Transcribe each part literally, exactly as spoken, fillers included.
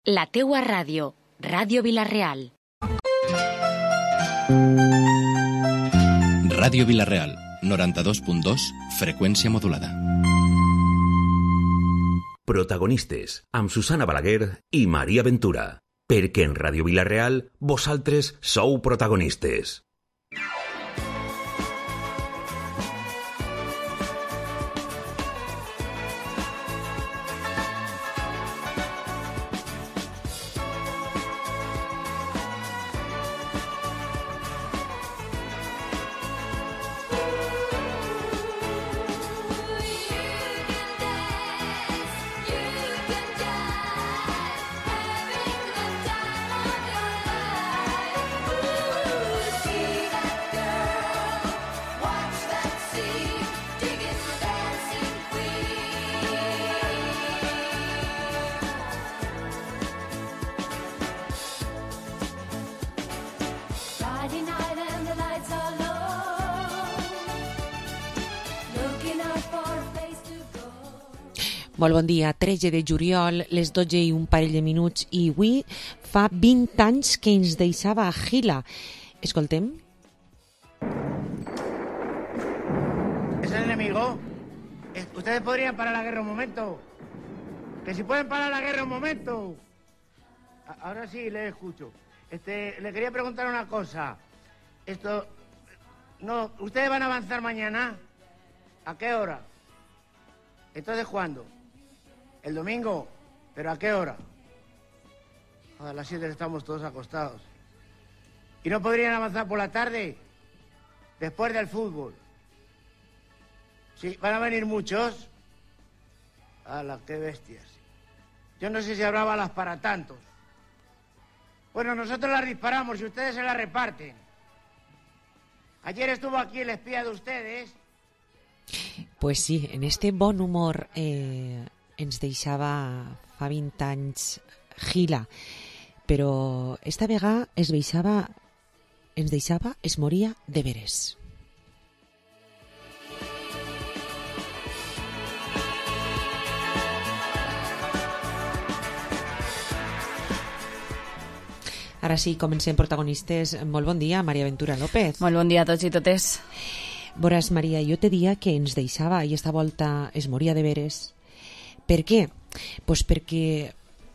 La teua ràdio, Ràdio Vila-real. Ràdio Vila-real, noranta-dos punt dos, freqüència modulada. Protagonistes, amb Susana Balaguer i Maria Ventura. Perquè en Ràdio Vila-real, vosaltres sou protagonistes. Molt bon dia, tretze de juliol, les dotze i un parell de minuts, i avui fa vint anys que ens deixava a Gila. Escoltem. ¿Es el enemigo? ¿Ustedes podrían parar la guerra un momento? Que si pueden parar la guerra un momento. Ahora sí, le escucho. Este, le quería preguntar una cosa. Esto, no, ¿ustedes van a avanzar mañana? ¿A qué hora? Entonces, ¿cuándo? ¿El domingo? ¿Pero a qué hora? A las siete estamos todos acostados. ¿Y no podrían avanzar por la tarde? Después del fútbol. ¿Sí? ¿Van a venir muchos? ¡Hala, qué bestias! Yo no sé si habrá balas para tantos. Bueno, nosotros las disparamos y ustedes se las reparten. Ayer estuvo aquí el espía de ustedes. Pues sí, en este bon humor eh, ens deixava fa vint anys Gila, però esta vegada es deixava, ens deixava, es moria de veres. Ara sí, comencem protagonistes. Molt bon dia, Maria Ventura López. Molt bon dia a tots i totes. Veuràs, Maria, jo te dia que ens deixava i esta volta es moria de veres. Per què? Pues perquè,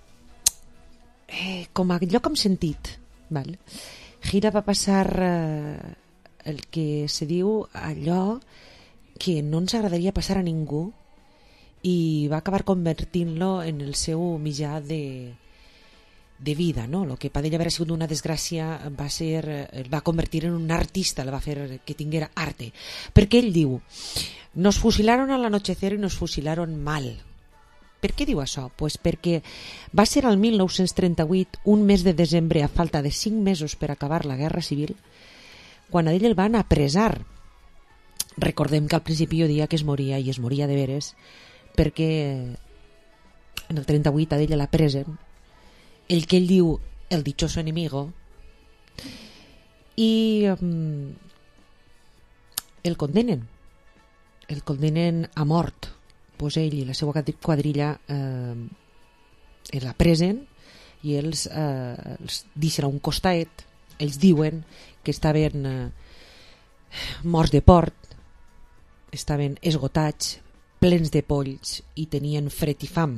eh, com a lloc amb sentit, val? Gila va passar eh, el que se diu allò que no ens agradaria passar a ningú i va acabar convertint-lo en el seu mitjà de, de vida, no? El que per ell haver sigut una desgràcia va ser, el va convertir en un artista, el va fer que tinguera arte. Perquè ell diu, nos fusilaron al anochecer y nos fusilaron mal. Per què diu això? Pues perquè va ser el mil nou-cents trenta-vuit, un mes de desembre, a falta de cinc mesos per acabar la Guerra Civil, quan a ell el van apressar. Recordem que al principi jo dia que es moria, i es moria de veres, perquè en el trenta-vuit a ell l'apresen, el que ell diu el dichoso enemigo, i um, el condenen. El condenen a mort. Pues ell i la seva quadrilla eh, la presen i ells eh, els deixen a un costat. Ells diuen que estaven eh, morts de port, estaven esgotats, plens de polls i tenien fred i fam.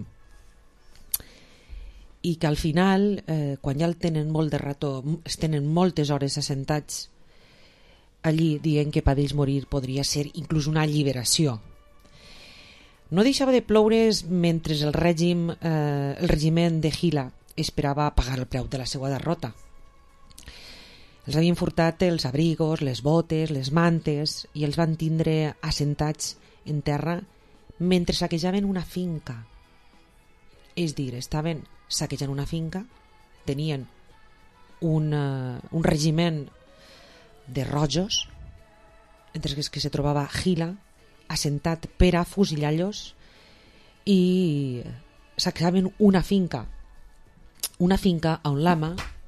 I que al final, eh, quan ja el tenen molt de rato, es tenen moltes hores assentats allí, dient que per ells morir podria ser inclús una alliberació. No deixava de ploure mentre el règim, eh, el regiment de Gila esperava pagar el preu de la seva derrota. Els havien furtat els abrigos, les botes, les mantes i els van tindre assentats en terra mentre saquejaven una finca. És dir, estaven saquejant una finca, tenien un, uh, un regiment de rojos, entre els que se trobava Gila, assentat per a fusillar-los, i saquejaven una finca una finca on l'ama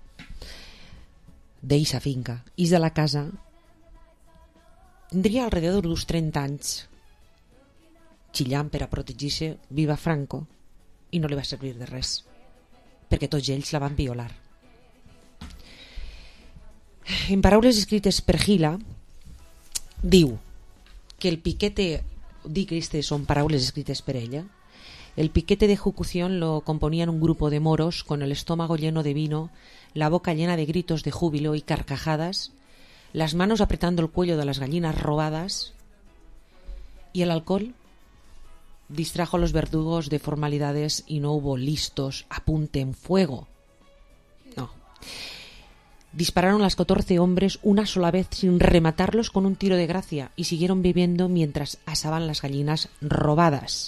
d'eixa finca i de la casa tindria alrededor d'uns trenta anys xillant per a protegir-se, viva Franco, i no li va servir de res. perquè tots ells la van violar. En paraules escrites per Gila, diu que el piquete, di que estas son paraules escritas por ella, el piquete de ejecución lo componían un grupo de moros con el estómago lleno de vino, la boca llena de gritos de júbilo y carcajadas, las manos apretando el cuello de las gallinas robadas, y el alcohol distrajo a los verdugos de formalidades y no hubo listos, apunten, fuego. No. Dispararon las catorce hombres una sola vez sin rematarlos con un tiro de gracia y siguieron bebiendo mientras asaban las gallinas robadas.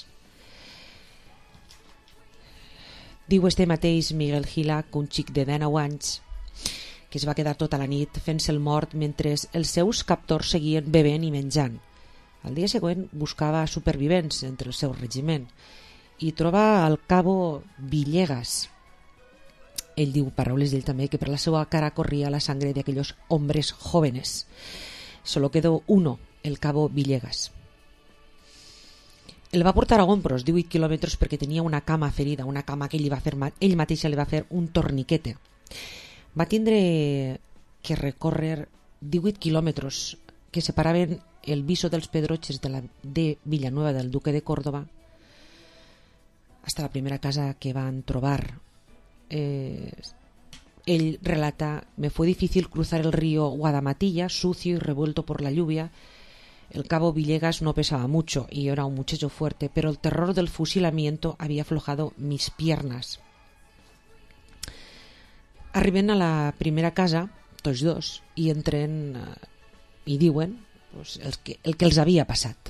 Diu este mateix Miguel Gila que un xic de dinou anys que es va quedar tota la nit fent-se el mort mentre els seus captors seguien bevent i menjant. Al dia següent buscava supervivents entre el seu regiment i troba al cabo Villegas. Ell diu, paraules d'ell també, que per la seva cara corria la sangre de aquellos hombres jóvenes. Solo quedó uno, el cabo Villegas. El va portar a hombros divuit quilòmetres perquè tenia una cama ferida, una cama que ell, va fer, ell mateix li va fer un torniquete. Va tindre que recórrer divuit quilòmetres que separaven el Viso dels Pedroches de, la, de Villanueva del Duque de Córdoba hasta la primera casa que van trobar. Eh, él relata: me fue difícil cruzar el río Guadamatilla, sucio y revuelto por la lluvia. El cabo Villegas no pesaba mucho y era un muchacho fuerte, pero el terror del fusilamiento había aflojado mis piernas. Arriben a la primera casa, tots dos, i entren uh, i diuen pues, el, que, el que els havia passat.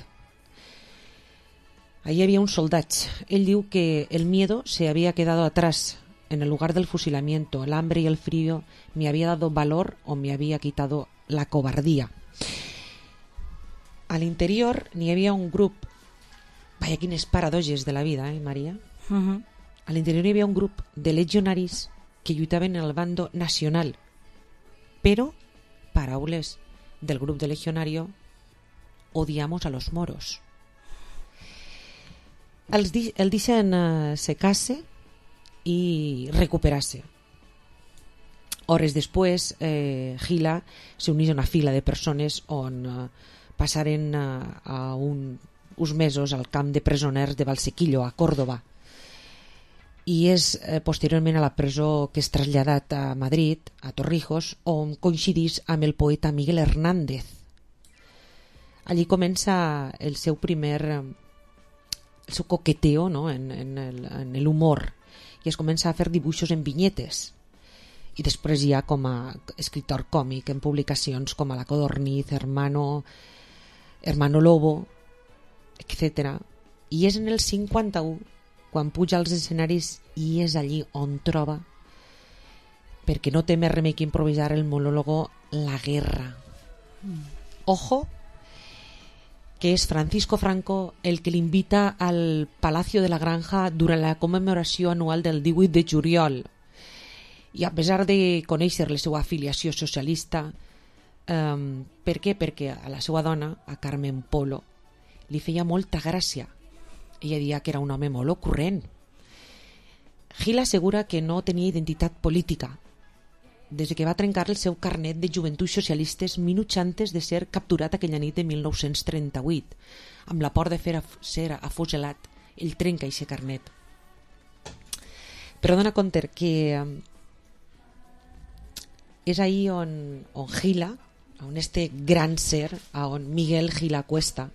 Ahí había un soldats. Él diu que el miedo se había quedado atrás. En el lugar del fusilamiento, el hambre y el frío me había dado valor o me había quitado la cobardía. A l'interior n'hi havia un grup, vaya quines paradoges de la vida, eh, Maria? Uh-huh. A l'interior hi havia un grup de legionaris que lluitaven en el bando nacional, però, paraules del grup de legionario, odiamos a los moros. Els di- el deixen uh, secar-se i recuperar-se. Hores després, eh, Gila se unís a una fila de persones on eh, passaren eh, a un, uns mesos al camp de presoners de Valsequillo, a Córdoba, i és eh, posteriorment a la presó que és traslladat a Madrid, a Torrijos, on coincidís amb el poeta Miguel Hernández. Allí comença el seu primer el seu coqueteo, no? en, en, el, en el humor, i es comença a fer dibuixos en vinyetes, i després ja com a escritor còmic en publicacions com a La Codorniz, Hermano, Hermano Lobo, etcètera. I és en el cinquanta-u quan puja als escenaris i és allí on troba, perquè no té més remei que improvisar, el monólogo La Guerra. Ojo, que és Francisco Franco el que l'invita al Palacio de la Granja durant la commemoració anual del divuit de juliol. I a pesar de conèixer la seva afiliació socialista, um, per què? Perquè a la seva dona, a Carmen Polo, li feia molta gràcia. Ella deia que era un home molt ocurrent. Gil assegura que no tenia identitat política, des que va trencar el seu carnet de Joventuts Socialistes minuts antes de ser capturat aquella nit de mil nou-cents trenta-vuit. Amb la por de fer af- ser afuselat, ell trenca aquest carnet. Però dona compte que eh, és ahí on, on Gila, on este gran ser, on Miguel Gila Cuesta,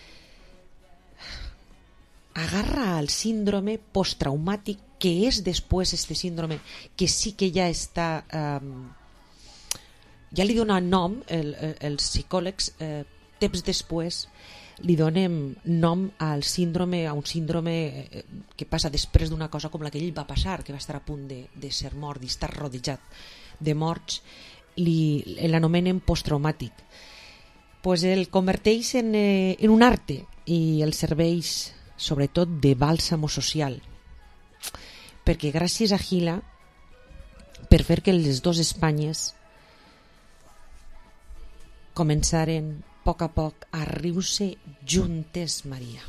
agarra al síndrome postraumàtic que és després este síndrome, que sí que ja està um, ja li dona nom el, el, els psicòlegs eh, temps després li donem nom al síndrome, a un síndrome eh, que passa després d'una cosa com la que ell va passar, que va estar a punt de, de ser mort, d'estar rodejat de morts, li, l'anomenen posttraumàtic. Pues el converteix en, eh, en un arte i el serveix sobretot de bàlsamo social, perquè gràcies a Gila, per fer que les dues Espanyes començaren a poc a poc a riure juntes, Maria.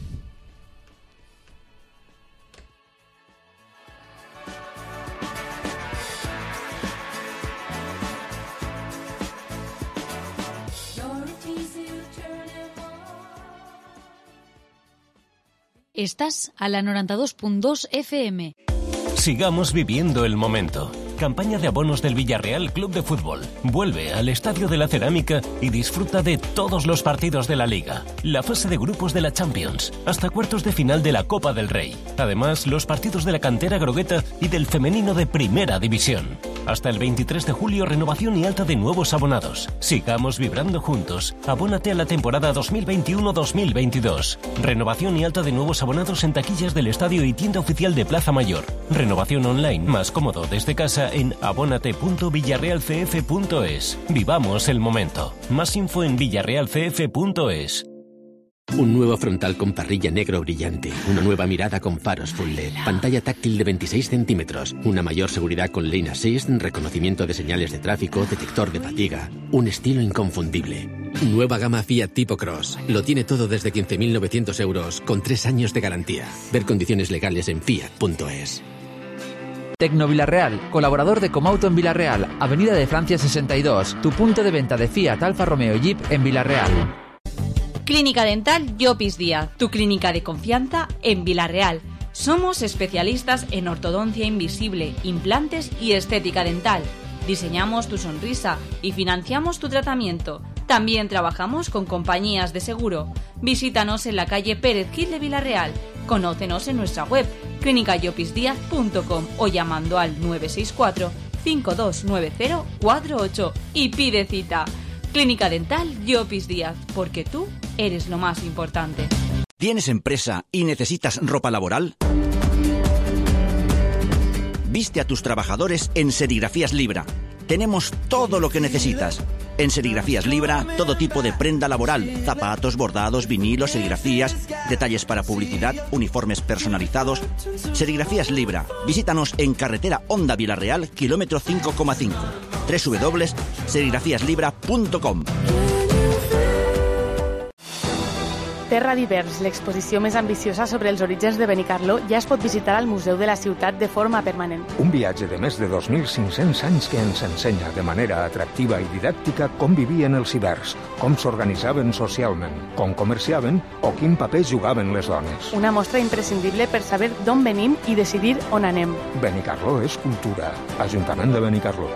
Estás a la noventa y dos punto dos F M. Sigamos viviendo el momento. Campaña de abonos del Villarreal Club de Fútbol. Vuelve al Estadio de la Cerámica y disfruta de todos los partidos de la Liga, la fase de grupos de la Champions, hasta cuartos de final de la Copa del Rey. Además, los partidos de la cantera grogueta y del femenino de Primera División. Hasta el veintitrés de julio, renovación y alta de nuevos abonados. Sigamos vibrando juntos. Abónate a la temporada dos mil veintiuno dos mil veintidós. Renovación y alta de nuevos abonados en taquillas del estadio y tienda oficial de Plaza Mayor. Renovación online, más cómodo desde casa en abónate punto villarreal c f punto es. Vivamos el momento. Más info en villarreal c f punto es. Un nuevo frontal con parrilla negro brillante, una nueva mirada con faros full L E D, pantalla táctil de veintiséis centímetros, una mayor seguridad con Lane Assist, reconocimiento de señales de tráfico, detector de fatiga, un estilo inconfundible. Nueva gama Fiat Tipo Cross. Lo tiene todo desde quince mil novecientos euros, con tres años de garantía. Ver condiciones legales en fiat punto es. Tecno Villarreal, colaborador de Comauto en Villarreal, Avenida de Francia sesenta y dos, tu punto de venta de Fiat, Alfa Romeo y Jeep en Villarreal. Clínica Dental Llopis Díaz, tu clínica de confianza en Villarreal. Somos especialistas en ortodoncia invisible, implantes y estética dental. Diseñamos tu sonrisa y financiamos tu tratamiento. También trabajamos con compañías de seguro. Visítanos en la calle Pérez Gil de Villarreal. Conócenos en nuestra web clínica llopis díaz punto com o llamando al nueve seis cuatro, cinco dos nueve cero, cuatro ocho y pide cita. Clínica Dental Llopis Díaz, porque tú eres lo más importante. ¿Tienes empresa y necesitas ropa laboral? Viste a tus trabajadores en Serigrafías Libra. Tenemos todo lo que necesitas. En Serigrafías Libra, todo tipo de prenda laboral, zapatos, bordados, vinilos, serigrafías, detalles para publicidad, uniformes personalizados. Serigrafías Libra. Visítanos en carretera Honda Villarreal, kilómetro cinco coma cinco. doble u doble u doble u punto serigrafías libra punto com. Terra Divers, l'exposició més ambiciosa sobre els orígens de Benicarló, ja es pot visitar al Museu de la Ciutat de forma permanent. Un viatge de més de dos mil cinc-cents anys que ens ensenya de manera atractiva i didàctica com vivien els ibers, com s'organitzaven socialment, com comerciaven o quin paper jugaven les dones. Una mostra imprescindible per saber d'on venim i decidir on anem. Benicarló és cultura. Ajuntament de Benicarló.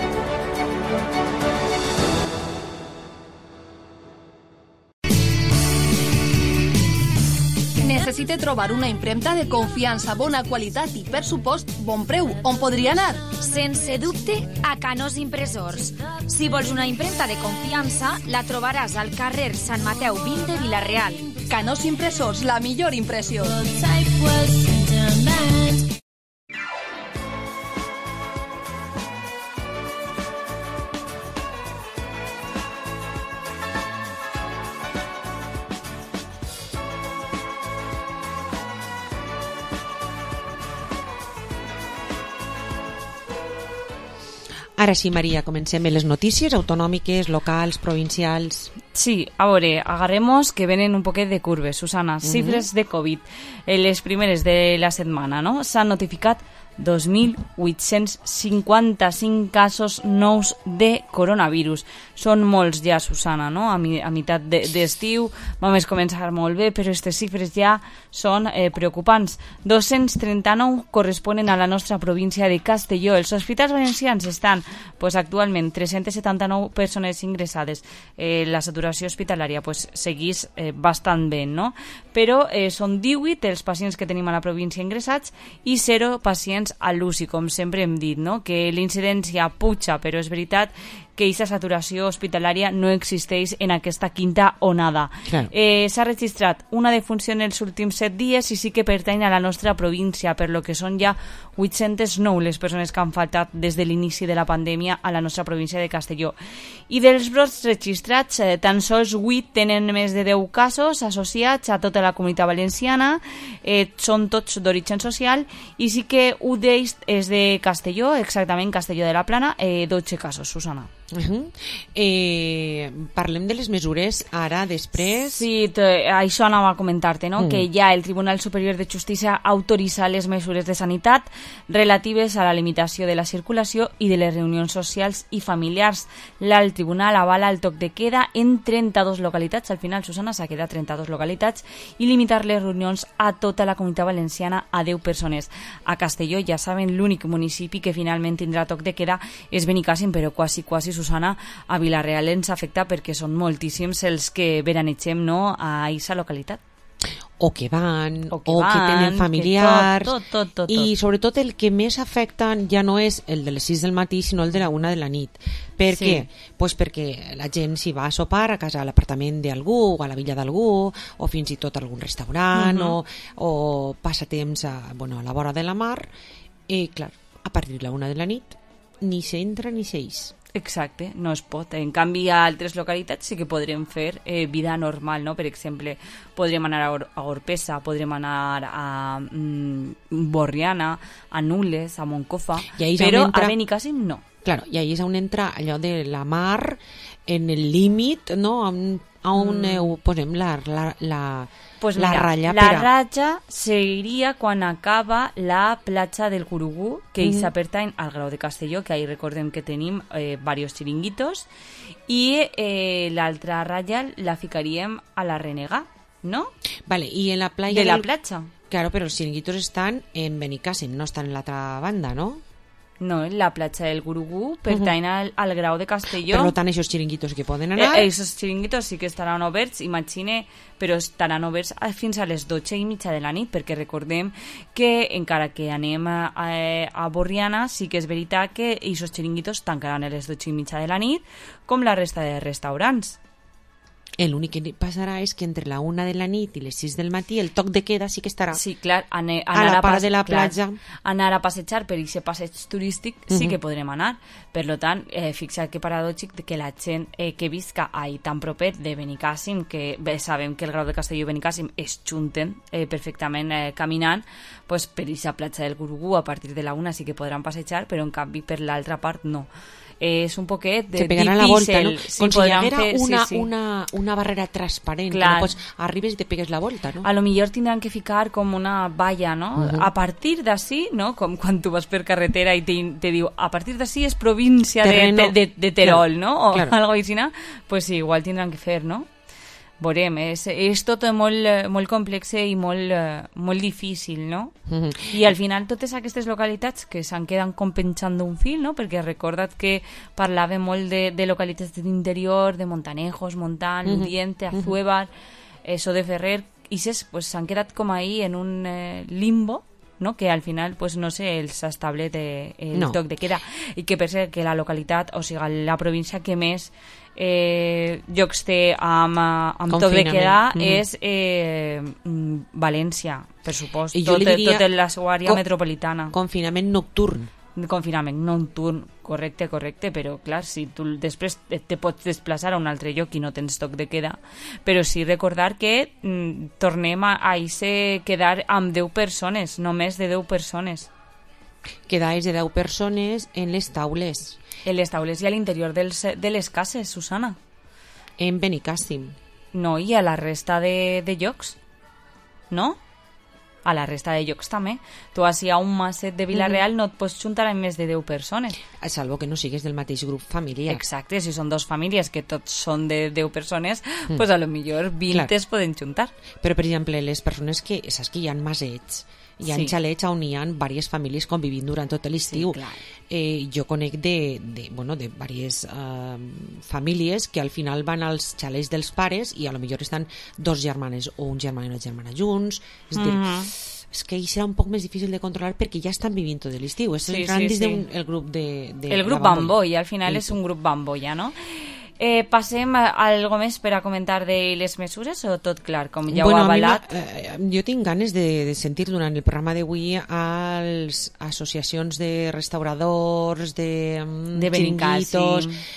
Necessite trobar una impremta de confiança, bona qualitat i, per supost, bon preu. On podria anar? Sense dubte, a Canós Impressors. Si vols una impremta de confiança, la trobaràs al carrer Sant Mateu vint de Vila-real. Canós Impressors, la millor impressió. Ara sí, Maria, comencem les notícies autonòmiques, locals, provincials. Sí, a veure, agarremos que venen un poquet de curves, Susana. Cifres de Covid. Les primeres de la setmana, no? S'han notificat dos mil vuit-cents cinquanta-cinc casos nous de coronavirus. Són molts ja, Susana, no? A, mi, a meitat d'estiu vam començar molt bé, però aquestes xifres ja són eh, preocupants. dos-cents trenta-nou corresponen a la nostra província de Castelló. Els hospitals valencians estan pues, actualment tres-cents setanta-nou persones ingressades. Eh, la saturació hospitalària pues, seguís eh, bastant bé, no? Però eh, són divuit els pacients que tenim a la província ingressats i zero pacients a l'U C I, com sempre hem dit, no? Que l'incidència puja, però és veritat que aquesta saturació hospitalària no existeix en aquesta quinta onada. Claro. Eh, S'ha registrat una defunció en els últims set dies i sí que pertany a la nostra província, per lo que són ja vuit-centes nou les persones que han faltat des de l'inici de la pandèmia a la nostra província de Castelló. I dels brots registrats, eh, tan sols vuit tenen més de deu casos associats a tota la comunitat valenciana, eh, són tots d'origen social, i sí que un d'ells és de Castelló, exactament Castelló de la Plana, eh, dotze casos, Susana. Uh-huh. eh, parlem de les mesures ara, després... Sí, te, això anava a comentar-te, no? Mm. Que ja el Tribunal Superior de Justícia autoritza les mesures de sanitat relatives a la limitació de la circulació i de les reunions socials i familiars. L'alt tribunal avala el toc de queda en trenta-dues localitats, al final, Susana, s'ha quedat trenta-dues localitats, i limitar les reunions a tota la Comunitat Valenciana a deu persones. A Castelló, ja saben, l'únic municipi que finalment tindrà toc de queda és Benicàssim, però quasi, quasi, Susana, a Vila-real ens afecta perquè són moltíssims els que veranegem, no, a aquesta localitat. O que van, o que, o que, van, que tenen familiars, que tot, tot, tot, tot, i sobretot el que més afecta ja no és el de les sis del matí, sinó el de la una de la nit. Per Sí. què? Pues perquè la gent s'hi va a sopar a casa, a l'apartament d'algú, o a la villa d'algú, o fins i tot a algun restaurant, Uh-huh. o, o passa temps a, bueno, a la vora de la mar, i clar, a partir de la una de la nit ni s'entra ni s'eix. Exacte, no es pot. En canvi, a altres localitats sí que podrem fer eh, vida normal, no? Per exemple, podrem anar a, Or a Orpesa, podrem anar a mm, Borriana, a Nules, a Moncofa, però entra... a Benicàssim no. Claro, i ahí és on entra allò de la mar, en el límit, no? On, on mm. ho posem la, la, la, pues la mira, ratlla. La per a... ratlla seguiria quan acaba la platja del Curugú, que Mhm. mm -hmm. pertany al Grau de Castelló, que ahí recordem que tenim eh, varios chiringuitos, i eh, l'altra ratlla la ficaríem a la Renegà, ¿no? Vale, i en la playa de la del... platja. Claro, pero los chiringuitos están en Benicàssim, no están en la otra banda, ¿no? No, la platja del Gurugú pertany uh-huh. al, al Grau de Castelló. Per tant, aquests xiringuitos que poden anar... Eh, aquests xiringuitos sí que estaran oberts, imagine, però estaran oberts fins a les dotze i mitja de la nit, perquè recordem que encara que anem a, a, a Borriana, sí que és veritat que aquests xiringuitos tancaran a les dotze i mitja de la nit, com la resta de restaurants. L'únic que passarà és que entre la una de la nit i les sis del matí el toc de queda sí que estarà sí, clar, ane, a la part de la clar, platja. Anar a passejar per aquest passeig turístic sí uh-huh. que podrem anar. Per tant, eh, fixa't que paradòxic que la gent eh, que visca ahí tan propet de Benicàssim, que bé, sabem que el Grau de Castelló i Benicàssim es junten eh, perfectament eh, caminant, pues, per aquesta platja del Gurugú a partir de la una sí que podran passejar, però en canvi per l'altra part no. És un poquet de se pegaran difícil. la volta, no? Sí, com si hi haguera fer, una, sí, sí. una, una barrera transparent, Clar. que no pots, arribes i te pegues la volta, no? A lo millor tindran que ficar com una valla, no? Uh-huh. A partir d'ací, no? Com quan tu vas per carretera i te, te diu a partir d'ací és província Terreno. de, de, de Terol, Claro. no? O Claro. algo així, pues sí, igual tindran que fer, no? Veurem, és, és tot molt, molt complex i molt, molt difícil, no? Uh-huh. I al final totes aquestes localitats que s'han quedat com penjant d'un fil, no? Perquè recorda't que parlava molt de, de localitats de l'interior, de Montanejos, Montant, Uh-huh. Ludiente, Uh-huh. Azuévar, eh, So de Ferrer, i s'han pues, quedat com ahí en un eh, limbo, no? Que al final, pues, no sé, els ha establert eh, el No. toc de queda, i que pensa que la localitat, o sigui, la província que més eh, llocs té amb, amb toc de queda Mm. és eh, mm, València, per supost, I jo tot, li diria tot la seva àrea co- metropolitana. Confinament nocturn. Confinament nocturn, correcte, correcte, però clar, si tu després te, te pots desplaçar a un altre lloc i no tens toc de queda, però sí recordar que mm, tornem a, a ese quedar amb deu persones, no més de deu persones. Quedais de deu persones en les taules. En les taules i a l'interior dels, de les cases, Susana. En Benicàssim. No, i a la resta de, de llocs, no? A la resta de llocs també. Tu així a un maset de Vila-real no et pots juntar amb més de deu persones. A salvo que no sigues del mateix grup familiar. Exacte, si són dos famílies que tots són de deu persones, Mm. pues a lo millor vint Clar. es poden juntar. Però, per exemple, les persones que... Saps que hi ha masets, hi ha Sí. xalets on hi ha diverses famílies convivint durant tot l'estiu. Sí, clar. eh, jo conec de, de, bueno, de diverses eh, famílies que al final van als xalets dels pares i a lo millor estan dos germanes o un germà i una germana junts. És a dir, Mhm. és que hi serà un poc més difícil de controlar perquè ja estan vivint tot l'estiu. És Sí, entrant sí, dins sí. del el grup de, de El grup la Bamboy, al final El- és un grup Bamboya, no? Eh, passem a algo més per a comentar de les mesures o tot clar, com ja bueno, ho ha a mi avalat? m'ha- eh, jo tinc ganes de, de sentir durant el programa d'avui a les associacions de restauradors, de, mm, De Benicàssim. xiringuitos,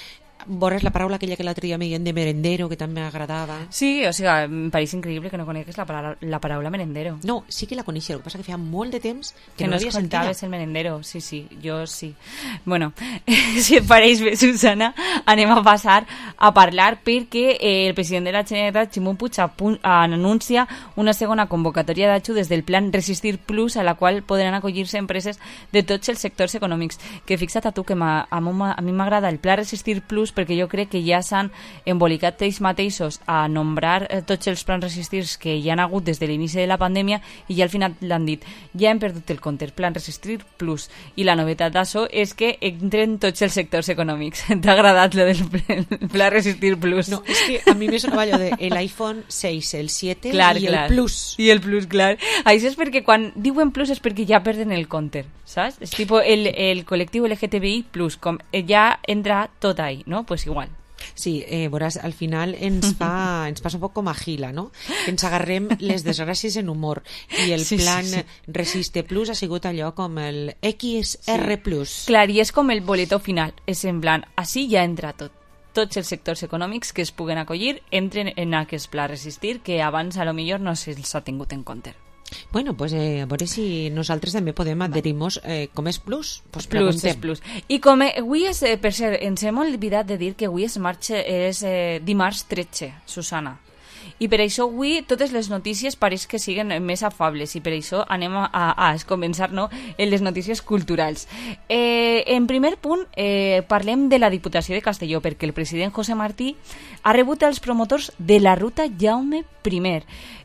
Veuràs la paraula aquella que l'altre dia me deien de merendero, que també m'agradava. Sí, o sigui, em pareix increïble que no conegues la paraula, la paraula merendero. No, sí que la coneixia, el que passa que feia molt de temps que, que no no havia escoltaves sentit. el merendero, sí, sí, jo sí. Bueno, si et pareix bé, Susana, anem a passar a parlar perquè eh, el president de la Generalitat, Ximo Puig, apunt, anuncia una segona convocatòria d'ajudes del Plan Resistir Plus, a la qual podran acollir-se empreses de tots els sectors econòmics. Que fixa't a tu que a, a, a mi m'agrada el Pla Resistir Plus perquè jo crec que ja s'han embolicat ells mateixos a nombrar eh, tots els plans resistirs que hi han hagut des de l'inici de la pandèmia i ja al final l'han dit, ja hem perdut el compte, el Plan Resistir Plus. I la novetat d'això és que entren tots els sectors econòmics. T'ha agradat lo del Pla Resistir Plus? No, és que a mi me sonava allò de l'iPhone seis, el siete clar, i clar. el Plus. I el Plus, clar. Això és perquè quan diuen Plus és perquè ja perden el compte, saps? És tipo el, el col·lectiu L G T B I Plus, com ja entra tot ahí, ¿no? Pues igual. Sí, eh, veuràs, al final ens fa ens passa un poc com a Gila, no? Que ens agarrem les desgràcies en humor i el sí, plan sí, sí. Resiste Plus ha sigut allò com el X R Plus. Sí. Clar, i és com el boleto final, és en plan, així ja entra tot. Tots els sectors econòmics que es puguen acollir entren en aquest pla Resistir que abans a lo millor no se'ls ha tingut en compte. Bueno, pues eh, a veure si nosaltres també podem adherir-nos eh, com és Plus. Pues plus és Plus. I com eh, avui és, eh, per cert, ens hem oblidat de dir que avui és, marxa, és eh, dimarts tretze, Susana. I per això avui totes les notícies pareix que siguen més afables i per això anem a, a, a començar no, en les notícies culturals. Eh, en primer punt eh, parlem de la Diputació de Castelló perquè el president José Martí ha rebut els promotors de la ruta Jaume I.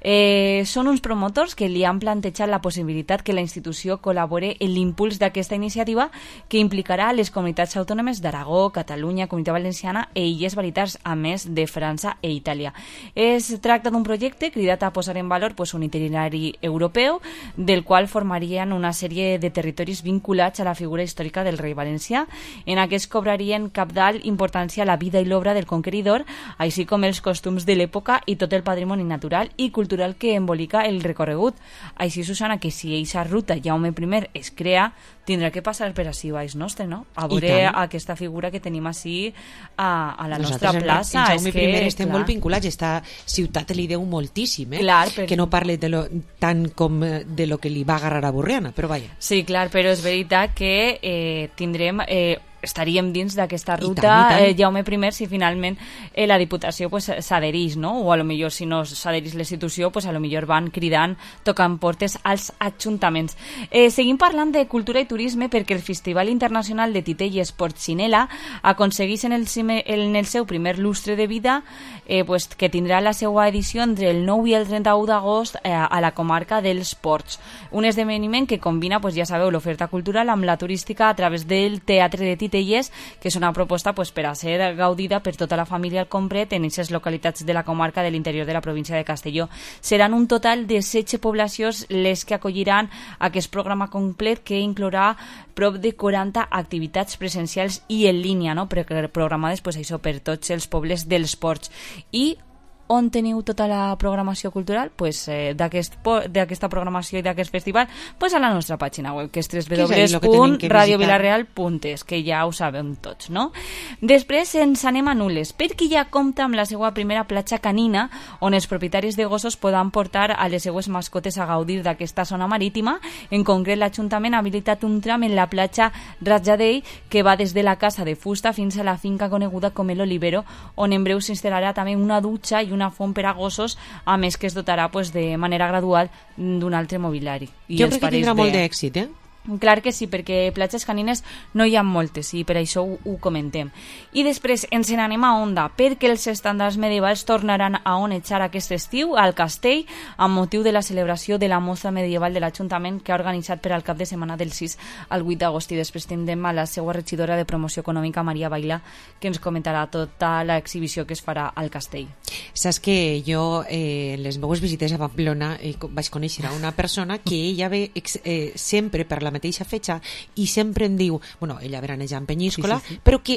Eh, són uns promotors que li han plantejat la possibilitat que la institució col·labore en l'impuls d'aquesta iniciativa que implicarà les comunitats autònomes d'Aragó, Catalunya, Comunitat Valenciana i Illes Balears, a més de França i Itàlia. És tracta d'un projecte cridat a posar en valor pues, un itinerari europeu del qual formarien una sèrie de territoris vinculats a la figura històrica del rei valencià. En aquest cobrarien capdalt importància la vida i l'obra del conqueridor, així com els costums de l'època i tot el patrimoni natural i cultural que embolica el recorregut. Així, Susana, que si eixa ruta Jaume I es crea, tindrà que passar per així baix nostre, no? A veure aquesta figura que tenim així a, a la Nosaltres nostra plaça. En Jaume és que, I estem clar. molt vinculats, esta ciutat li deu moltíssim, eh? Clar, però... que no parle de lo, tant com de lo que li va agarrar a Borriana, però vaja. Sí, clar, però és veritat que eh, tindrem... Eh, estaríem dins d'aquesta ruta I tant, i tant. Eh, Jaume I si finalment eh, la Diputació pues, s'adherís, no? O a lo millor si no s'adherís l'institució pues, a lo millor van cridant, tocant portes als ajuntaments. Eh, seguim parlant de cultura i turisme perquè el Festival Internacional de Titelles Porcinela aconseguís en el, en el seu primer lustre de vida eh, pues, que tindrà la seva edició entre el nou i el trenta-u d'agost eh, a la comarca dels Ports. Un esdeveniment que combina, pues, ja sabeu, l'oferta cultural amb la turística a través del Teatre de Titelles, que és una proposta pues, per a ser gaudida per tota la família al complet en aquestes localitats de la comarca de l'interior de la província de Castelló. Seran un total de setze poblacions les que acolliran aquest programa complet que inclourà prop de quaranta activitats presencials i en línia, no? programades pues, això, per tots els pobles dels ports. I on teniu tota la programació cultural? Pues, eh, d'aquesta programació i d'aquest festival pues a la nostra pàgina web, que és w w w punt radio vilareal punt es, que ja ho sabem tots, no? Després ens anem a Nules, perquè ja compta amb la seva primera platja canina, on els propietaris de gossos poden portar a les seues mascotes a gaudir d'aquesta zona marítima. En concret, l'Ajuntament ha habilitat un tram en la platja Rajadell, que va des de la casa de fusta fins a la finca coneguda com el Olivero, on en breu s'instal·larà també una dutxa i una una font per a gossos, a més que es dotarà pues, de manera gradual d'un altre mobiliari. I jo crec que tindrà bé. molt d'èxit, eh? Clar que sí, perquè platges canines no hi ha moltes i per això ho, ho comentem. I després ens n'anem a Onda, perquè els estàndards medievals tornaran a onejar aquest estiu al castell amb motiu de la celebració de la mostra medieval de l'Ajuntament que ha organitzat per al cap de setmana del sis al vuit d'agost. I després tindrem a la seva regidora de promoció econòmica, Maria Baila, que ens comentarà tota l'exhibició que es farà al castell. Saps que jo, eh, en les meves visites a Pamplona, eh, vaig conèixer a una persona que ella ve eh, sempre per la mateixa fetge i sempre em diu, bueno, ella veraneja en Penyíscola, sí, sí, sí. però que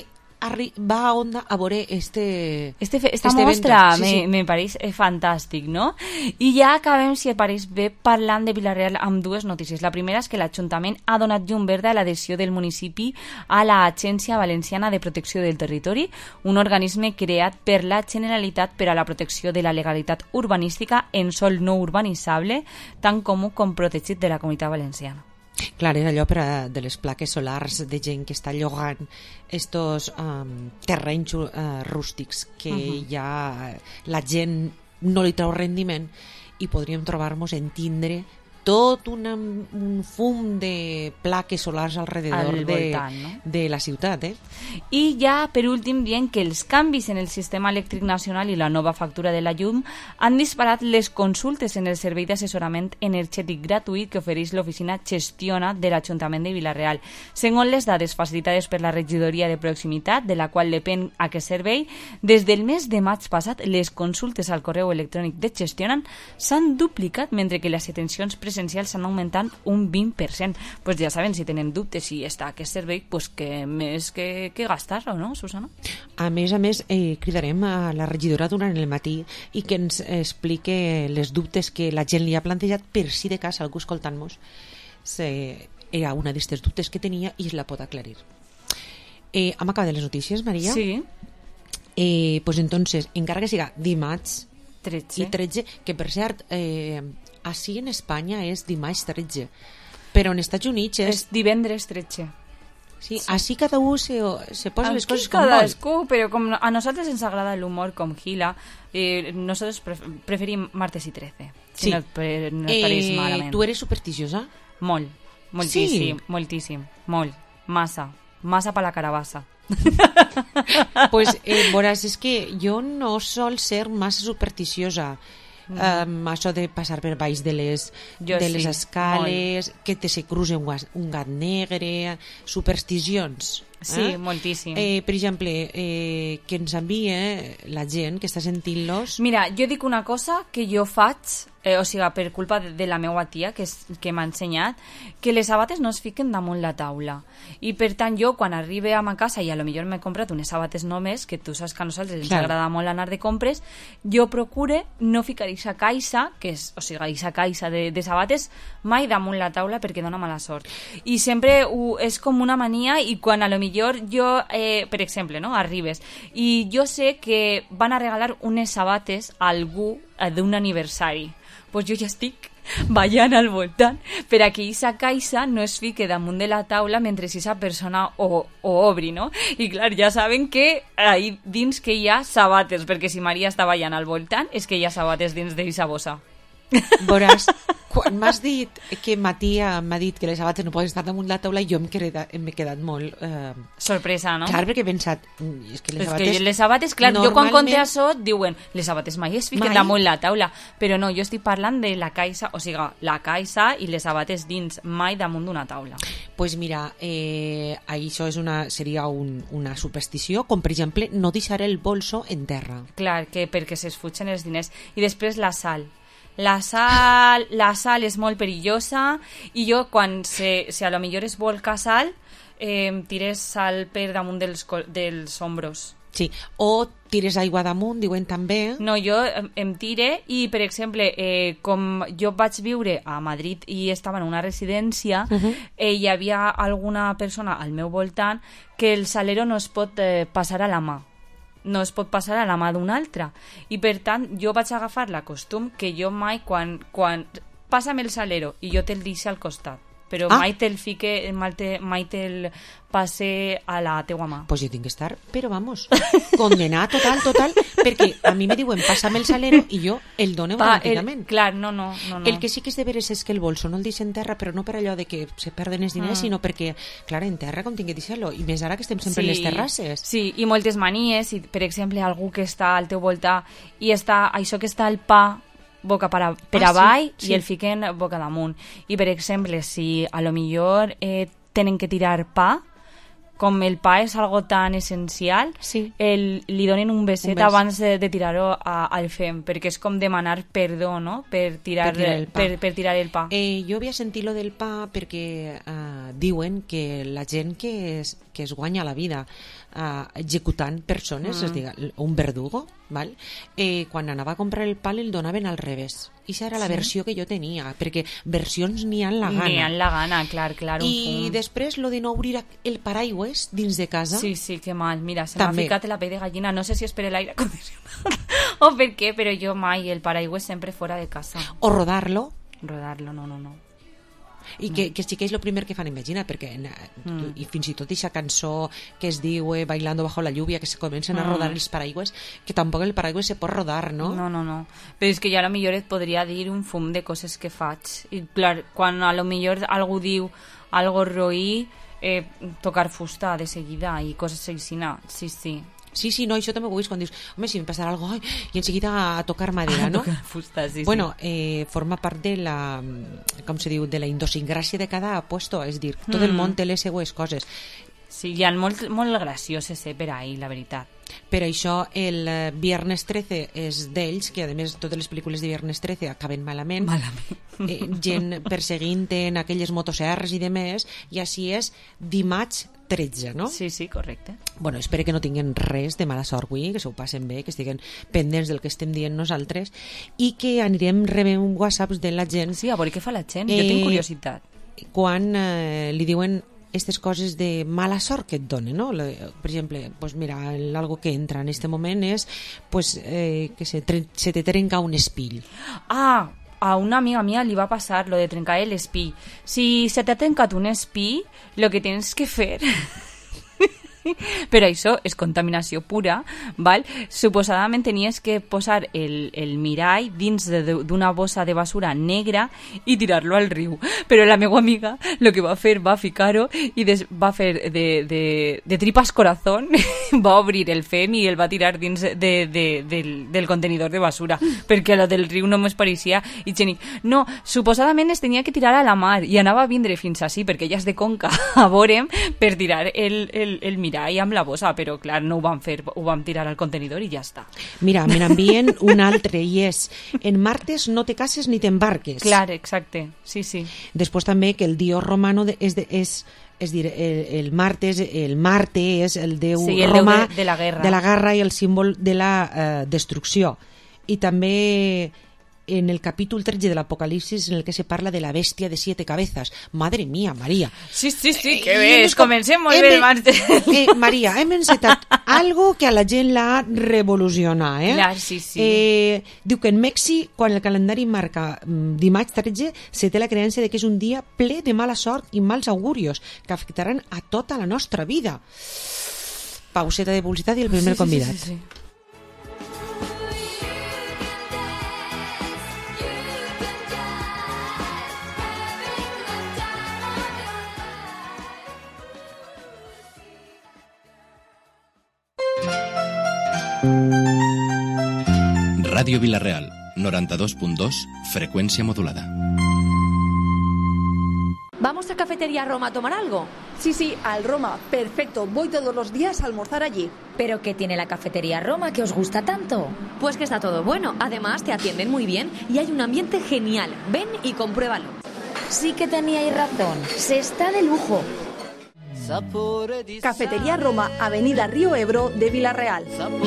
arri va a Onda a veure este, este, esta este mostra. Sí, me, sí. me pareix fantàstic, no? I ja acabem, si et pareix bé, parlant de Vila-real amb dues notícies. La primera és que l'Ajuntament ha donat llum verda a l'adhesió del municipi a l'Agència Valenciana de Protecció del Territori, un organisme creat per la Generalitat per a la protecció de la legalitat urbanística en sòl no urbanitzable, tant comú com protegit de la Comunitat Valenciana. Clar, és allò per a, de les plaques solars, de gent que està llogant estos um, terrenys uh, rústics que uh-huh. ja la gent no li treu rendiment, i podríem trobar-nos en tindre tot una, un fum de plaques solars alrededor Al voltant, de, no? de la ciutat. Eh? I ja, per últim, dient que els canvis en el sistema elèctric nacional i la nova factura de la llum han disparat les consultes en el servei d'assessorament energètic gratuït que ofereix l'oficina Gestiona de l'Ajuntament de Vila-real. Segons les dades facilitades per la regidoria de proximitat, de la qual depèn aquest servei, des del mes de maig passat, les consultes al correu electrònic de Gestiona s'han duplicat, mentre que les atencions presencials s'han augmentat un vint per cent. Pues ja saben, si tenen dubtes si està aquest servei, pues que més que, que gastar-lo, no, Susana? A més a més, eh, cridarem a la regidora durant el matí i que ens explique les dubtes que la gent li ha plantejat, per si de cas algú escoltant-nos era una d'aquestes dubtes que tenia i es la pot aclarir. Eh, hem acabat les notícies, Maria? Sí. Eh, pues entonces, encara que siga dimarts tretze. i tretze, que per cert, eh, així en Espanya és dimarts tretze, però en Estats Units és... És divendres tretze. Sí, sí. Així cada un se, se posa Aquí les coses com cadascú, vol. però com a nosaltres ens agrada l'humor com Gila, eh, nosaltres pref preferim martes i trece. Si sí. no et, no et pareix eh, malament. Tu eres supersticiosa? Molt, moltíssim, sí. moltíssim, molt, massa, massa per la carabassa. Pues, eh, veuràs, és que jo no sol ser massa supersticiosa. Mm. Um, això de passar per baix de les, jo de sí, les escales, molt. Que te se cruce un, un gat negre, supersticions. Sí, eh? moltíssim. Eh, per exemple, eh, que ens envia la gent que està sentint-los... Mira, jo dic una cosa que jo faig, eh, o sigui, per culpa de, de la meva tia, que, és, que m'ha ensenyat, que les sabates no es fiquen damunt la taula. I per tant, jo, quan arribe a ma casa i a lo millor m'he comprat unes sabates només, que tu saps que a nosaltres ens Clar. agrada molt anar de compres, jo procure no ficar aquesta caixa, que és, o sigui, aquesta caixa de, de sabates, mai damunt la taula perquè dona mala sort. I sempre ho, és com una mania, i quan a lo millor jo, eh, per exemple, no, arribes i jo sé que van a regalar unes sabates a algú eh, d'un aniversari, pues jo ja estic ballant al voltant per a que aquesta caixa no es fique damunt de la taula mentre aquesta persona o, o obri, no? I clar, ja saben que ahí dins que hi ha sabates, perquè si Maria està ballant al voltant és que hi ha sabates dins d'aquesta bossa. Veuràs, quan m'has dit que ma tia m'ha dit que les sabates no poden estar damunt la taula, jo m'he quedat, quedat molt... Eh... sorpresa, no? Clar, perquè he pensat... És que les és sabates... que les sabates, clar, normalment... jo quan conté això diuen, les sabates mai es fiquen mai? damunt la taula, però no, jo estic parlant de la caixa, o sigui, la caixa i les sabates dins, mai damunt d'una taula. Pues mira, eh, això és una, seria un, una superstició, com per exemple no deixar el bolso en terra. Clar, que perquè s'esfutxen els diners. I després la sal. La sal, la sal és molt perillosa i jo quan se, se a lo millor es vol sal eh, tires sal per damunt dels, dels ombros. Sí, o tires aigua damunt, diuen també. No, jo em, em tire i, per exemple, eh, com jo vaig viure a Madrid i estava en una residència, uh-huh. eh, hi havia alguna persona al meu voltant que el salero no es pot eh, passar a la mà. No es pot passar a la mà d'un altre. I per tant, jo vaig agafar la costum que jo mai, quan, quan pàssame el salero i jo te'l deixo al costat, però ah. mai te'l fique, mai, te, mai te'l passe a la teua mà. Pues jo tinc que estar, però vamos, condenar total, total, perquè a mi me diuen pásame el salero i jo el dono automàticament. Clar, no, no, no, no. El que sí que és de veres és que el bolso no el deixa en terra, però no per allò de que se perden els diners, mm. sinó perquè, clar, en terra com tinc que deixar-lo, i més ara que estem sempre sí, en les terrasses. Sí, i moltes manies, i per exemple, algú que està al teu voltant i està, això que està el pa boca per, a, per ah, avall sí, sí. i el fiquen boca damunt. I per exemple, si a lo millor eh, tenen que tirar pa, com el pa és algo tan essencial, sí. el, li donen un beset un bes. abans de, de tirar-ho al fem, perquè és com demanar perdó, no?, per tirar, per tirar el pa. Per, per tirar el pa. Eh, jo havia sentit lo del pa perquè eh, diuen que la gent que es, que es guanya la vida eh, executant persones, Mm. es diga, un verdugo, val? Eh, quan anava a comprar el pa el donaven al revés. I això era la Sí. versió que jo tenia, perquè versions n'hi ha en la gana. N'hi ha en la gana, clar, clar, un I fum. després lo de no obrir el paraigües dins de casa. Sí, sí, que mal. Mira, se m'ha També. ficat la pell de gallina. No sé si és per l'aire acondicionat o per què, però jo mai el paraigües sempre fora de casa. O rodar-lo. Rodar-lo, no, no, no. I que, que sí que és el primer que fan, imagina, perquè mm. i fins i tot aquesta cançó que es diu eh, Bailando bajo la lluvia, que se comencen a Mm. rodar els paraigües, que tampoc el paraigües se pot rodar, no? No, no, no. Però és que jo a lo millor et podria dir un fum de coses que faig. I clar, quan a lo millor algú diu algo roí, eh, tocar fusta de seguida i coses així, sí, sí. Sí, sí, no, això també ho veus quan dius, home, si em passarà algo, ai, i enseguida a tocar madera, no? A tocar fusta, sí, bueno, sí. eh, forma part de la, com se diu, de la idiosincràsia de cada puesto, és dir, tot el Mm. món té les seues coses. Sí, hi ha molt, molt gracioses, eh, per ahí, la veritat. Per això el eh, Viernes trece és d'ells, que a més totes les pel·lícules de Viernes trece acaben malament, malament. Eh, gent perseguint en aquelles motosserres i demés, i així és dimarts tretze, no? Sí, sí, correcte. Bueno, espero que no tinguin res de mala sort avui, que s'ho passen bé, que estiguen pendents del que estem dient nosaltres, i que anirem rebent whatsapps de la gent. Sí, a veure què fa la gent, jo tinc curiositat. Quan eh, li diuen aquestes coses de mala sort que et donen, no? Per exemple, pues mira, el, algo que entra en este moment és pues, eh, que se, tre se te trenca un espill. Ah, a una amiga mía li va passar lo de trencar el espill. Si se t'ha trencat un espill, lo que tens que fer... Però això és contaminació pura, val? Suposadament tenies que posar el, el mirall dins d'una bossa de basura negra i tirar-lo al riu. Però la meva amiga el que va fer va ficar-ho i des, va fer de, de, de tripas corazón, va obrir el fem i el va tirar dins de, de, del, del contenidor de basura, perquè lo del riu no m'es pareixia higiènic. No, suposadament es tenia que tirar a la mar i anava a vindre fins així, perquè ella és de Conca, a Borem, per tirar el, el, el mirall i amb la bossa, però clar, no ho vam fer, ho vam tirar al contenidor i ja està. Mira, me n'envien un altre i és en martes no te cases ni t'embarques. Clar, exacte, sí, sí. Després també que el dios romano de, és, de, és és dir, el, el martes, el Marte és el déu sí, el romà déu de, de la guerra. de la guerra i el símbol de la eh, destrucció. I també en el capítol tretze de l'Apocalipsis en el que se parla de la bèstia de siete cabezas. Madre mía, Maria. Sí, sí, sí, Eh, que i bé, hem- comencem molt hem- bé el martes. Eh, Maria, hem encetat algo que a la gent l'ha revolucionat, eh? Clar, sí, sí. Eh, diu que en Mèxic, quan el calendari marca mm, dimarts tretze, se té la creença de que és un dia ple de mala sort i mals augurios que afectaran a tota la nostra vida. Pauseta de publicitat i el primer Sí, sí, convidat. sí, sí, sí. Ràdio Vilareal, noranta-dos punt dos, frecuencia modulada. ¿Vamos a Cafetería Roma a tomar algo? Sí, sí, al Roma. Perfecto. Voy todos los días a almorzar allí. ¿Pero qué tiene la Cafetería Roma que os gusta tanto? Pues que está todo bueno. Además, te atienden muy bien y hay un ambiente genial. Ven y compruébalo. Sí que teníais razón. Se está de lujo. Cafetería Roma, Avenida Río Ebro de Vila-real.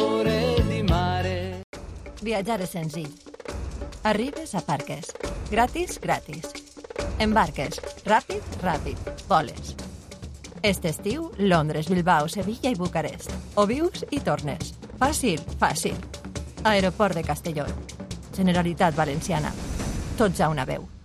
Viatjar és senzill. Arribes, aparques. Gratis, gratis. Embarques. Ràpid, ràpid. Voles. Este estiu, Londres, Bilbao, Sevilla i Bucarest. O vius i tornes. Fàcil, fàcil. Aeroport de Castelló. Generalitat Valenciana. Tots a una veu.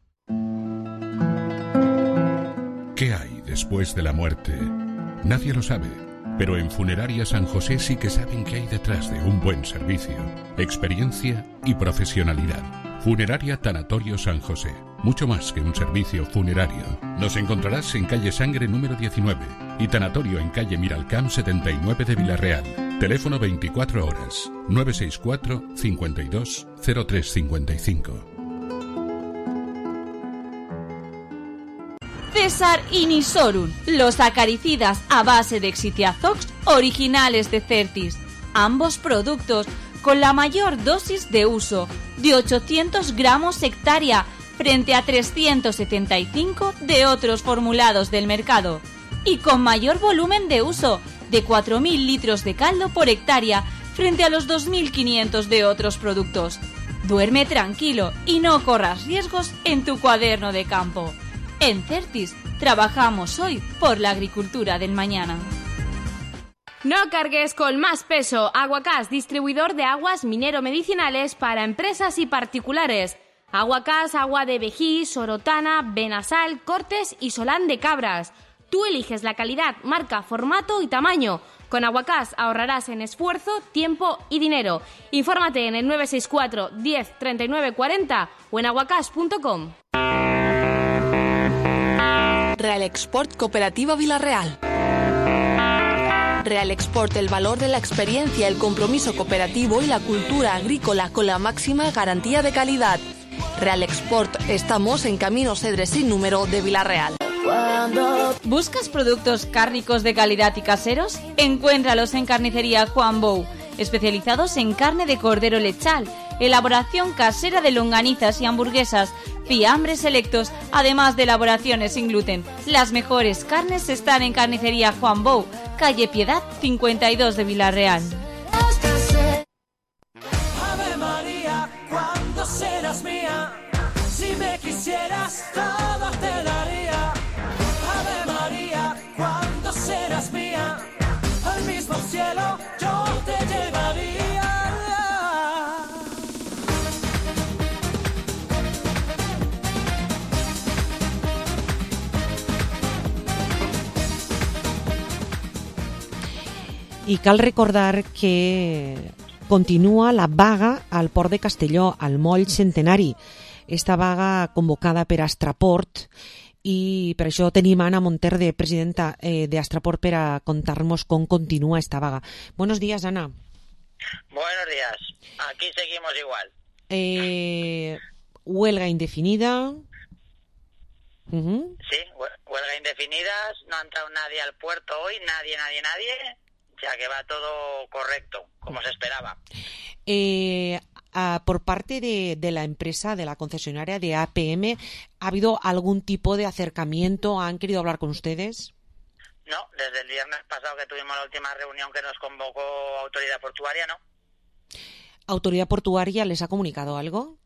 ¿Qué hay después de la muerte? Nadie lo sabe, pero en Funeraria San José sí que saben qué hay detrás de un buen servicio, experiencia y profesionalidad. Funeraria Tanatorio San José, mucho más que un servicio funerario. Nos encontrarás en calle Sangre número diecinueve y Tanatorio en calle Miralcamp setenta y nueve de Vila-real. Teléfono veinticuatro horas, nueve seis cuatro, cincuenta y dos, cero tres cincuenta y cinco. César y Nisorun, los acaricidas a base de Xithiazox originales de Certis. Ambos productos con la mayor dosis de uso, de ochocientos gramos hectárea, frente a trescientos setenta y cinco de otros formulados del mercado. Y con mayor volumen de uso, de cuatro mil litros de caldo por hectárea, frente a los dos mil quinientos de otros productos. Duerme tranquilo y no corras riesgos en tu cuaderno de campo. En Certis trabajamos hoy por la agricultura del mañana. No cargues con más peso. Aguacás, distribuidor de aguas minero-medicinales para empresas y particulares. Aguacás, agua de vejí, sorotana, benasal, cortes y solán de cabras. Tú eliges la calidad, marca, formato y tamaño. Con Aguacás ahorrarás en esfuerzo, tiempo y dinero. Infórmate en el nueve seis cuatro, diez, treinta y nueve, cuarenta o en aguacás punto com. Real Export Cooperativa Villarreal. Real Export, el valor de la experiencia, el compromiso cooperativo y la cultura agrícola con la máxima garantía de calidad. Real Export, estamos en Camino Cedre sin número de Villarreal. ¿Buscas productos cárnicos de calidad y caseros? Encuéntralos en Carnicería Juan Bou, especializados en carne de cordero lechal, elaboración casera de longanizas y hamburguesas, fiambres selectos, además de elaboraciones sin gluten. Las mejores carnes están en Carnicería Juan Bou, calle Piedad cincuenta y dos de Villarreal. Ave María, ¿cuándo serás mía? Si me quisieras, todo te daría. Ave María, ¿cuándo serás mía? Al mismo cielo yo te llevaría. I cal recordar que continua la vaga al port de Castelló, al moll Centenari. Esta vaga convocada per Astraport, i per això tenim Ana Monter, de presidenta eh, de Astraport, per a contar-nos com continua esta vaga. Buenos días, Ana. Buenos días. Aquí seguimos igual. Eh, huelga indefinida. Uh-huh. Sí, huelga indefinida. No ha entrado nadie al puerto hoy, nadie, nadie, nadie. Ya que va todo correcto, como se esperaba. Eh, uh, por parte de, de la empresa, de la concesionaria de A P M, ¿ha habido algún tipo de acercamiento? ¿Han querido hablar con ustedes? No, desde el viernes pasado que tuvimos la última reunión que nos convocó Autoridad Portuaria, no. ¿Autoridad Portuaria les ha comunicado algo?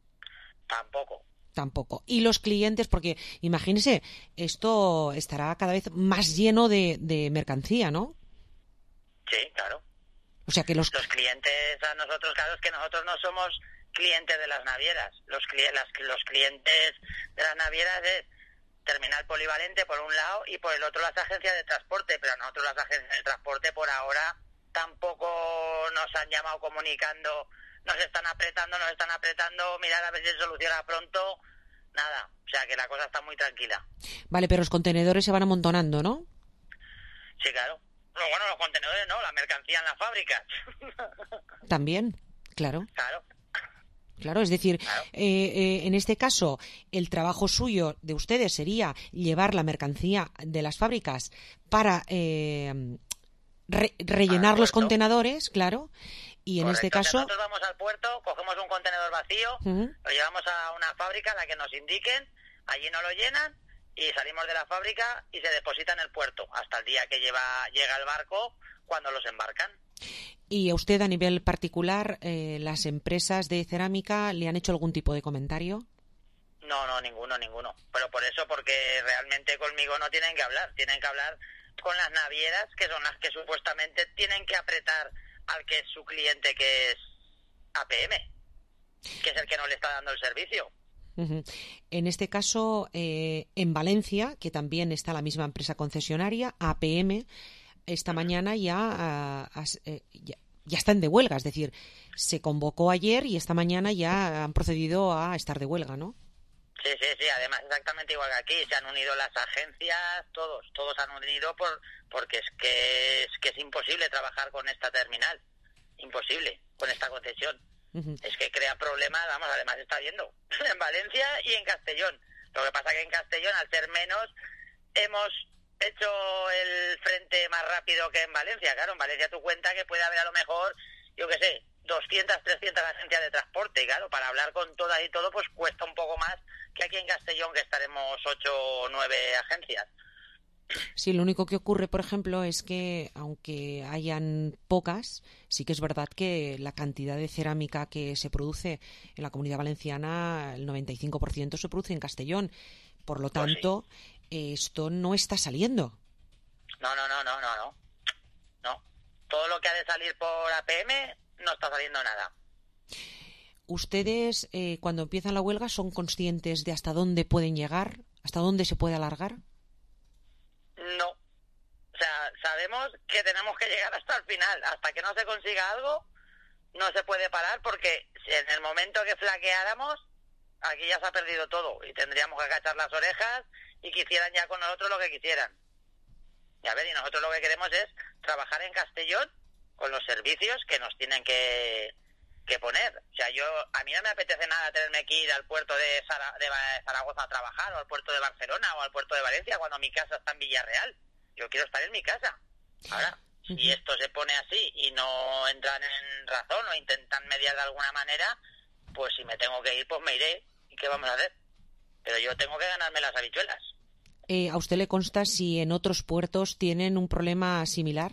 Tampoco. Tampoco. Y los clientes, porque imagínense, esto estará cada vez más lleno de, de mercancía, ¿no? Sí, claro. O sea que los... Los clientes a nosotros, claro, es que nosotros no somos clientes de las navieras. Los, cli- las, los clientes de las navieras es terminal polivalente por un lado y por el otro las agencias de transporte, pero a nosotros las agencias de transporte por ahora tampoco nos han llamado comunicando, nos están apretando, nos están apretando, mirad a ver si se soluciona pronto, nada. O sea que la cosa está muy tranquila. Vale, pero los contenedores se van amontonando, ¿no? Sí, claro. No, bueno, los contenedores no, la mercancía en las fábricas. También, claro. Claro. Claro, es decir, claro. Eh, eh, en este caso, el trabajo suyo de ustedes sería llevar la mercancía de las fábricas para eh, re- rellenar los contenedores, claro, y en Correcto. este caso... Nosotros vamos al puerto, cogemos un contenedor vacío, Uh-huh. lo llevamos a una fábrica a la que nos indiquen, allí nos lo llenan, y salimos de la fábrica y se deposita en el puerto hasta el día que lleva llega el barco, cuando los embarcan. ¿Y a usted, a nivel particular, eh, las empresas de cerámica le han hecho algún tipo de comentario? No, no, ninguno, ninguno. Pero por eso, porque realmente conmigo no tienen que hablar, tienen que hablar con las navieras, que son las que supuestamente tienen que apretar al que es su cliente, que es A P M, que es el que no le está dando el servicio. Uh-huh. En este caso, eh, en Valencia, que también está la misma empresa concesionaria, A P M, esta uh-huh. mañana ya, uh, as, eh, ya, ya están de huelga, es decir, se convocó ayer y esta mañana ya han procedido a estar de huelga, ¿no? Sí, sí, sí, además exactamente igual que aquí, se han unido las agencias, todos, todos han unido por porque es que es que es imposible trabajar con esta terminal, imposible, con esta concesión. Uh-huh. Es que crea problemas, vamos, además está viendo en Valencia y en Castellón. Lo que pasa que en Castellón, al ser menos, hemos hecho el frente más rápido que en Valencia. Claro, en Valencia tú cuenta que puede haber a lo mejor, yo qué sé, doscientas, trescientas agencias de transporte, y claro, para hablar con todas y todo, pues cuesta un poco más que aquí en Castellón, que estaremos ocho o nueve agencias. Sí, lo único que ocurre, por ejemplo, es que aunque hayan pocas, sí que es verdad que la cantidad de cerámica que se produce en la Comunidad Valenciana, el noventa y cinco por ciento se produce en Castellón. Por lo tanto, pues sí, esto no está saliendo. No, no, no, no, no, no. No. Todo lo que ha de salir por A P M no está saliendo nada. ¿Ustedes, eh, cuando empiezan la huelga, son conscientes de hasta dónde pueden llegar? ¿Hasta dónde se puede alargar? No. O sea, sabemos que tenemos que llegar hasta el final. Hasta que no se consiga algo, no se puede parar, porque si en el momento que flaqueáramos, aquí ya se ha perdido todo y tendríamos que agachar las orejas y que hicieran ya con nosotros lo que quisieran. Y a ver, y nosotros lo que queremos es trabajar en Castellón con los servicios que nos tienen que, que poner. O sea, yo a mí no me apetece nada tenerme que ir al puerto de, Zara, de Zaragoza a trabajar, o al puerto de Barcelona, o al puerto de Valencia, cuando mi casa está en Villarreal. Yo quiero estar en mi casa. Ahora, uh-huh. si esto se pone así y no entran en razón o intentan mediar de alguna manera, pues si me tengo que ir, pues me iré. ¿Y qué vamos a hacer? Pero yo tengo que ganarme las habichuelas. Eh, ¿A usted le consta si en otros puertos tienen un problema similar?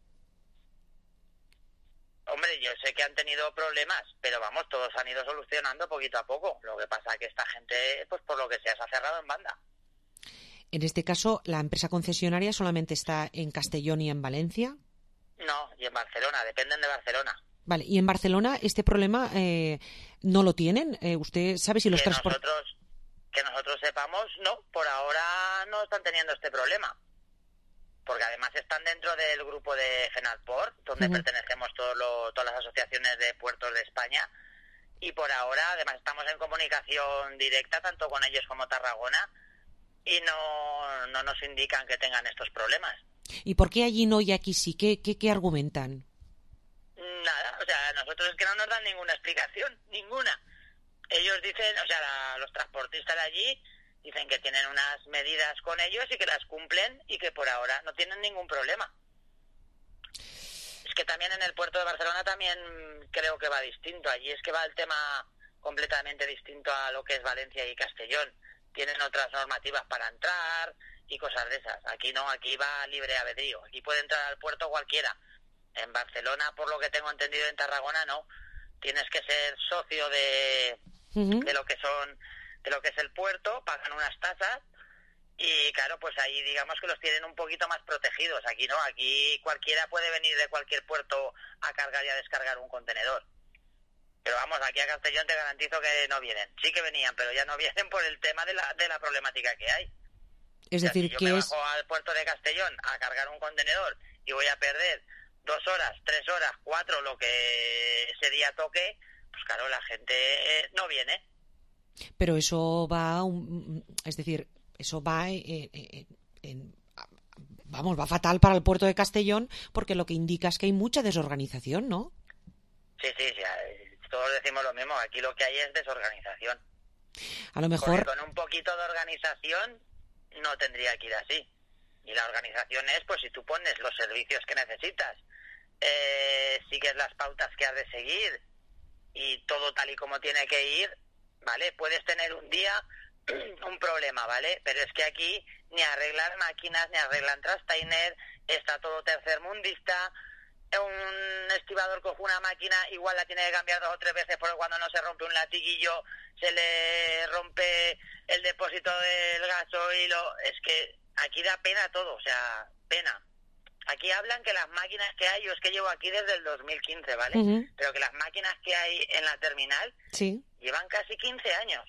Hombre, yo sé que han tenido problemas, pero vamos, todos han ido solucionando poquito a poco. Lo que pasa es que esta gente, pues por lo que sea, se ha cerrado en banda. En este caso, ¿la empresa concesionaria solamente está en Castellón y en Valencia? No, y en Barcelona, dependen de Barcelona. Vale, y en Barcelona este problema eh, no lo tienen. Eh, ¿Usted sabe si los que transportes... nosotros que nosotros sepamos, no, por ahora no están teniendo este problema. Porque además están dentro del grupo de Genalport, donde uh-huh. pertenecemos todos lo, todas las asociaciones de puertos de España, y por ahora además estamos en comunicación directa tanto con ellos como Tarragona, y no, no nos indican que tengan estos problemas. ¿Y por qué allí no y aquí sí? ¿Qué, qué, qué argumentan? Nada, o sea, nosotros es que no nos dan ninguna explicación, ninguna. Ellos dicen, o sea, la, los transportistas de allí dicen que tienen unas medidas con ellos y que las cumplen y que por ahora no tienen ningún problema. Es que también en el puerto de Barcelona también creo que va distinto. Allí es que va el tema completamente distinto a lo que es Valencia y Castellón. Tienen otras normativas para entrar y cosas de esas. Aquí no, aquí va libre albedrío. Aquí puede entrar al puerto cualquiera. En Barcelona, por lo que tengo entendido, en Tarragona no. Tienes que ser socio de, uh-huh. de lo que son, de lo que es el puerto, pagan unas tasas y claro, pues ahí digamos que los tienen un poquito más protegidos. Aquí no, aquí cualquiera puede venir de cualquier puerto a cargar y a descargar un contenedor. Pero vamos, aquí a Castellón te garantizo que no vienen. Sí que venían, pero ya no vienen por el tema de la, de la problemática que hay. Es o sea, decir, si yo que me es... bajo al puerto de Castellón a cargar un contenedor y voy a perder dos horas, tres horas, cuatro, lo que ese día toque, pues claro, la gente no viene. Pero eso va, un, es decir, eso va en, en, en, vamos, va fatal para el puerto de Castellón, porque lo que indica es que hay mucha desorganización, ¿no? Sí, sí, sí, todos decimos lo mismo, aquí lo que hay es desorganización. A lo mejor... Porque con un poquito de organización no tendría que ir así. Y la organización es, pues si tú pones los servicios que necesitas, eh, sigues las pautas que has de seguir y todo tal y como tiene que ir, ¿vale? Puedes tener un día un problema, ¿vale? Pero es que aquí ni arreglan máquinas, ni arreglan trastainer, está todo tercermundista. Un estibador coge una máquina, igual la tiene que cambiar dos o tres veces porque cuando no se rompe un latiguillo se le rompe el depósito del gasoil. Es que aquí da pena todo, o sea, pena. Aquí hablan que las máquinas que hay, yo es que llevo aquí desde el dos mil quince, ¿vale? Uh-huh. Pero que las máquinas que hay en la terminal sí. llevan casi quince años.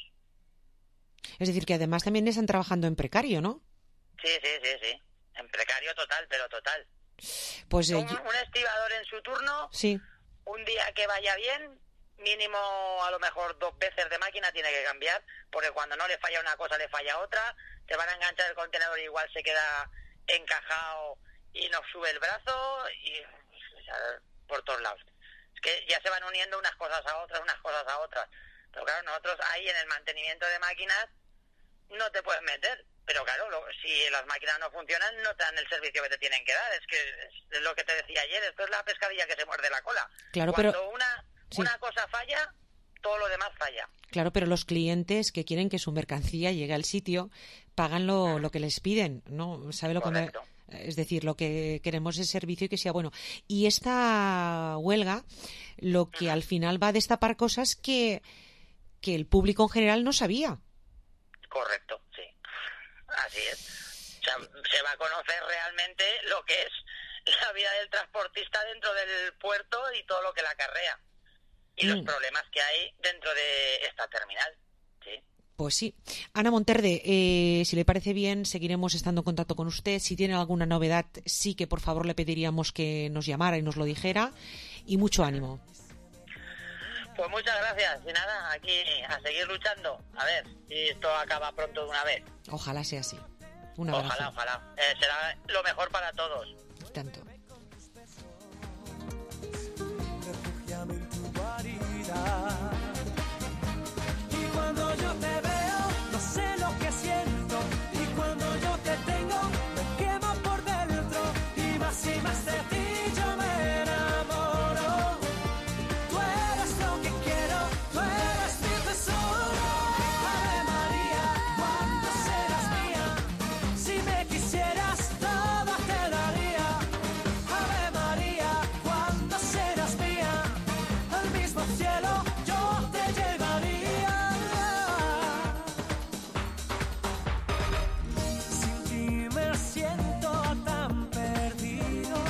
Es decir, que además también están trabajando en precario, ¿no? Sí, sí, sí, sí. En precario total, pero total. Pues, eh, un, un estibador en su turno, sí. un día que vaya bien, mínimo a lo mejor dos veces de máquina tiene que cambiar, porque cuando no le falla una cosa le falla otra, te van a enganchar el contenedor y igual se queda encajado y no sube el brazo y o sea, por todos lados. Es que ya se van uniendo unas cosas a otras, unas cosas a otras. Pero claro, nosotros ahí en el mantenimiento de máquinas no te puedes meter, pero claro, lo, si las máquinas no funcionan, no te dan el servicio que te tienen que dar. Es que es lo que te decía ayer, esto es la pescadilla que se muerde la cola. Claro, Cuando pero una, sí. una cosa falla, todo lo demás falla. Claro, pero los clientes que quieren que su mercancía llegue al sitio pagan lo, lo que les piden, ¿no? ¿Sabe lo que me... Es decir, lo que queremos es servicio y que sea bueno. Y esta huelga lo que al final va a destapar cosas que, que el público en general no sabía. Correcto, sí. Así es. O sea, se va a conocer realmente lo que es la vida del transportista dentro del puerto y todo lo que la acarrea. Y mm. los problemas que hay dentro de esta terminal. Sí. Pues sí. Ana Monterde, eh, si le parece bien, seguiremos estando en contacto con usted. Si tiene alguna novedad, sí que por favor le pediríamos que nos llamara y nos lo dijera. Y mucho ánimo. Pues muchas gracias. Y nada, aquí a seguir luchando. A ver si esto acaba pronto de una vez. Ojalá sea así. Un abrazo. Ojalá, ojalá. Eh, será lo mejor para todos. Tanto. Refúgiame en tu guarida. Y cuando yo te veo, no sé lo que siento. Y cuando yo te tengo, me quemo por dentro. Y más y más de ti yo me enamoro. Tú eres lo que quiero, tú eres mi tesoro. Ave María, ¿cuándo serás mía? Si me quisieras, todo te daría. Ave María, ¿cuándo serás mía? Al mismo cielo yo te llevaría. Sin ti me siento tan perdido.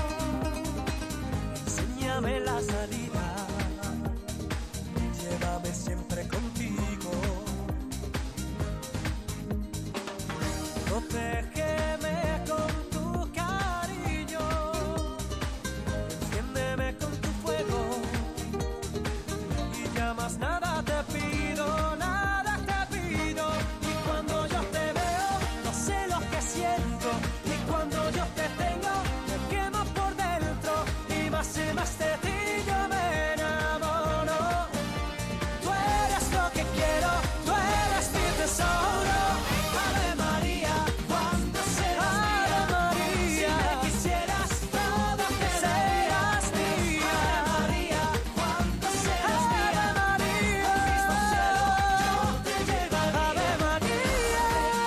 Enséñame la salida. Llévame siempre contigo. Protégeme con tu cariño. Enciéndeme con tu fuego. Y ya más nada te pido, nada te pido. Y cuando yo te veo, no sé lo que siento. Y cuando yo te tengo, me quemo por dentro. Y más y más de ti yo me enamoro. Tú eres lo que quiero, tú eres mi tesoro. Ave María, cuando serás mía. Si me quisieras, todo te seas mía. Ave María, cuando serás mía. Al mismo cielo yo te llevaría. Ave María,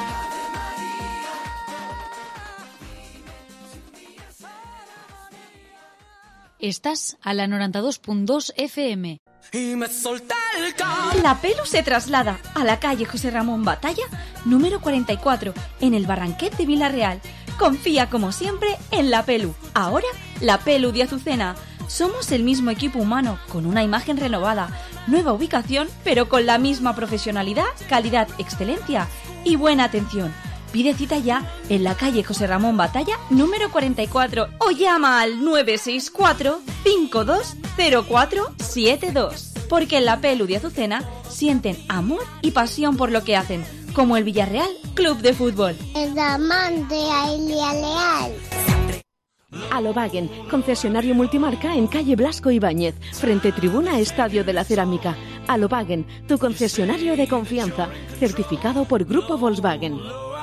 Estás a la noranta-dos punt dos F M. y me solté el ca. La Pelu se traslada a la calle José Ramón Batalla, número cuarenta y cuatro, en el Barranquet de Villarreal. Confía como siempre en La Pelu. Ahora, La Pelu de Azucena. Somos el mismo equipo humano, con una imagen renovada, nueva ubicación, pero con la misma profesionalidad, calidad, excelencia y buena atención. Pide cita ya en la calle José Ramón Batalla, número cuarenta y cuatro, o llama al nueve seis cuatro, cinco dos cero cuatro siete dos. Porque en La Pelu de Azucena sienten amor y pasión por lo que hacen, como el Villarreal Club de Fútbol. El amante a Villarreal. Alobagen, concesionario multimarca en calle Blasco Ibáñez, frente tribuna Estadio de la Cerámica. Alobagen, tu concesionario de confianza, certificado por Grupo Volkswagen.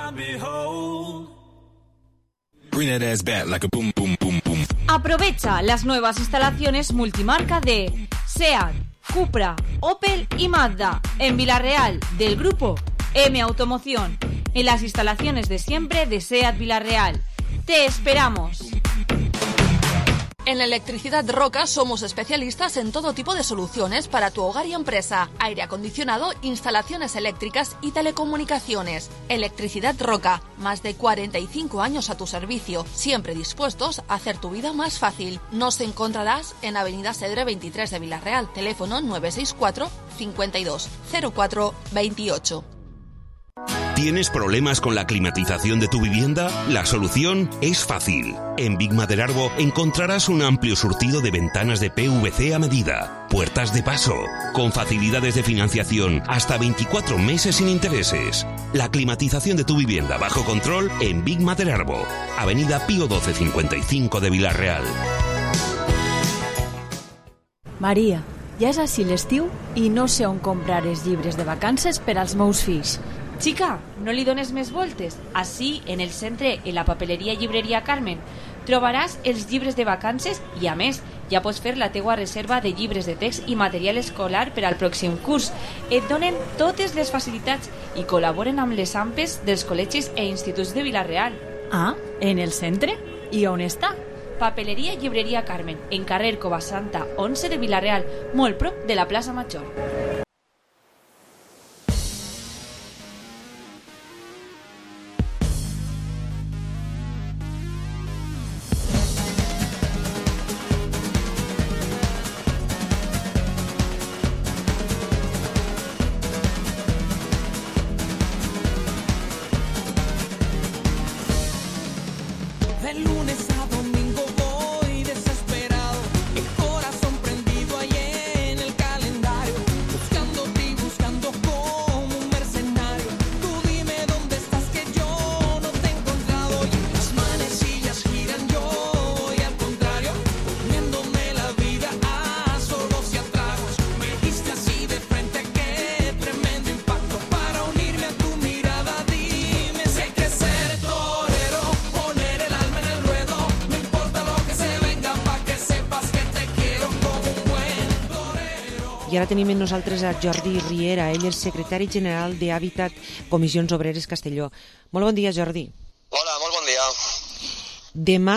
Aprovecha las nuevas instalaciones multimarca de SEAT, Cupra, Opel y Mazda en Villarreal, del grupo M Automoción, en las instalaciones de siempre de SEAT Villarreal. ¡Te esperamos! En Electricidad Roca somos especialistas en todo tipo de soluciones para tu hogar y empresa, aire acondicionado, instalaciones eléctricas y telecomunicaciones. Electricidad Roca, más de cuarenta y cinco años a tu servicio, siempre dispuestos a hacer tu vida más fácil. Nos encontrarás en Avenida Cedre veintitrés de Villarreal, teléfono nueve seis cuatro, cincuenta y dos, cero cuatro veintiocho. ¿Tienes problemas con la climatización de tu vivienda? La solución es fácil. En Big Maderarbo encontrarás un amplio surtido de ventanas de P V C a medida, puertas de paso, con facilidades de financiación hasta veinticuatro meses sin intereses. La climatización de tu vivienda bajo control en Big Maderarbo, Avenida Pío doce cincuenta y cinco de Villarreal. Maria, ja és així l'estiu i no sé on comprar els llibres de vacances per als meus fills. Xica, no li dones més voltes. Així, en el centre, en la papeleria i llibreria Carmen, trobaràs els llibres de vacances i, a més, ja pots fer la teua reserva de llibres de text i material escolar per al pròxim curs. Et donen totes les facilitats i col·laboren amb les A M P Es dels col·legis e instituts de Vila-real. Ah, en el centre? I on està? Papeleria i llibreria Carmen, en carrer Covasanta onze de Vila-real, molt prop de la plaça Major. De lunes a domingo voy desesperado, el corazón prendido ahí en el calendario, buscándote y buscando como un mercenario. Tú dime dónde estás que yo no te he encontrado. Y las manecillas giran, yo voy al contrario, poniéndome la vida a sorbos y a tragos. Me diste así de frente, qué tremendo impacto para unirme a tu mirada. Dime si hay que ser torero, poner el alma en el ruedo, no importa lo que se venga, pa' que sepas que te quiero como un buen torero. I ara tenim amb nosaltres a Jordi Riera, ell és secretari general d'Hàbitat Comissions Obreres Castelló. Molt bon dia, Jordi. Hola, molt bon dia. Demà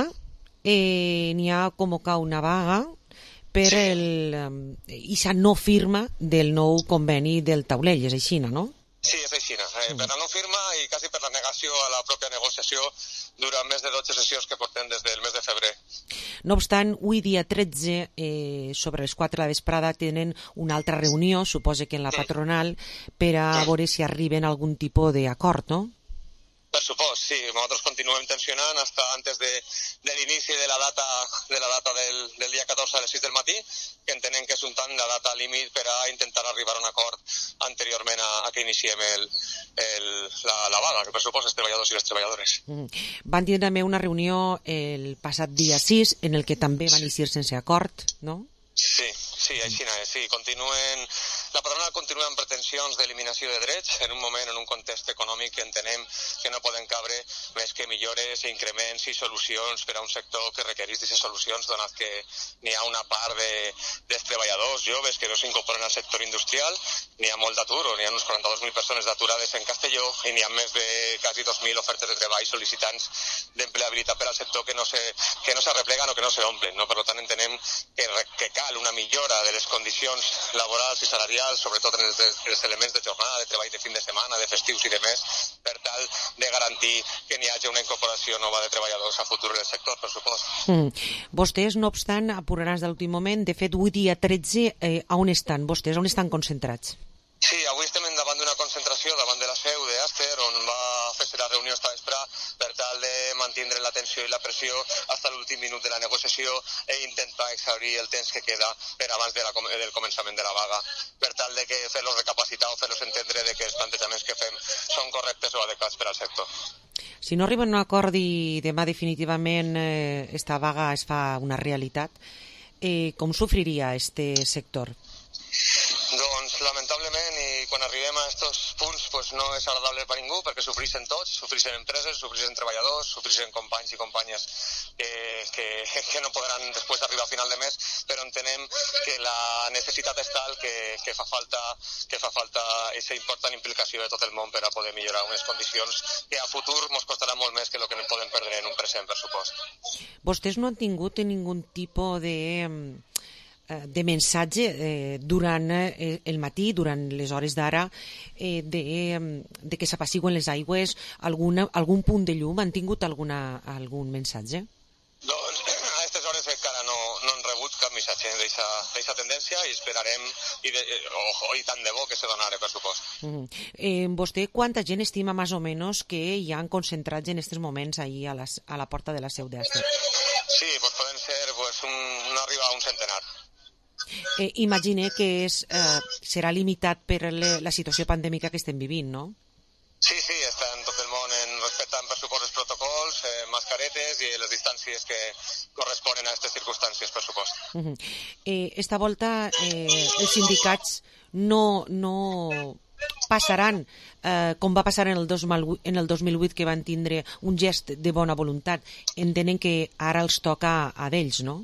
eh, n'hi ha convocar una vaga per sí. el, eh, ixa no firma del nou conveni del taulell, és així, no? Sí, és així, eh, per la no firma i quasi per la negació a la pròpia negociació durant més de dotze sessions que portem des del mes de febrer. No obstant, avui dia tretze, eh, sobre les quatre de la vesprada, tenen una altra reunió, suposa que en la patronal, per a veure si arriben a algun tipus d'acord, no? Per supost, sí. Nosaltres continuem tensionant hasta antes de, de l'inici de la data de la data del, del dia catorze a les sis del matí, que entenem que és un tant la data límit per a intentar arribar a un acord anteriorment a, a que iniciem el, el, la, la vaga, que per supost els treballadors i les treballadores. Mm. Van tenir també una reunió el passat dia sis, en el que també van eixir sense acord, no? Sí, sí, així és. Sí, continuen, la patronal continua amb pretensions d'eliminació de drets en un moment, en un context econòmic que entenem que no poden cabre més que millores, increments i solucions per a un sector que requereix d'aquestes solucions, donat que n'hi ha una part de, dels treballadors joves que no s'incorporen al sector industrial, n'hi ha molt d'atur, n'hi ha uns quaranta-dos mil persones d'aturades en Castelló i n'hi ha més de quasi dos mil ofertes de treball sol·licitants d'empleabilitat per al sector que no se, que no se repleguen o que no se omplen, no? Per tant, entenem que, que cal una millora de les condicions laborals i salarials, sobretot en els, els elements de jornada, de treball de fin de setmana, de festius i de més, per tal de garantir que n'hi hagi una incorporació nova de treballadors a futur en el sector, per supost. Mm. Vostès, no obstant, apuraran des de l'últim moment. De fet, avui dia tretze, eh, on estan vostès? On estan concentrats? Sí, avui estem davant d'una concentració davant de la seu d'Aster, on va fer-se la reunió esta vespre per tal de mantindre la tensió i la pressió fins a l'últim minut de la negociació e intentar exhaurir el temps que queda per abans de la, del començament de la vaga, per tal de que fer-los recapacitar o fer-los entendre de que els plantejaments que fem són correctes o adequats per al sector. Si no arriben a un acord i demà definitivament eh, esta vaga es fa una realitat, eh, com sofriria este sector? Doncs lamentablement, i quan arribem a aquests punts pues, no és agradable per ningú, perquè sofreixen tots, sofreixen empreses, sofreixen treballadors, sofreixen companys i companyes que, que, que no podran després arribar a final de mes, però entenem que la necessitat és tal que, que fa falta que fa falta aquesta important implicació de tot el món per a poder millorar unes condicions que a futur ens costarà molt més que el que no podem perdre en un present, per supost. Vostès no han tingut ningú tipus de... de mensatge eh, durant eh, el matí, durant les hores d'ara, eh, de, de que s'apaciguen les aigües, alguna, algun punt de llum? Han tingut alguna, algun mensatge? Doncs a aquestes hores encara no, no han rebut cap missatge d'aquesta tendència i esperarem, i, de, oh, i tant de bo que se donarà, per supost. Mm. Eh, vostè quanta gent estima més o menys que hi han concentrats en aquests moments ahir a, les, a la porta de la seu d'Aster? Sí, pues poden ser pues, un, no arriba a un centenar. Eh, imagine que és, eh, serà limitat per le, la situació pandèmica que estem vivint, no? Sí, sí, està en tot el món en respectant per supost els protocols, eh, mascaretes i les distàncies que corresponen a aquestes circumstàncies, per supost. Uh-huh. eh, esta volta eh, els sindicats no, no passaran, eh, com va passar en el, dos mil vuit, en el dos mil vuit, que van tindre un gest de bona voluntat. Entenen que ara els toca a d'ells, no?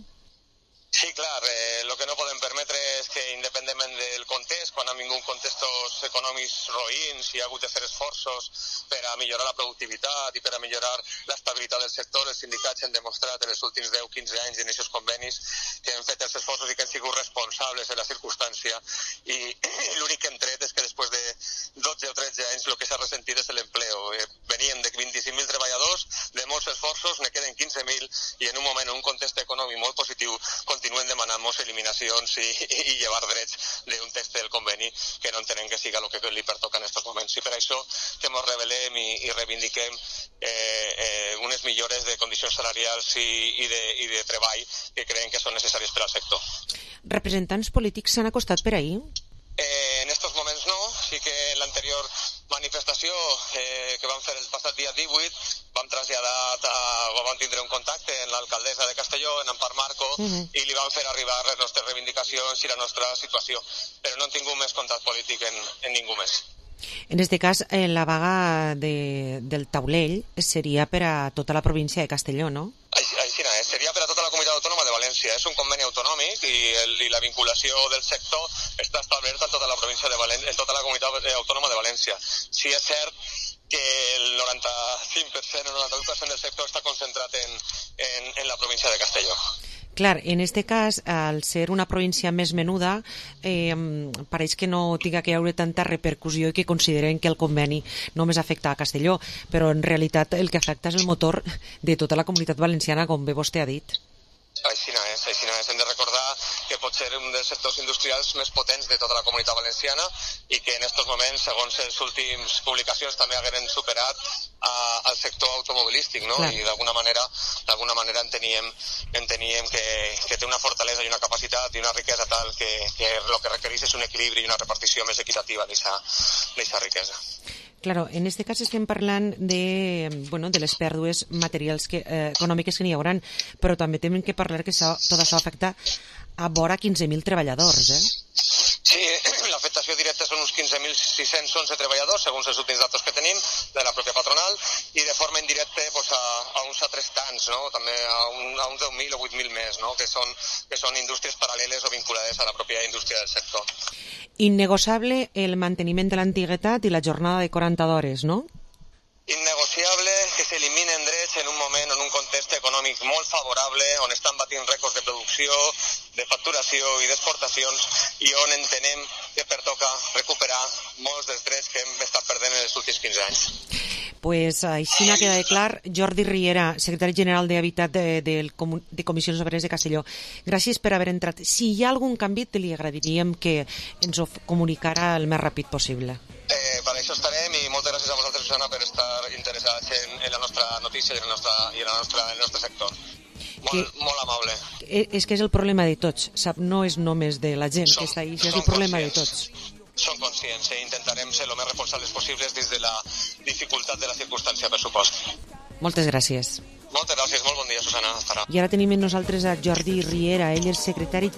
Sí, clar, eh, lo que no podem permetre és que, independentment del context, quan han vingut contextos econòmics roïns i ha hagut de fer esforços per a millorar la productivitat i per a millorar l'estabilitat del sector, els sindicats han demostrat en els últims deu quinze anys en aquests convenis que han fet els esforços i que han sigut responsables de la circumstància, i, i l'únic que hem tret és que després de dotze o tretze anys el que s'ha ressentit és l'empleo. Eh, veníem de vint-i-cinc mil treballadors, de molts esforços, ne queden quinze mil, i en un moment, en un context econòmic molt positiu, continuen demanant-nos eliminacions i, i, i llevar drets d'un text del conveni que no entenem que siga el que li pertoca en aquests moments. I per això que ens rebel·lem i, i reivindiquem eh, eh, unes millores de condicions salarials i, i, de, i de treball que creiem que són necessàries per al sector. Representants polítics s'han acostat per ahir? Eh, en estos moments no, sí que en l'anterior manifestació eh, que vam fer el passat dia divuit vam traslladar, a, vam tindre un contacte en l'alcaldessa de Castelló, en Ampar Marco, uh-huh. i li vam fer arribar les nostres reivindicacions i la nostra situació, però no hem tingut més contacte polític en, en ningú més. En aquest cas, eh, la vaga de, del taulell seria per a tota la província de Castelló, no? Així no és, seria per a tota la comunitat autònoma de València. És un conveni autonòmic i, el, i la vinculació del sector està establerta en tota la província de València, en tota la comunitat autònoma de València. Sí és cert que el noranta-cinc per cent o noranta-vuit per cent del sector està concentrat en, en, en la província de Castelló. Clar, en este cas, al ser una província més menuda, eh, pareix que no tinga que haure tanta repercussió i que consideren que el conveni només afecta a Castelló, però en realitat el que afecta és el motor de tota la comunitat valenciana, com bé vostè ha dit. Així no és, així no és. Hem de recordar que pot ser un dels sectors industrials més potents de tota la comunitat valenciana i que en aquests moments, segons les últimes publicacions, també hagueren superat a, al sector automobilístic, no? Clar. I d'alguna manera d'alguna manera enteníem, enteníem que, que té una fortalesa i una capacitat i una riquesa tal que, que el que requereix és un equilibri i una repartició més equitativa d'aquesta riquesa. Claro, en este cas estem parlant de, bueno, de les pèrdues materials que, eh, econòmiques que n'hi hauran, però també hem de parlar que això, tot això afecta a vora quinze mil treballadors, eh? Sí, l'afectació directa són uns quinze mil sis-cents onze treballadors, segons els últims datos que tenim, de la pròpia patronal, i de forma indirecta pues, a, a uns altres tants, no? També a, un, a uns deu mil o vuit mil més, no? que, són, que són indústries paral·leles o vinculades a la pròpia indústria del sector. Innegociable el manteniment de l'antiguitat i la jornada de quaranta hores, no? Innegociable que s'eliminen drets en un moment, en un context econòmic molt favorable, on estan batint rècords de producció, de facturació i d'exportacions, i on entenem que pertoca recuperar molts dels drets que hem estat perdent en els últims quinze anys. Pues així n'ha quedat clar. Jordi Riera, secretari general d'Habitat de, de, de Comissions Obreres de Castelló, gràcies per haver entrat. Si hi ha algun canvi, te li agrairíem que ens ho comunicara el més ràpid possible. Eh, per això estarem, i moltes gràcies a vosaltres, Susana, per estar interessats en, en la nostra notícia i en el nostre, i en la nostra, en el nostre sector. Molt, que, molt amable. És que és el problema de tots, sap? No és només de la gent som, que està ahí, és el problema de tots. Som conscients i intentarem ser el més responsables possibles dins de la dificultat de la circumstància, per supost. Moltes gràcies. Moltes gràcies, molt bon dia, Susana. Hasta ara. I ara tenim amb nosaltres a Jordi Riera, ell és secretari.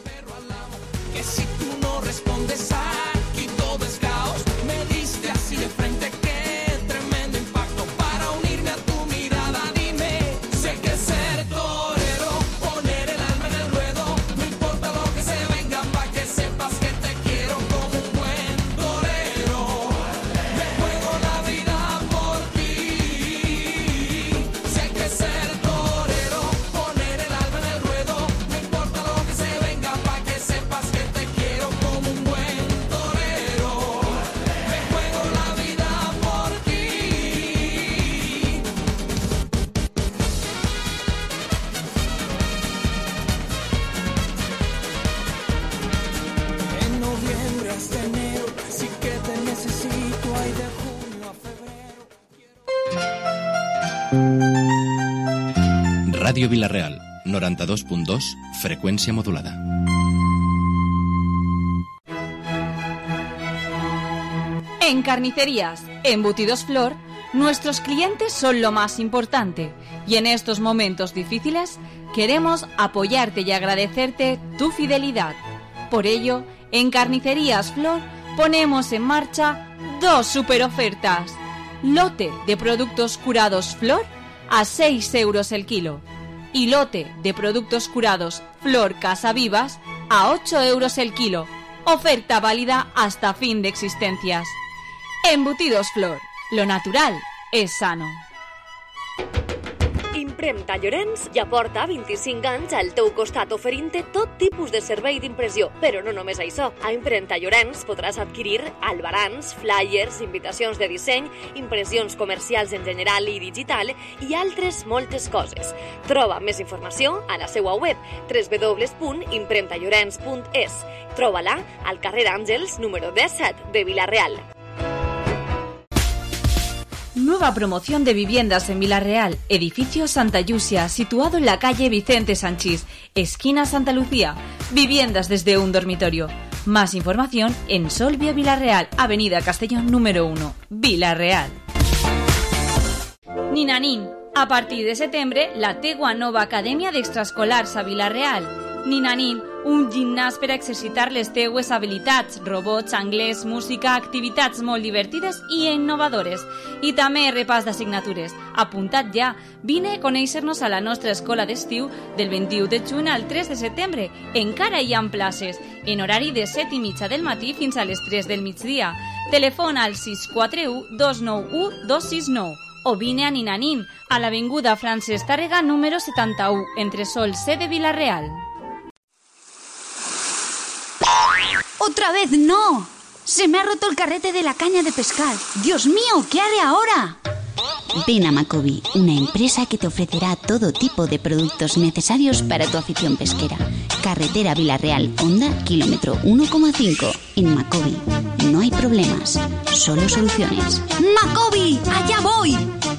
Que si tu no respondes aquí todo es caos, me diste así de frente, qué tremendo impacto para unirme a tu mirada, dime, sé que ser torero, poner el alma en el ruedo, no importa lo que se venga, pa' que sepas que te quiero como un buen torero, me juego la vida por ti, sé que ser torero, poner el alma en el ruedo, no importa lo que se venga, pa' que sepas que te quiero como un buen torero, me juego la vida por ti. En noviembre hasta enero, sí que te necesito, ay, de junio a febrero. Ràdio Vila-real, noranta-dos punt dos, freqüència modulada. En Carnicerías Embutidos Flor, nuestros clientes son lo más importante y en estos momentos difíciles queremos apoyarte y agradecerte tu fidelidad. Por ello, en Carnicerías Flor ponemos en marcha dos super ofertas. Lote de productos curados Flor a seis euros el kilo y lote de productos curados Flor Casa Vivas a ocho euros el kilo. Oferta válida hasta fin de existencias. Embutidos Flor, lo natural és sano. Impremta Llorenç ja porta vint-i-cinc anys al teu costat oferint-te tot tipus de servei d'impressió. Però no només això. A Impremta Llorenç podràs adquirir albarans, flyers, invitacions de disseny, impressions comercials en general i digital i altres moltes coses. Troba més informació a la seva web w w w punt impremta llorenç punt es. Troba-la al carrer Àngels número disset de Vila-real. Nueva promoción de viviendas en Vila-real, edificio Santa Llucia, situado en la calle Vicente Sanchís, esquina Santa Lucía. Viviendas desde un dormitorio. Más información en Solvia Vila-real, avenida Castellón número uno, Vila-real. Ninanín, a partir de setembre, la tegua nova acadèmia d'extraescolars a Vila-real. Ninanín, un gimnàs per a exercitar les teues habilitats, robots, anglès, música, activitats molt divertides i innovadores. I també repàs d'assignatures. Apuntat ja, vine a conèixer-nos a la nostra escola d'estiu del vint-i-u de juny al tres de setembre. Encara hi ha places, en horari de set i mitja del matí fins a les tres del migdia. Telefona al sis quatre u dos nou u dos sis nou o vine a Ninanín, a l'avinguda Francesc Tàrrega número setanta-u, entre Sol C de Vila-real. ¡Otra vez no! ¡Se me ha roto el carrete de la caña de pescar! ¡Dios mío! ¿Qué haré ahora? Ven a Macobi, una empresa que te ofrecerá todo tipo de productos necesarios para tu afición pesquera. Carretera Vila-real, Honda, kilómetro uno coma cinco. En Macobi no hay problemas, solo soluciones. ¡Macobi! ¡Allá voy!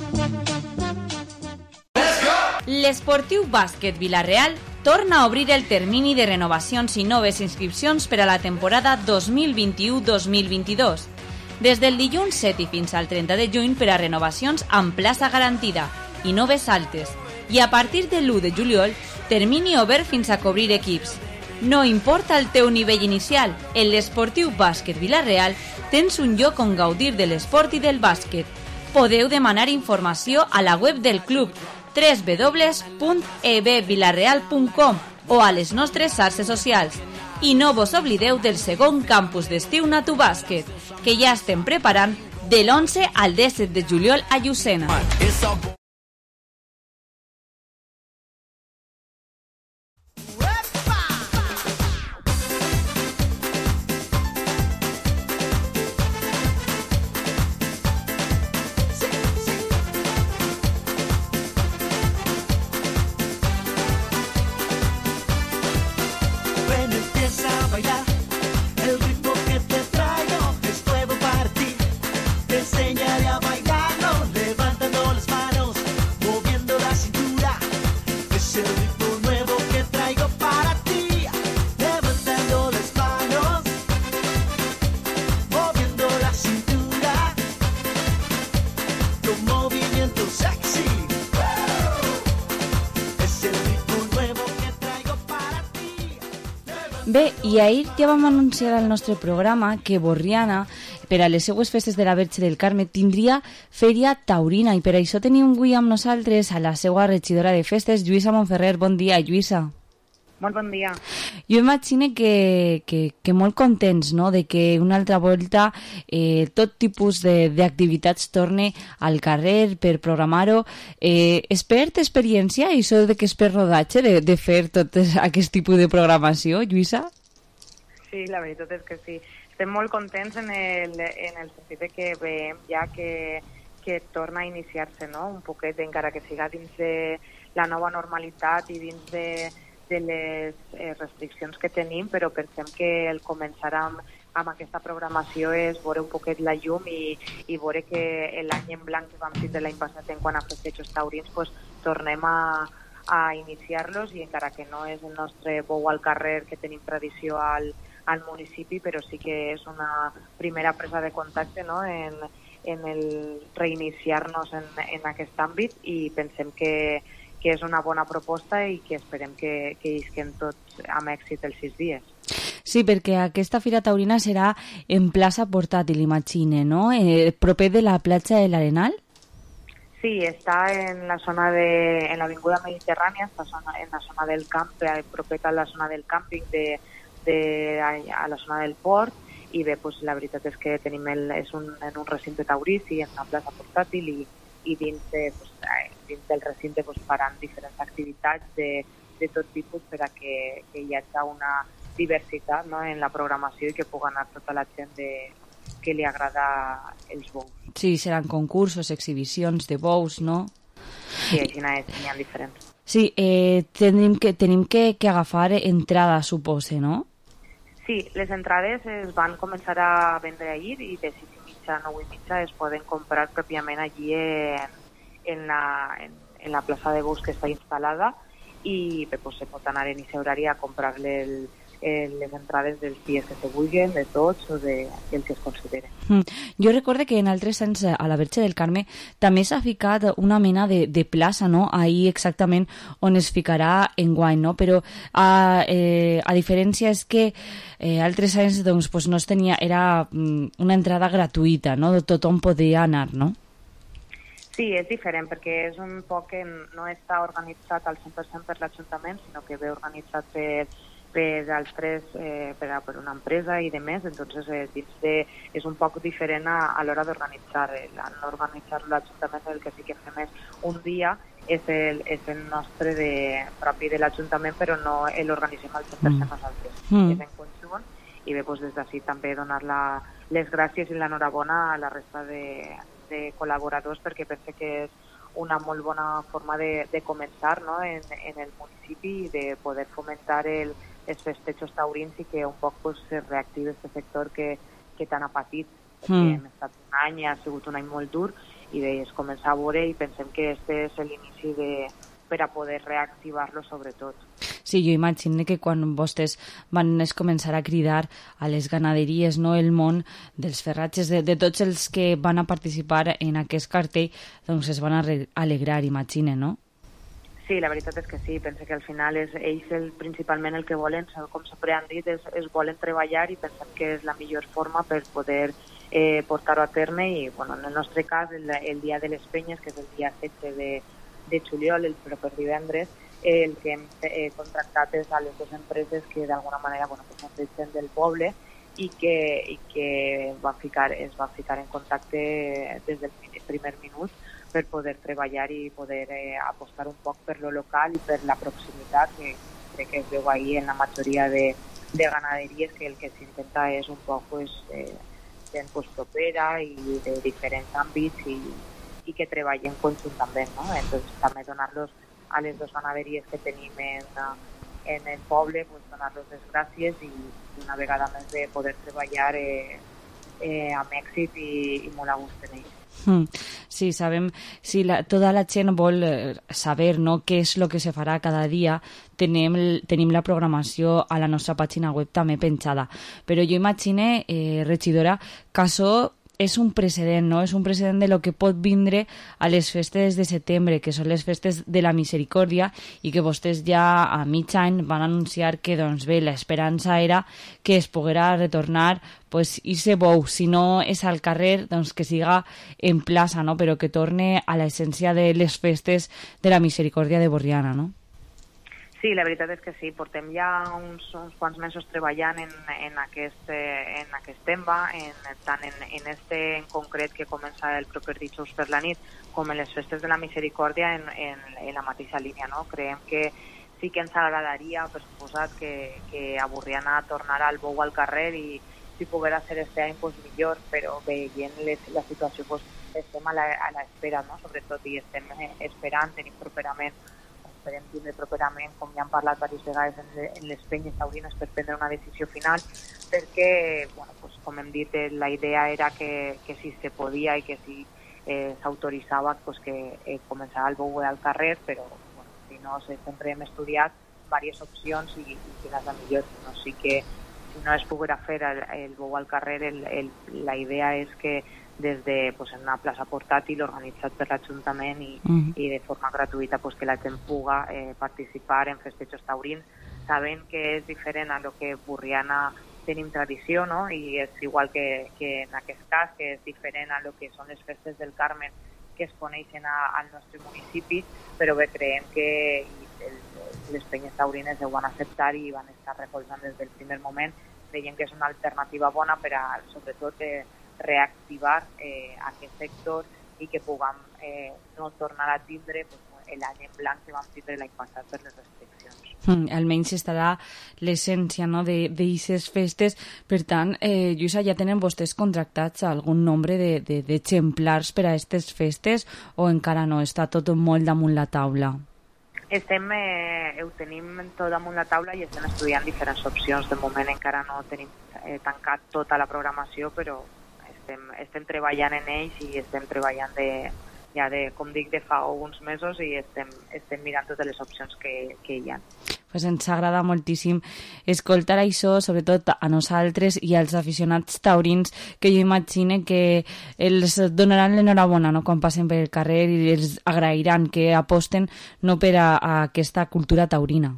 L'Esportiu Bàsquet Vila-real torna a obrir el termini de renovacions i noves inscripcions per a la temporada dos mil vint-i-u dos mil vint-i-dos. Des del dilluns set i fins al trenta de juny per a renovacions amb plaça garantida i noves altes. I a partir de l'u de juliol, termini obert fins a cobrir equips. No importa el teu nivell inicial, en l'Esportiu Bàsquet Vila-real tens un lloc on gaudir de l'esport i del bàsquet. Podeu demanar informació a la web del club w w w punt e b vilareal punt com o a les nostres xarxes socials. I no vos oblideu del segon campus d'estiu Natu Bàsquet, que ja estem preparant de l'onze al disset de juliol a Llucena. Bé, i ahir ja vam anunciar al nostre programa que Borriana, per a les seues festes de la Verge del Carme, tindria Fèria Taurina, i per això tenim avui amb nosaltres a la seva regidora de festes, Lluïsa Montferrer. Bon dia, Lluïsa. Molt bon dia. Jo imagino que, que, que molt contents, no?, de que una altra volta eh, tot tipus d'activitats torne al carrer per programar-ho. Eh, és per experiència això de que és per rodatge de, de fer tot aquest tipus de programació, Lluïsa? Sí, la veritat és que sí. Estem molt contents en el, en el sentit de que veiem ja que, que torna a iniciar-se, no?, un poquet, encara que siga dins de la nova normalitat i dins de de les eh, restriccions que tenim, però pensem que el començar amb, amb aquesta programació és veure un poquet la llum i, i veure que l'any en blanc que vam tindre l'any passat en quant a festejos taurins, pues, tornem a, a iniciar-los, i encara que no és el nostre bou al carrer que tenim tradició al, al municipi, però sí que és una primera presa de contacte, no?, en, en el reiniciar-nos en, en aquest àmbit, i pensem que que és una bona proposta i que esperem que, que isquen tots amb èxit els sis dies. Sí, perquè aquesta Fira Taurina serà en plaça portàtil, imagine, no? Eh, proper de la platja de l'Arenal? Sí, està en la zona de, en l'avinguda Mediterrània, està zona, en la zona del camp, propera a la zona del càmping de, de, a, a la zona del port, i bé, pues, la veritat és que tenim el, és un, en un recinte taurí, sí, en una plaça portàtil, i, i dins, de, pues, dins del recinte pues, faran diferents activitats de, de tot tipus per a que, que hi hagi una diversitat, no?, en la programació i que pugui anar tota la gent de, que li agrada els bous. Sí, seran concursos, exhibicions de bous, no? Sí, així n'hi ha diferents. Sí, eh, tenim, que, tenim que, que agafar entrada, supose, no? Sí, les entrades es van començar a vendre ahir i de sis i mitja a nou i mitja es poden comprar pròpiament allí en, en, la, en, en la plaça de bous que està instal·lada i bé, pues, se pot anar en aquest horari a comprar-le el, les entrades dels dies que se vulguin, de tots o de, del que es considere. Mm. Jo recordo que en altres anys a la Verge del Carme també s'ha ficat una mena de, de plaça, no?, ahí exactament on es ficarà enguany, no? Però a, eh, a diferència és que eh, altres anys doncs, pues, no es tenia, era mm, una entrada gratuïta, no? Tothom podia anar, no? Sí, és diferent perquè és un poc que no està organitzat al cent per cent per l'Ajuntament, sinó que ve organitzat per per altres, eh, per, a, per una empresa i de més, entonces eh, de, és un poc diferent a, a l'hora d'organitzar. Al no organitzar l'Ajuntament el que sí que fem és un dia, és el, és el nostre de, propi de l'Ajuntament, però no l'organitzem al cent per cent nosaltres. Mm. És en conjunt i bé, doncs, des d'ací també donar la, les gràcies i l'enhorabona a la resta de, de col·laboradors perquè pense que és una molt bona forma de, de començar, no?, en, en el municipi i de poder fomentar el, els festejos taurins i que un poc pues, se reactivi aquest sector que, que tant ha patit. Mm. Que hem estat un any, ha sigut un any molt dur i bé, es comença a veure i pensem que este és l'inici de, per a poder reactivar-lo sobretot. Sí, jo imagino que quan vostès van començar a cridar a les ganaderies, no, el món dels ferratges, de, de tots els que van a participar en aquest cartell, doncs es van alegrar, imagine, no? Sí, la veritat és que sí, penso que al final és, ells el, principalment el que volen, com sempre han dit, és, és volen treballar i pensem que és la millor forma per poder eh, portar-ho a terme i, bueno, en el nostre cas, el, el dia de les penyes, que és el dia setze de, de juliol, el proper divendres, el que hem eh, contractat és a les dues empreses que d'alguna manera bueno, pues, ens deixen del poble i que, i que va ficar, es va ficar en contacte des del primer minut per poder treballar i poder eh, apostar un poc per lo local i per la proximitat que crec que es veu ahí en la majoria de, de ganaderies que el que s'intenta és un poc pues, eh, gent pues, propera i de diferents àmbits i, i que treballen conjuntament, no? Entonces també donar-los a les dues ganaderies que tenim en, en el poble, pues, donar-los les gràcies i una vegada més de poder treballar eh, eh, amb èxit i, i molt a gust en ells. Mm. Sí, sabem, si la, tota la gent vol eh, saber, no, què és el que se farà cada dia, tenim, tenim la programació a la nostra pàgina web també penjada. Però jo imagine, eh, regidora, que això és un precedent, no? És un precedent de lo que pot vindre a les festes de setembre, que són les festes de la Misericòrdia, i que vostès ja a mig any van anunciar que, doncs bé, l'esperança era que es poguera retornar pues, irse bou, si no és al carrer, doncs que siga en plaça, no? Però que torne a l'essència de les festes de la Misericòrdia de Borriana, no? Sí, la veritat és que sí, portem ja uns, uns quants mesos treballant en, en, aquest, en aquest tema, en, tant en, en este en concret que comença el proper dijous per la nit, com en les festes de la Misericòrdia en, en, en la mateixa línia, no? Creiem que sí que ens agradaria, per suposat, que, que a Borriana tornarà el bou al carrer i si poguera ser este any, pues, millor, però veient les, la situació, pues, estem a l'espera, no? Sobretot, i estem esperant, tenim properament esperem tindre properament, com ja hem parlat diverses vegades en, en les penyes taurines per prendre una decisió final, perquè, bueno, pues, com hem dit, la idea era que, que si se podia i que si eh, s'autoritzava pues, que eh, començava el bou al carrer, però bueno, si no, sempre hem estudiat diverses opcions i, i quina és la millor. No? Sí que si no es poguera fer el, el bou al carrer, el, el, la idea és que des de pues, en una plaça portàtil organitzat per l'Ajuntament i, mm. i de forma gratuïta pues, que la gent puga eh, participar en festejos taurins, sabent que és diferent a lo que Burriana tenim tradició, no? I és igual que, que en aquest cas, que és diferent a lo que són les festes del Carme que es coneixen a, al nostre municipi, però bé, creiem que el, les penyes taurines ho van acceptar i van estar recolzant des del primer moment. Creiem que és una alternativa bona per a, sobretot, eh, reactivar eh, aquest sector i que puguem eh, no tornar a tindre pues, l'any en blanc que vam tindre l'any passat per les restriccions. Mm, almenys estarà l'essència, no, d'aquestes festes. Per tant, eh, Lluïsa, ja tenen vostès contractats algun nombre d'exemplars de, de, per a aquestes festes o encara no? Està tot molt damunt la taula? Estem, eh, ho tenim tot damunt la taula i estem estudiant diferents opcions. De moment encara no tenim eh, tancat tota la programació, però estem, estem treballant en ells i estem treballant de, ja de, com dic, de fa alguns mesos i estem, estem mirant totes les opcions que, que hi ha. Pues ens agrada moltíssim escoltar això, sobretot a nosaltres i als aficionats taurins, que jo imagine que els donaran l'enhorabona, no?, quan passen pel carrer i els agrairan que aposten no per a, a aquesta cultura taurina.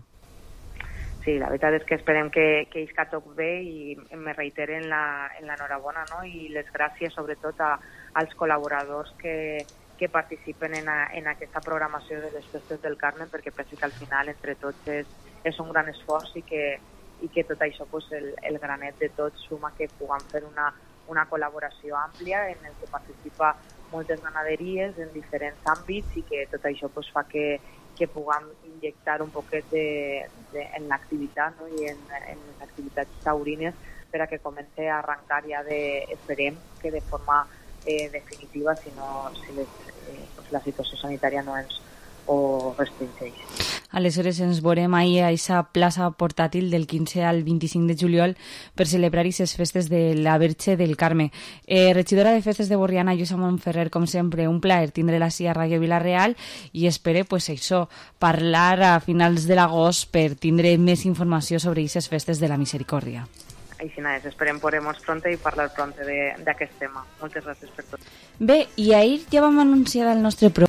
Sí, la veritat és que esperem que, que isca tot bé i me reiteren l'enhorabona, no?, i les gràcies sobretot a, als col·laboradors que que participen en, a, en aquesta programació de les festes del Carme, perquè penso que al final entre tots és, és un gran esforç i que, i que tot això, pues, el, el granet de tots suma que puguem fer una, una col·laboració àmplia en el que participa moltes ganaderies en diferents àmbits i que tot això pues, fa que, que puguem injectar un poquet de, de, en l'activitat, no? I en, en les activitats taurines per a que comenci a arrencar ja de, esperem que de forma eh, definitiva, si, no, si les, eh, pues la situació sanitària no ens ho restringeix. Aleshores ens veurem ahir a aquesta plaça portàtil del quinze al vint-i-cinc de juliol per celebrar aquestes festes de la Verge del Carme. Eh, regidora de Festes de Borriana, Lluïsa Montferrer, com sempre, un plaer tindre-la així a Ràdio Vila-real i espero, pues, això, parlar a finals de l'agost per tindre més informació sobre aquestes festes de la Misericòrdia. Així és, esperem poder-nos pronto i parlar pronto d'aquest tema. Moltes gràcies per tot. Bé, i ahir ja vam anunciar el nostre programa.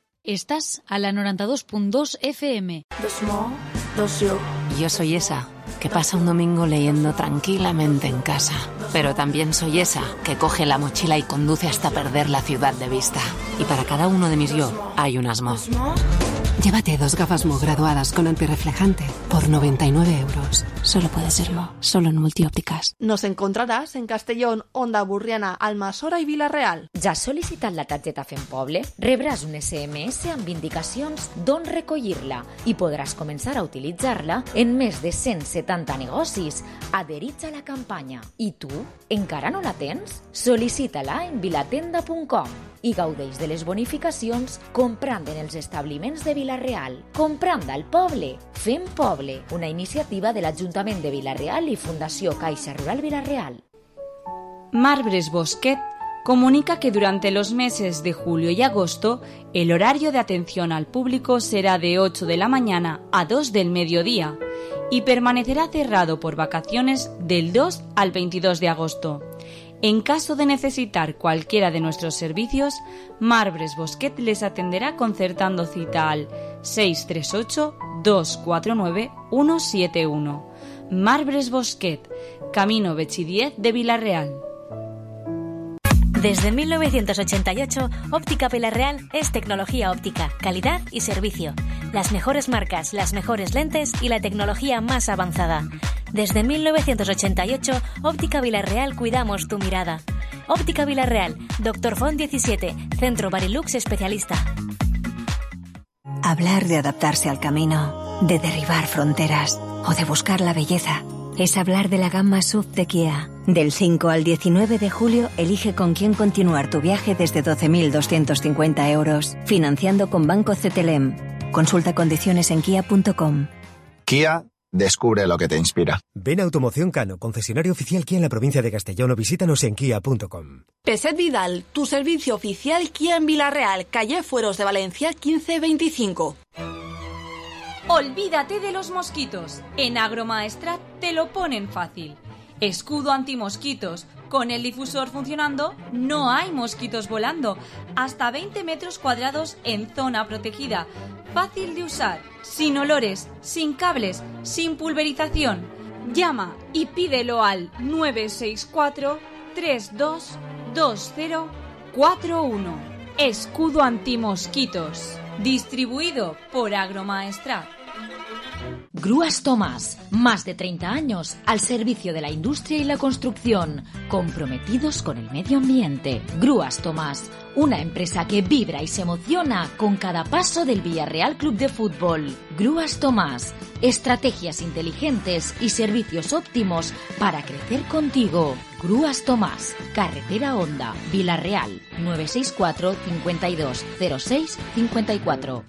Estás a la noventa y dos punto dos F M. Dos mo, dos yo. Yo soy esa. que pasa un domingo leyendo tranquilamente en casa. Pero también soy esa que coge la mochila y conduce hasta perder la ciudad de vista. Y para cada uno de mis yo hay un Asmo. Llévate dos gafas Mo graduadas con antirreflejante por noventa y nueve euros. Solo puede ser Mo, solo en Multiópticas. Nos encontrarás en Castellón, Onda Burriana, Almassora i Vila-real. Ja has sol·licitat la targeta Fem Poble? Rebràs un esse eme esse amb indicacions d'on recollir-la i podràs començar a utilitzar-la en més de cent setanta negocis adherits a la campanya. I tu, encara no la tens? Sol·licita-la en vilatenda punt com i gaudeix de les bonificacions comprant en els establiments de Vila-real. Comprant al poble. Fem Poble, una iniciativa de l'Ajuntament de Vila-real i Fundació Caixa Rural Vila-real. Marbres Bosquet comunica que durante los meses de julio y agosto el horario de atención al público será de ocho de la mañana a dos del mediodía y permanecerá cerrado por vacaciones del dos al veintidós de agosto. En caso de necesitar cualquiera de nuestros servicios, Marbres Bosquet les atenderá concertando cita al seis tres ocho, dos cuatro nueve, uno siete uno. Marbres Bosquet, Camino Bechidiez de Vila-real. Desde mil novecientos ochenta y ocho, Óptica Vila-real es tecnología óptica, calidad y servicio. Las mejores marcas, las mejores lentes y la tecnología más avanzada. Desde mil novecientos ochenta y ocho, Óptica Vila-real cuidamos tu mirada. Óptica Vila-real, Doctor Font diecisiete, Centro Barilux especialista. Hablar de adaptarse al camino, de derribar fronteras o de buscar la belleza es hablar de la gama S U V de Kia. Del cinco al diecinueve de julio, elige con quién continuar tu viaje desde doce mil doscientos cincuenta euros, financiando con Banco C T L E M. Consulta condiciones en kia punto com. Kia, descubre lo que te inspira. Ven a Automoción Cano, concesionario oficial Kia en la provincia de Castellón, o visítanos en kia punto com. Peset Vidal, tu servicio oficial Kia en Vila-real, calle Fueros de Valencia quince veinticinco. Olvídate de los mosquitos. En Agromaestrat te lo ponen fácil. Escudo antimosquitos. Con el difusor funcionando, no hay mosquitos volando. Hasta veinte metros cuadrados en zona protegida. Fácil de usar, sin olores, sin cables, sin pulverización. Llama y pídelo al nueve seis cuatro, tres dos dos cero cuatro uno. Escudo antimosquitos. Distribuido por Agromaestrat. Grúas Tomás, más de treinta años al servicio de la industria y la construcción, comprometidos con el medio ambiente. Grúas Tomás, una empresa que vibra y se emociona con cada paso del Villarreal Club de Fútbol. Grúas Tomás, estrategias inteligentes y servicios óptimos para crecer contigo. Grúas Tomás, Carretera Honda, Vila-real, nueve seis cuatro, cincuenta y dos, cero seis, cincuenta y cuatro.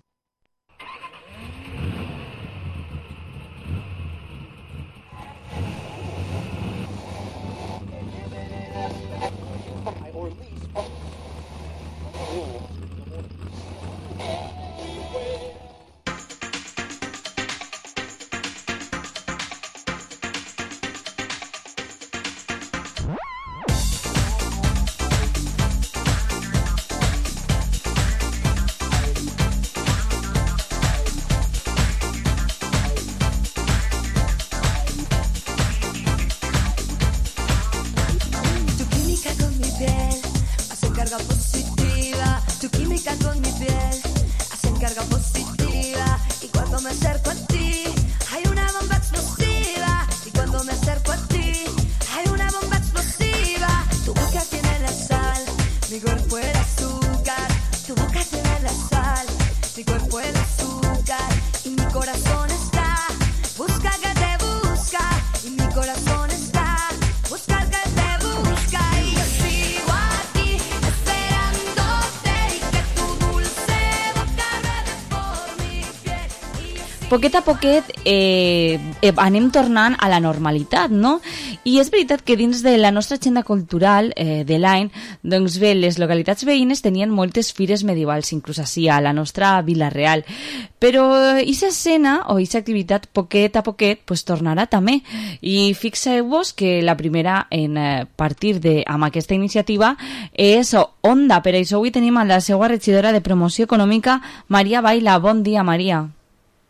Poquet a poquet eh, eh, anem tornant a la normalitat, no? I és veritat que dins de la nostra agenda cultural eh, de l'any, doncs bé, les localitats veïnes tenien moltes fires medievals, inclús així a la nostra Vila-real. Però aquesta escena o aquesta activitat poquet a poquet pues, tornarà també. I fixeu-vos que la primera en eh, partir de, amb aquesta iniciativa és Onda. Per això avui tenim a la seva regidora de promoció econòmica, Maria Baila. Bon dia, Maria.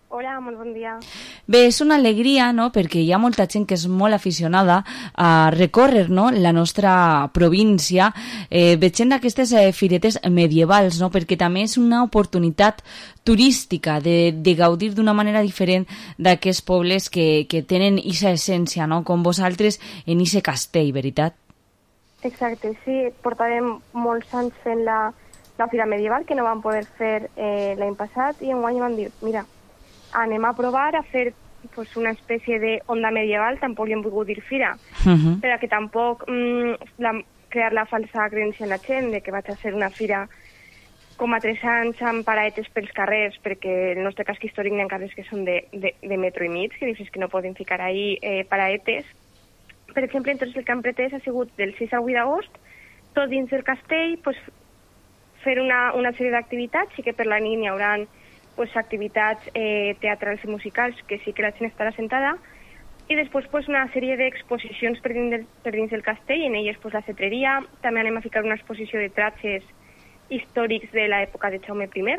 Hola, molt bon dia. Bé, és una alegria, no?, perquè hi ha molta gent que és molt aficionada a recórrer, no?, la nostra província, eh, veient aquestes eh, firetes medievals, no?, perquè també és una oportunitat turística de, de gaudir d'una manera diferent d'aquests pobles que, que tenen aquesta essència, no?, com vosaltres en aquest castell, veritat? Exacte, sí, portarem molts anys fent la, la fira medieval, que no vam poder fer eh, l'any passat, i enguany vam dir, mira, anem a provar a fer pues, una espècie d'onda medieval, tampoc li hem volgut dir fira, uh-huh. però que tampoc mm, la, crear la falsa creença en la gent de que vaig a ser una fira com a tres anys amb paraetes pels carrers, perquè el nostre casc històric n'hi ha carrers que són de, de, de metro i mig, que dius que no poden ficar ahí eh, paraetes. Per exemple, entonces el que han pretès ha sigut del sis al vuit d'agost, tot dins del castell, pues, fer una, una sèrie d'activitats, i que per la nit n'hi haurà pues, activitats eh, teatrals i musicals, que sí que la gent estarà sentada, i després pues, una sèrie d'exposicions per, dins del, per dins del castell, en elles pues, la cetreria, també anem a ficar una exposició de tratges històrics de l'època de Jaume primer,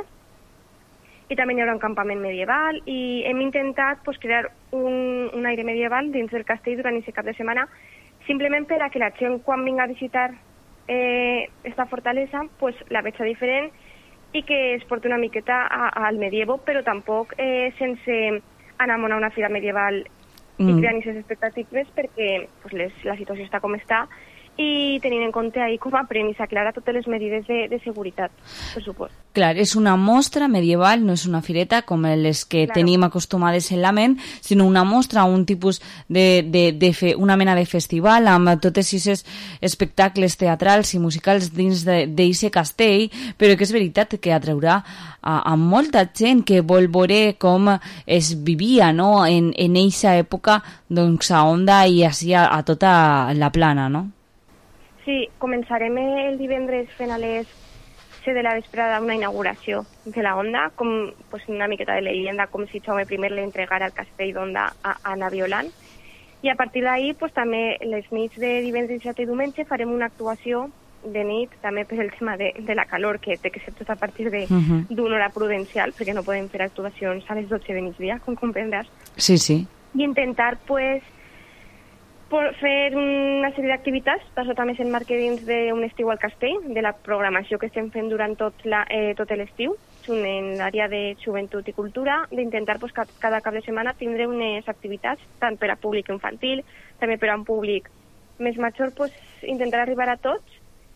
i també hi haurà un campament medieval, i hem intentat pues, crear un, un aire medieval dins del castell durant aquest cap de setmana, simplement per a que la gent, quan vinga a visitar eh, esta fortalesa, pues, la veja diferent, i que es porti una miqueta a, a, al medievo, però tampoc eh, sense anar a una fira medieval mm. i creant aquestes expectatives, perquè pues, les, la situació està com està, i tenint en compte ahir com a premis aclarar totes les mesures de, de seguretat, per supost. Clar, és una mostra medieval, no és una fireta com les que claro. tenim acostumades en la ment, sinó una mostra, un tipus de, de, de fe, una mena de festival amb totes aquests espectacles teatrals i musicals dins d'aquest castell, però que és veritat que atraurà a, a molta gent que vol veure com es vivia, no?, en aquesta època doncs, a Onda i així a, a tota la plana, no? Sí, començarem el divendres fent a les set de la vesprada una inauguració de la Onda, com pues, una miqueta de leyenda, com si Jaume primer li entregara el castell d'Onda a Anna Violant. I a partir d'ahir, pues, també les nits de divendres, dissabte i diumenge farem una actuació de nit, també per el tema de, de la calor, que té que ser tot a partir d'una uh-huh. hora prudencial, perquè no podem fer actuacions a les dotze de migdia, com comprendràs. Sí, sí. I intentar, pues, fer una sèrie d'activitats, això també s'emmarca dins d'un estiu al castell, de la programació que estem fent durant tot, la, eh, tot l'estiu, en l'àrea de joventut i cultura, d'intentar pues, cada cap de setmana tindre unes activitats, tant per a públic infantil, també per a un públic més major, pues, intentar arribar a tots,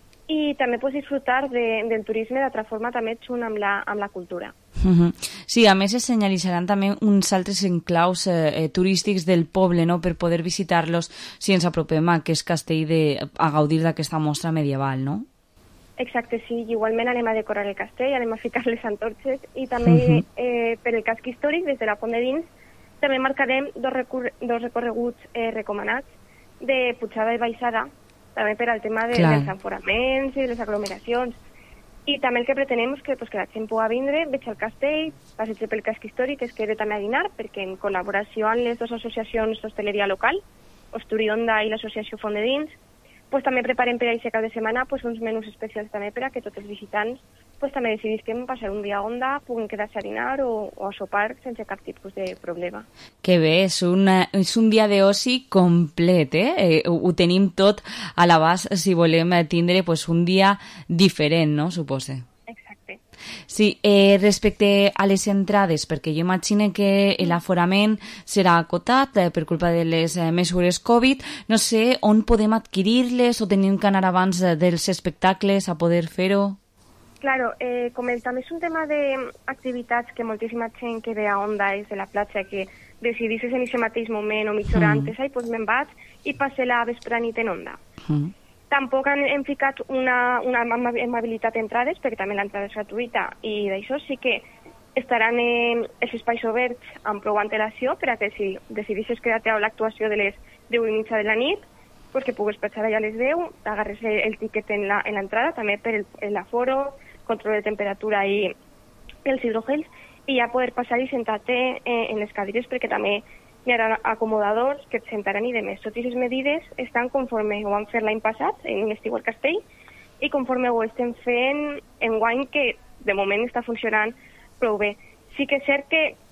i també pues, disfrutar de, del turisme d'altra forma també junt amb la, amb la cultura. Uh-huh. Sí, a més es senyalitzaran també uns altres enclaus eh, turístics del poble, no?, per poder visitar-los si ens apropem a aquest castell de, a gaudir d'aquesta mostra medieval, no? Exacte, sí. Igualment anem a decorar el castell, anem a ficar les antorxes, i també uh-huh. eh, per el casc històric, des de la Font de Dins, també marcarem dos, recor dos recorreguts eh, recomanats de pujada i baixada, també per al tema de, dels enforaments i les aglomeracions. I també el que pretenem és que, pues, que la gent pugui vindre, veig el castell, passeig pel casc històric, que es quede també a dinar, perquè en col·laboració amb les dues associacions d'hostaleria local, Osturi Onda i l'associació Font de Dins, pues, també preparem per a aquest cap de setmana pues, uns menús especials també per a que tots els visitants pues, també decidisquem passar un dia a Onda, puguin quedar-se a dinar o, o a sopar sense cap tipus de problema. Que bé, és, una, és un dia d'oci complet, eh? eh ho, ho tenim tot a l'abast si volem tindre pues, un dia diferent, no? Supose. Exacte. Sí, eh, respecte a les entrades, perquè jo imagino que l'aforament serà acotat eh, per culpa de les eh, mesures Covid, no sé on podem adquirir-les o tenim que anar abans dels espectacles a poder fer-ho? Claro, eh, com el, també és un tema d'activitats que moltíssima gent que ve a Onda és de la platja, que decidisses en aquest mateix moment o mitja hora mm. antes, ai, doncs me'n vaig i passe la vespre nit en Onda. Mm. Tampoc han, hem ficat una, una amabilitat d'entrades, perquè també l'entrada és gratuïta, i d'això sí que estaran eh, els espais oberts amb prou antelació per a que si decidissis quedar-te a l'actuació de les deu i mitja de la nit, pues que pugues passar allà a les deu, agarres el tiquet en l'entrada, també per l'aforo, control de temperatura i els hidrogels, i ja poder passar i sentar-te eh, en les cadires, perquè també hi ha acomodadors que et sentaran i demés. Totes les medides estan conforme ho vam fer l'any passat, en un estiu al castell, i conforme ho estem fent en guany, que de moment està funcionant prou bé. Sí que és cert que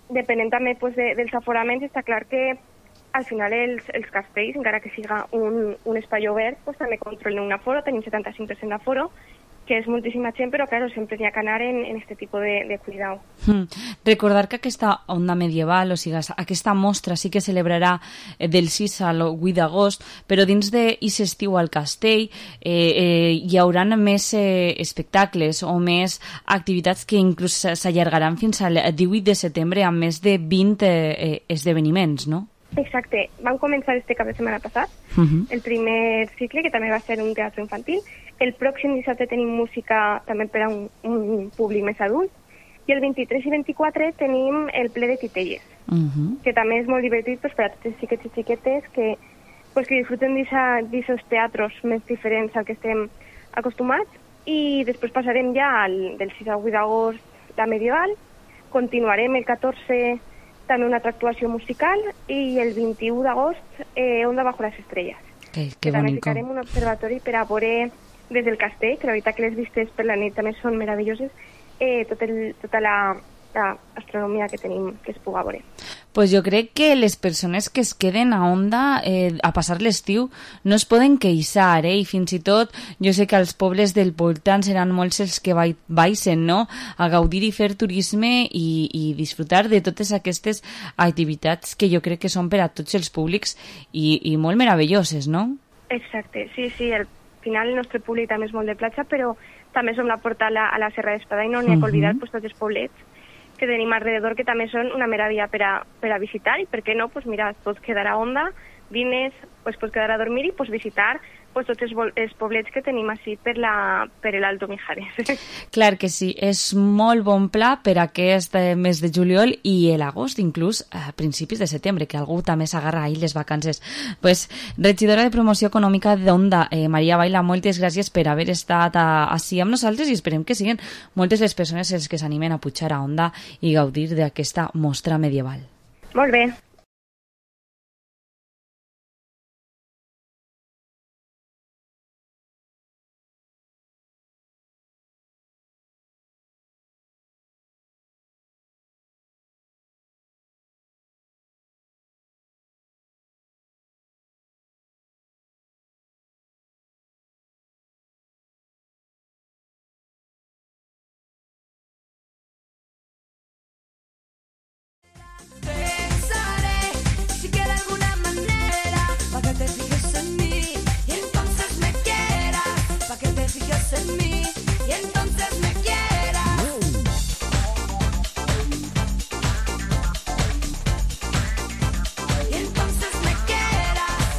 depenent també pues, de, dels aforaments, està clar que al final els, els castells, encara que siga un, un espai obert, pues, també controlen un aforo, tenim setanta-cinc per cent d'aforo, que és moltíssima gent, però claro, sempre hi ha que anar en, en este tipus de, de cuidado. Hmm. Recordar que aquesta onda medieval, o sigui, aquesta mostra sí que celebrarà del sis al vuit d'agost, però dins d'aquest estiu al castell eh, eh, hi haurà més eh, espectacles o més activitats que inclús s'allargaran fins al divuit de setembre amb més de vint eh, esdeveniments, no? Exacte. Van començar este cap de setmana passat, uh-huh. el primer cicle, que també va ser un teatre infantil. El pròxim dissabte tenim música també per a un, un públic més adult. I el vint-i-tres i vint-i-quatre tenim el ple de titelles, uh-huh. que també és molt divertit pues, per a tots els xiquets i xiquetes que, pues, que disfruten d'aquests teatros més diferents al que estem acostumats. I després passarem ja al, del sis al vuit d'agost la medieval. Continuarem el catorze també una altra actuació musical i el vint-i-u d'agost eh, Onda bajo las estrellas. Que, que també bonico. ficarem un observatori per a veure des del castell, que la veritat que les vistes per la nit també són meravelloses, eh, tot el, tota la, la astronomia que tenim que es puga veure. Pues jo crec que les persones que es queden a Onda eh, a passar l'estiu no es poden queixar, eh? I fins i tot jo sé que als pobles del voltant seran molts els que baixen, no?, a gaudir i fer turisme i, i disfrutar de totes aquestes activitats que jo crec que són per a tots els públics i, i molt meravelloses, no? Exacte, sí, sí, al final el nostre públic també és molt de platja, però també som la porta a la, a la Serra d'Espadà i no n'hi ha que oblidar pues, tots els poblets que tenim alrededor, que també són una meravella per a, per a visitar, i per què no, pues mira, pots quedar a Onda, vines, pues pots quedar a dormir i pues visitar pues tots els, els poblets que tenim així per, la, per l'Alto Mijares. Clar que sí, és molt bon pla per aquest mes de juliol i l'agost, inclús a principis de setembre, que algú també s'agarra ahir les vacances. Pues, regidora de Promoció Econòmica d'Onda, eh, Maria Baila, moltes gràcies per haver estat així amb nosaltres i esperem que siguin moltes les persones les que s'animen a pujar a Onda i gaudir d'aquesta mostra medieval. Molt bé. En mí y entonces me quieras. Y entonces me quieras.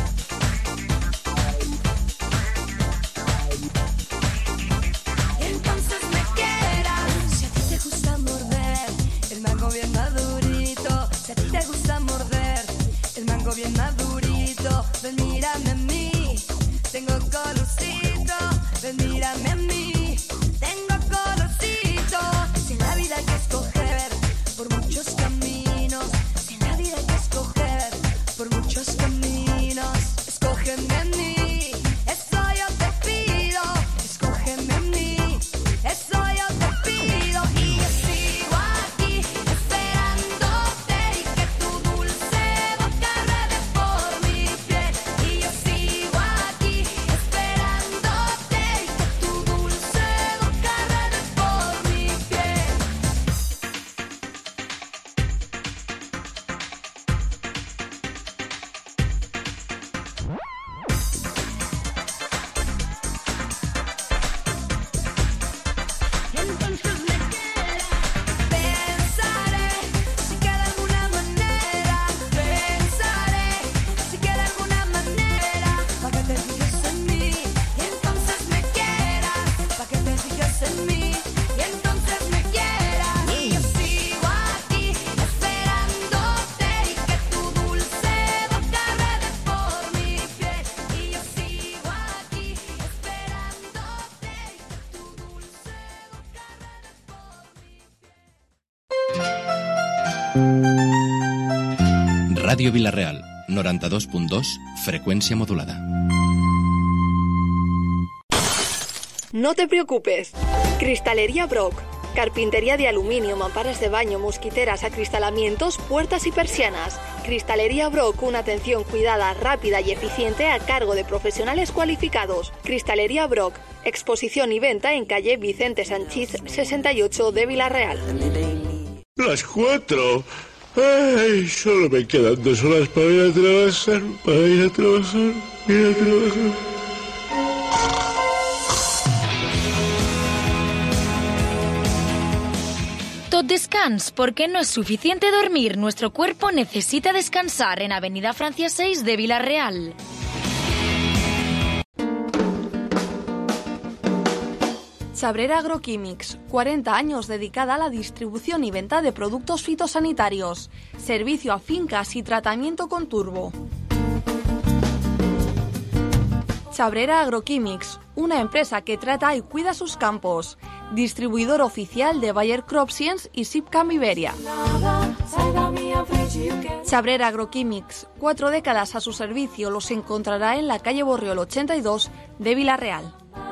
Y entonces me quieras. Si a ti te gusta morder el mango bien madurito, si a ti te gusta morder el mango bien madurito, ven mírame a mí, tengo colorcito. Ven, mírame a mí, tengo colorcito. Si en la vida hay que escoger por muchos caminos, si en la vida hay que escoger por muchos caminos, escógeme a mí, eso yo te pido. Escógeme a mí, eso yo te pido. Y yo sigo aquí esperándote y que tu dulce boca ruede por mi piel. Y yo sigo aquí esperándote. Ràdio Vila-real, noranta-dos punt dos, frecuencia modulada. No te preocupes. Cristalería Brock. Carpintería de aluminio, mamparas de baño, mosquiteras, acristalamientos, puertas y persianas. Cristalería Brock, una atención cuidada, rápida y eficiente a cargo de profesionales cualificados. Cristalería Brock, exposición y venta en calle Vicente Sanchís sesenta y ocho de Vila-real. Las cuatro. Ay, solo me quedan dos horas para ir a trabajar, para ir a trabajar, ir a trabajar. Tot descans, porque no es suficiente dormir. Nuestro cuerpo necesita descansar en Avenida Francia seis de Vila-real. Chabrera Agroquímics, cuarenta años dedicada a la distribución y venta de productos fitosanitarios. Servicio a fincas y tratamiento con turbo. Chabrera Agroquímics, una empresa que trata y cuida sus campos. Distribuidor oficial de Bayer CropScience y Sipcam Iberia. Chabrera Agroquímics, cuatro décadas a su servicio, los encontrará en la calle Borriol ochenta y dos de Vila-real.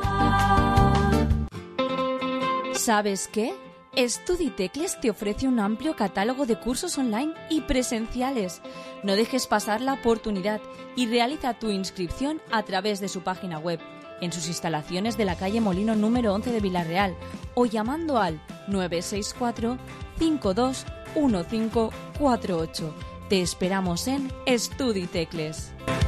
¿Sabes qué? StudiTecles te ofrece un amplio catálogo de cursos online y presenciales. No dejes pasar la oportunidad y realiza tu inscripción a través de su página web, en sus instalaciones de la calle Molino número once de Vila-real o llamando al nueve seis cuatro, cinco dos uno cinco cuatro ocho. Te esperamos en StudiTecles.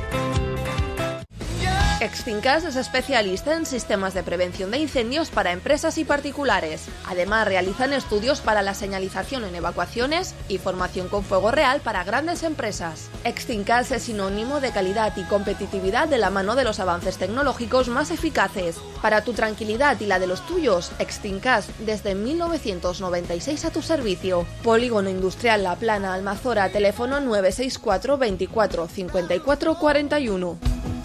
Exfincas es especialista en sistemas de prevención de incendios para empresas y particulares. Además, realizan estudios para la señalización en evacuaciones y formación con fuego real para grandes empresas. Exfincas es sinónimo de calidad y competitividad de la mano de los avances tecnológicos más eficaces. Para tu tranquilidad y la de los tuyos, Exfincas desde mil novecientos noventa y seis a tu servicio. Polígono Industrial La Plana, Almazora, teléfono nueve seis cuatro, veinticuatro, cincuenta y cuatro, cuarenta y uno.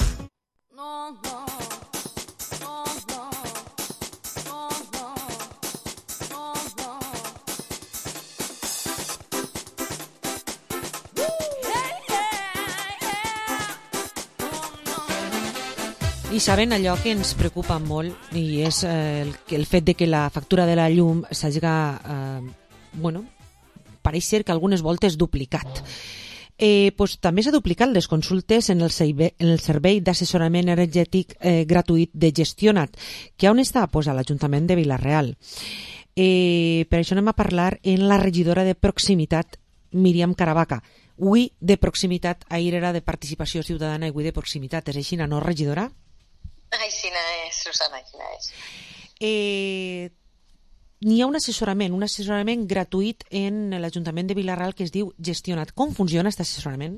I saben allò que ens preocupa molt i és eh, el, el fet de que la factura de la llum s'hagi, eh, bueno, pareix ser que algunes voltes duplicat. Eh, pues, també s'ha duplicat les consultes en el, servei, en el servei d'assessorament energètic eh, gratuït de Gestionat, que on està? Pues, a l'Ajuntament de Vila-real. Eh, per això anem a parlar en la regidora de proximitat, Míriam Caravaca. Avui de proximitat, ahir era de participació ciutadana i avui de proximitat. És així, no, regidora? Aixina és, Susana, aixina és. Eh, n'hi ha un assessorament, un assessorament gratuït en l'Ajuntament de Vila-real que es diu Gestionat. Com funciona aquest assessorament?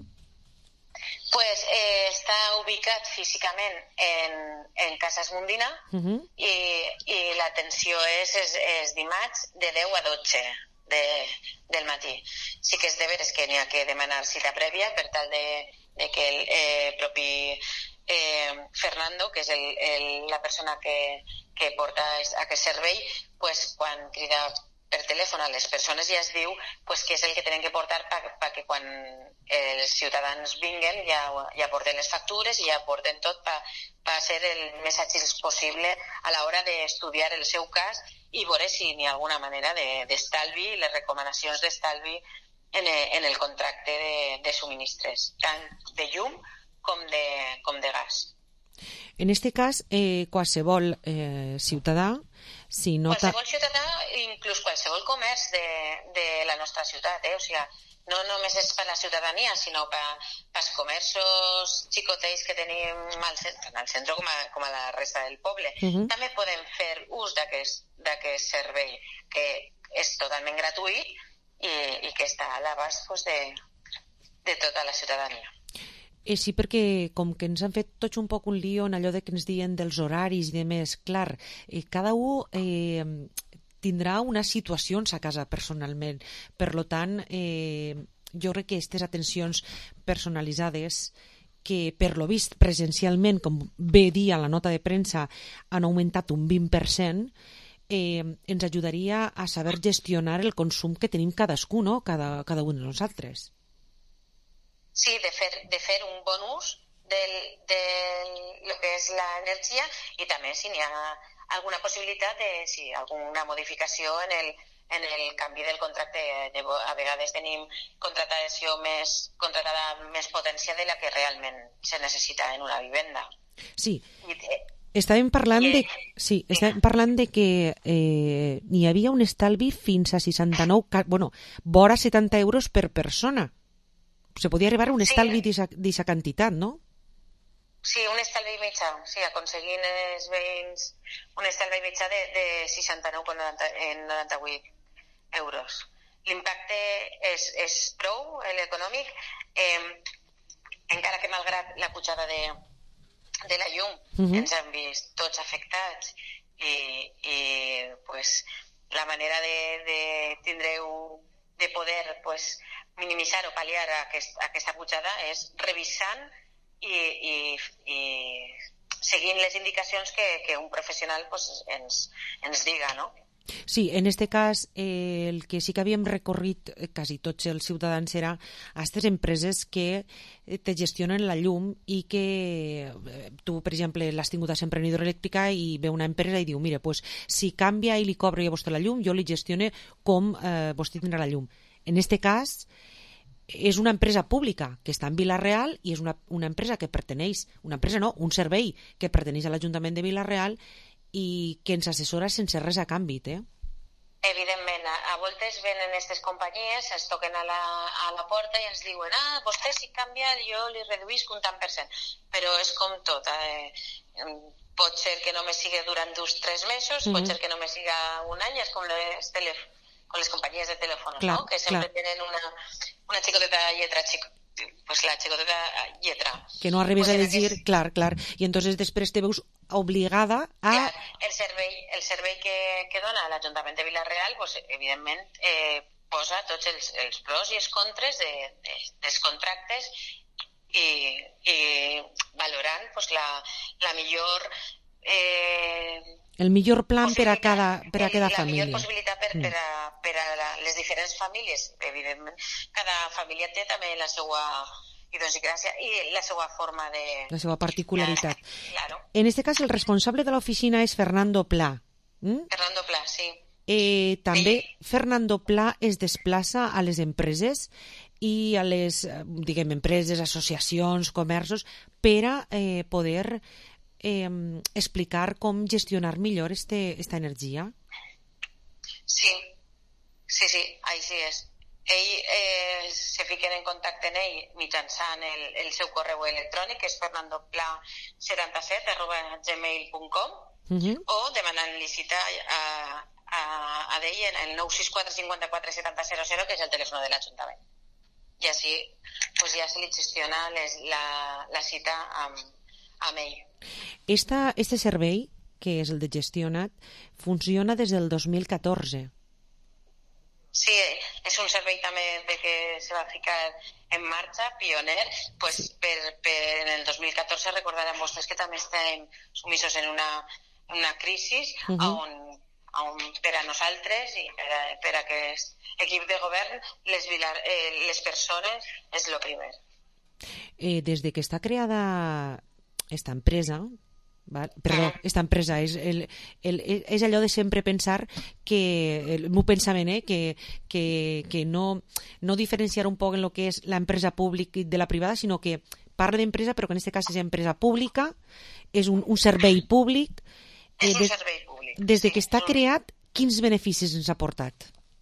Pues eh, està ubicat físicament en, en Casas Mundina uh-huh. i, i l'atenció és, és, és dimarts de deu a dotze de, del matí. Sí que és de veres que n'hi ha que demanar cita prèvia per tal de, de que el eh, propi Eh, Fernando, que és el, el, la persona que, que porta aquest servei, pues, quan crida per telèfon a les persones ja es diu pues, que és el que tenen que portar perquè pa que quan els ciutadans vinguen ja, ja porten les factures i ja porten tot per pa ser el més àgils possible a l'hora d'estudiar el seu cas i veure si n'hi ha alguna manera d'estalvi, de, les recomanacions d'estalvi en, en el contracte de, de subministres, tant de llum com de, com de gas. En este cas, eh, qualsevol eh, ciutadà, si nota... Qualsevol ciutadà, inclús qualsevol comerç de, de la nostra ciutat, eh? O sigui, no només és per la ciutadania, sinó per als comerços xicotets que tenim al centre, al centre com a, com a la resta del poble. Uh-huh. També podem fer ús d'aquest servei, que és totalment gratuït i, i que està a l'abast pues, de, de tota la ciutadania. Eh, sí, perquè com que ens han fet tots un poc un lío en allò de que ens diuen dels horaris i de més, clar, eh, cada un eh, tindrà unes situacions a casa personalment. Per lo tant, eh, jo crec que aquestes atencions personalitzades que per lo vist presencialment, com bé dir a la nota de premsa, han augmentat un vint per cent, eh, ens ajudaria a saber gestionar el consum que tenim cadascú, no? Cada, cada un de nosaltres. Sí, de fer, de fer un bon ús de lo que és l'energia i també si n'hi ha alguna possibilitat de, sí, alguna modificació en el, en el canvi del contracte. A vegades tenim contratació més, contratada més potència de la que realment se necessita en una vivenda. Sí. I, eh, Estàvem parlant de, sí, estàvem parlant de que eh, n'hi havia un estalvi fins a seixanta-nou, bueno, vora setanta euros per persona. Se podia arribar a un estalvi sí. d'aquesta quantitat, no? Sí, un estalvi mitjà, sí, aconseguint els veïns un estalvi mitjà de, de seixanta-nou coma noranta-vuit euros. L'impacte és, és prou, l'econòmic, eh, encara que malgrat la pujada de de la llum, uh-huh. ens han vist tots afectats i, i pues, la manera de, de tindreu de poder pues, minimitzar o pal·liar aquest, aquesta pujada és revisant i, i, i seguint les indicacions que, que un professional pues, ens, ens diga, no? Sí, en este cas eh, el que sí que havíem recorrit eh, quasi tots els ciutadans era a aquestes empreses que te gestionen la llum i que eh, tu, per exemple, l'has tingut a sempre en hidroelèctrica i ve una empresa i diu, mira, pues, si canvia i li cobro a vostè la llum, jo li gestione com eh, vostè tindrà la llum. En este cas és una empresa pública que està en Vila-real i és una, una empresa que perteneix, una empresa no, un servei que perteneix a l'Ajuntament de Vila-real i que ens assessora sense res a canvi, eh? Evidentment, a, a voltes venen aquestes companyies, ens toquen a la, a la porta i ens diuen ah, vostè si canvia jo li reduïsc un tant per cent, però és com tot, eh? Pot ser que només sigui durant dos tres mesos, mm-hmm. pot ser que només siga un any, és com les, telef com les companyies de telèfons, no? Que sempre clar. Tenen una, una xicoteta lletra xicoteta. Pues la xicoteta lletra. Que no arribes pues a llegir, aquest... clar, clar. I entonces després te veus obligada a... Clar, el servei, el servei que, que dona l'Ajuntament de Vila-real, pues, evidentment, eh, posa tots els, els pros i els contres de, de, dels contractes i, i valorant pues, la, la millor... Eh, el millor plan per a cada, per a cada la família. La millor possibilitat per, per, a, per a la, les diferents famílies. Evidentment, cada família té també la seva idiosincràsia i la seva forma de... La seva particularitat. Claro. En este cas, el responsable de l'oficina és Fernando Pla. ¿Mm? Fernando Pla, sí. Eh, també sí. Fernando Pla es desplaça a les empreses i a les, diguem, empreses, associacions, comerços, per a eh, poder... Eh, explicar com gestionar millor este, esta energia? Sí, sí, sí, així és. Ell eh, se fiquen en contacte amb ell mitjançant el, el seu correu electrònic, que és fernandopla setanta-set arroba gmail punt com, uh-huh. o demanant-li cita a, a, a d'ell en el nou sis quatre cinc quatre set zero zero zero, que és el telèfon de l'Ajuntament. I així pues, ja se li gestiona les, la, la cita amb, amb ell. Esta, este servei, que és el de Gestionat, funciona des del dos mil catorze. Sí, és un servei també de que se va ficar en marxa, pioner, pues sí. per, per en el dos mil catorze recordaran vostès que també estem sumisos en una, una crisi uh -huh. on, on per a nosaltres i per a, per a aquest equip de govern les, vilar, eh, les persones és el primer. Eh, des de que està creada esta empresa, val? Perdó, esta empresa és, el, el, és allò de sempre pensar que, el meu pensament, eh, que, que, que no, no diferenciar un poc en el que és l'empresa pública de la privada, sinó que parla d'empresa, però que en aquest cas és empresa pública, és un, un servei públic. Eh, és un des, servei públic. Des de sí, que està creat, quins beneficis ens ha portat?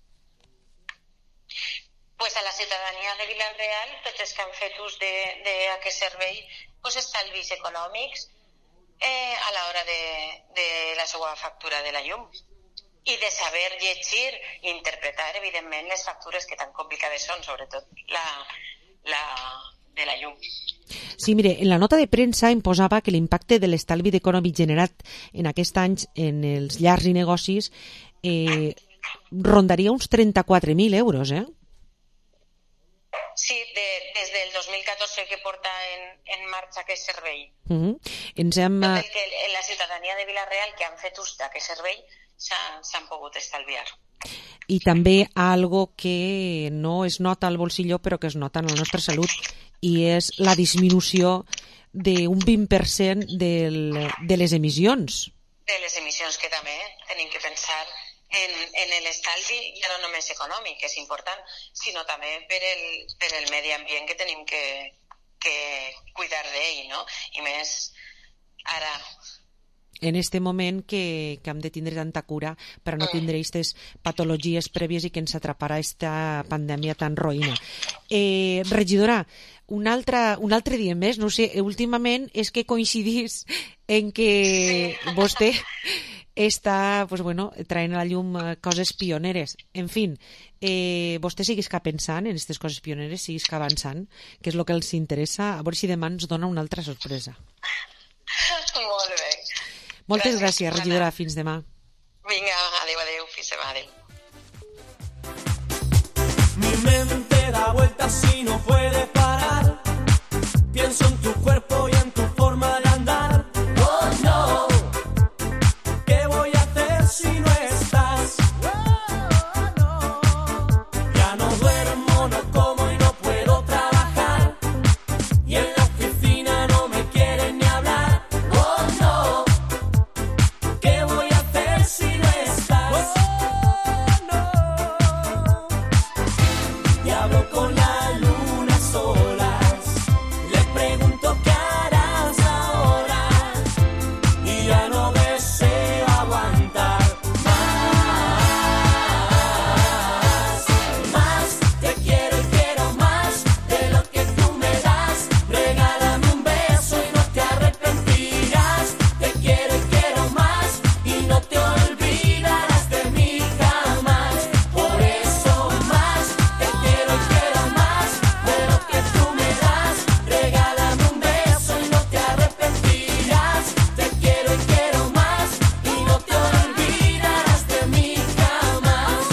Pues a la ciutadania de Vila-real, tots els que han fet ús d'aquest servei, pues estalvis econòmics eh, a l'hora de, de la seva factura de la llum i de saber llegir i interpretar, evidentment, les factures que tan complicades són, sobretot la, la de la llum. Sí, mire, en la nota de premsa em posava que l'impacte de l'estalvi econòmic generat en aquests anys en els llars i negocis eh, rondaria uns trenta-quatre mil euros, eh? Sí, de, des del dos mil catorze que porta en, en marxa aquest servei. Uh-huh. Ens hem... Tot el que la ciutadania de Vila-real que han fet ús d'aquest servei s'han pogut estalviar. I també algo que no es nota al bolsillo però que es nota en la nostra salut i és la disminució d'un vint per cent del, de les emissions. de les emissions, que també tenim que pensar en, en l'estalvi, ja no només econòmic, que és important, sinó també per el, per el medi ambient que tenim que, que cuidar d'ell, no? I més ara... En este moment que, que hem de tindre tanta cura per no tindre aquestes patologies prèvies i que ens atraparà esta pandèmia tan roïna. Eh, regidora, un altre, un altre dia més, no sé, últimament és que coincidís en que sí. Vostè està, pues bueno, traient a la llum coses pioneres. En fin, eh, vostè siguisca pensant en aquestes coses pioneres, siguisca avançant, que és el que els interessa, a veure si demà ens dona una altra sorpresa. Molt bé. Moltes gràcies, gràcies regidora. Ana. Fins demà. Vinga, adeu, adeu. Fins demà, adeu. Mi mente da vueltas y no puede parar. Pienso en tu cuerpo y en tu forma de andar. Oh, no. ¿Qué voy a hacer si no estás? Oh, no. Ya no duermo, no como y no puedo trabajar. Y en la oficina no me quieren ni hablar. Oh, no. ¿Qué voy a hacer si no estás? Oh, no. Y hablo con la luna solas. Le pregunto qué harás ahora. Y ya no deseo aguantar más. Más te quiero y quiero más de lo que tú me das. Regálame un beso y no te arrepentirás. Te quiero y quiero más y no te olvidarás de mí jamás. Por eso más te quiero y quiero más de lo que tú me das. Regálame un beso y no te arrepentirás. Te quiero y quiero más y no te olvidarás de mí jamás.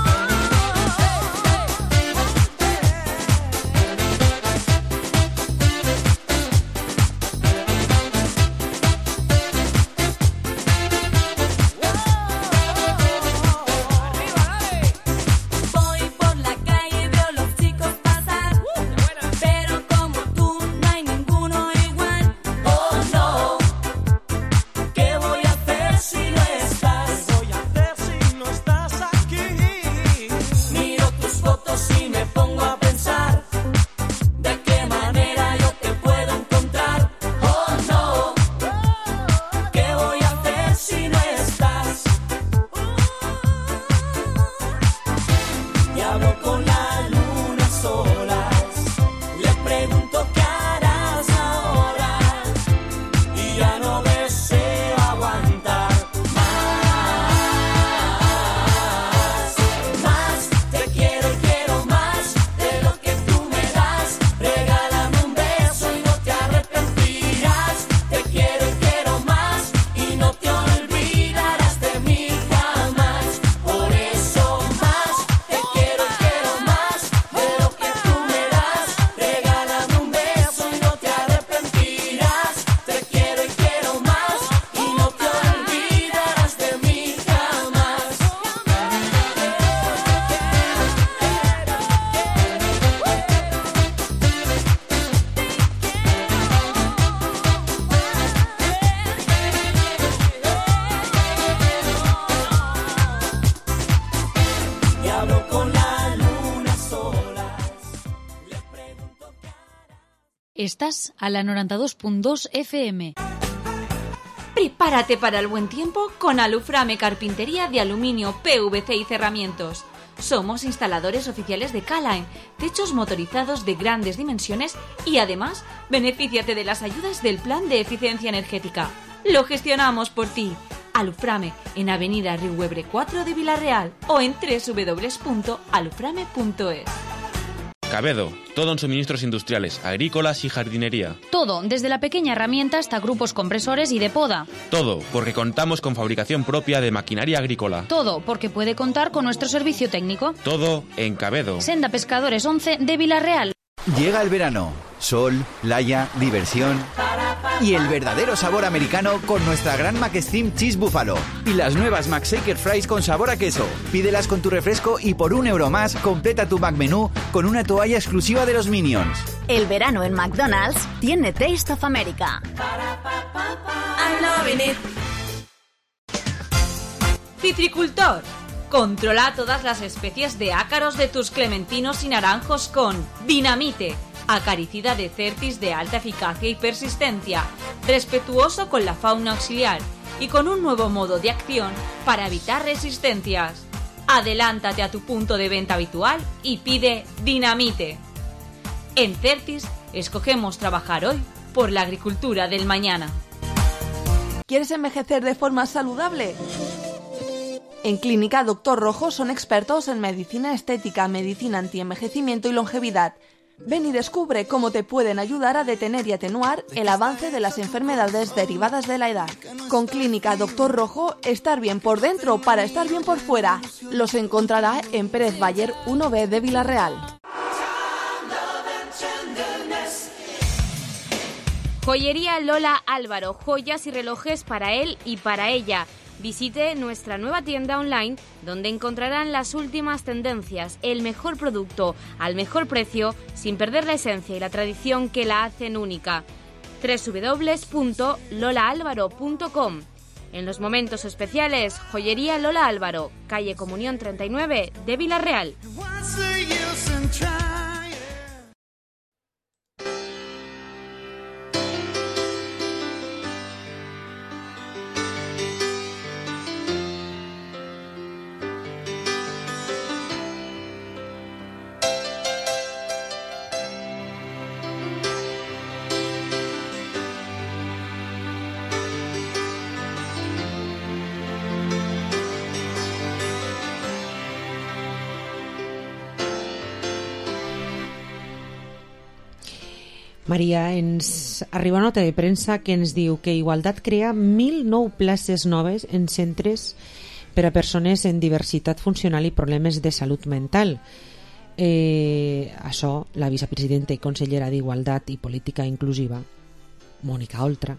Voy por la calle y veo los chicos pasar, pero como tú no hay ninguno igual. Oh, no. ¿Qué voy a hacer si no estás? ¿Qué voy a hacer si no estás aquí? Miro tus fotos y me pongo a pensar de qué manera yo te puedo encontrar. Oh, no. ¿Qué voy a hacer si no estás? Y hablo con la luna solas. Le pregunto qué harás ahora. Y ya no deseo aguantar más. Más te quiero y quiero más de lo que tú me das. Regálame un beso y no te arrepentirás. Te quiero y quiero más y no te olvidarás de mí jamás. Por eso más te quiero y quiero más de lo que tú me das. Regálame un beso y no te arrepentirás. Te quiero y quiero más y no te olvidarás de mí jamás. Y hablo con la luna sola. Estás a la noventa y dos punto dos F M. Prepárate para el buen tiempo con Aluframe Carpintería de Aluminio, P V C y Cerramientos. Somos instaladores oficiales de K-Line, techos motorizados de grandes dimensiones y además benefíciate de las ayudas del Plan de Eficiencia Energética. Lo gestionamos por ti. Aluframe en Avenida Riuebre cuatro de Villarreal o en doble u doble u doble u punto aluframe punto es. Cabedo, todo en suministros industriales, agrícolas y jardinería. Todo, desde la pequeña herramienta hasta grupos compresores y de poda. Todo, porque contamos con fabricación propia de maquinaria agrícola. Todo, porque puede contar con nuestro servicio técnico. Todo en Cabedo. Senda Pescadores once de Villarreal. Llega el verano. Sol, playa, diversión y el verdadero sabor americano con nuestra gran Mac Steam Cheese Buffalo y las nuevas McShaker Fries con sabor a queso. Pídelas con tu refresco y por un euro más completa tu Mac Menú con una toalla exclusiva de los Minions. El verano en McDonald's tiene Taste of America. I'm loving it. Citricultor. Controla todas las especies de ácaros de tus clementinos y naranjos con Dinamite, acaricida de Certis de alta eficacia y persistencia, respetuoso con la fauna auxiliar y con un nuevo modo de acción para evitar resistencias. Adelántate a tu punto de venta habitual y pide Dinamite. En Certis escogemos trabajar hoy por la agricultura del mañana. ¿Quieres envejecer de forma saludable? En Clínica Doctor Rojo son expertos en medicina estética, medicina antienvejecimiento y longevidad. Ven y descubre cómo te pueden ayudar a detener y atenuar el avance de las enfermedades derivadas de la edad. Con Clínica Doctor Rojo, estar bien por dentro para estar bien por fuera. Los encontrará en Pérez Bayer uno B de Villarreal. Joyería Lola Álvaro, joyas y relojes para él y para ella. Visite nuestra nueva tienda online donde encontrarán las últimas tendencias, el mejor producto al mejor precio sin perder la esencia y la tradición que la hacen única. doble u doble u doble u punto lola álvaro punto com. En los momentos especiales, Joyería Lola Álvaro, calle Comunión treinta y nueve de Villarreal. Maria, ens arriba nota de premsa que ens diu que Igualtat crea mil nou places noves en centres per a persones en diversitat funcional i problemes de salut mental. Eh, això, la vicepresidenta i consellera d'Igualtat i Política Inclusiva, Mònica Oltra,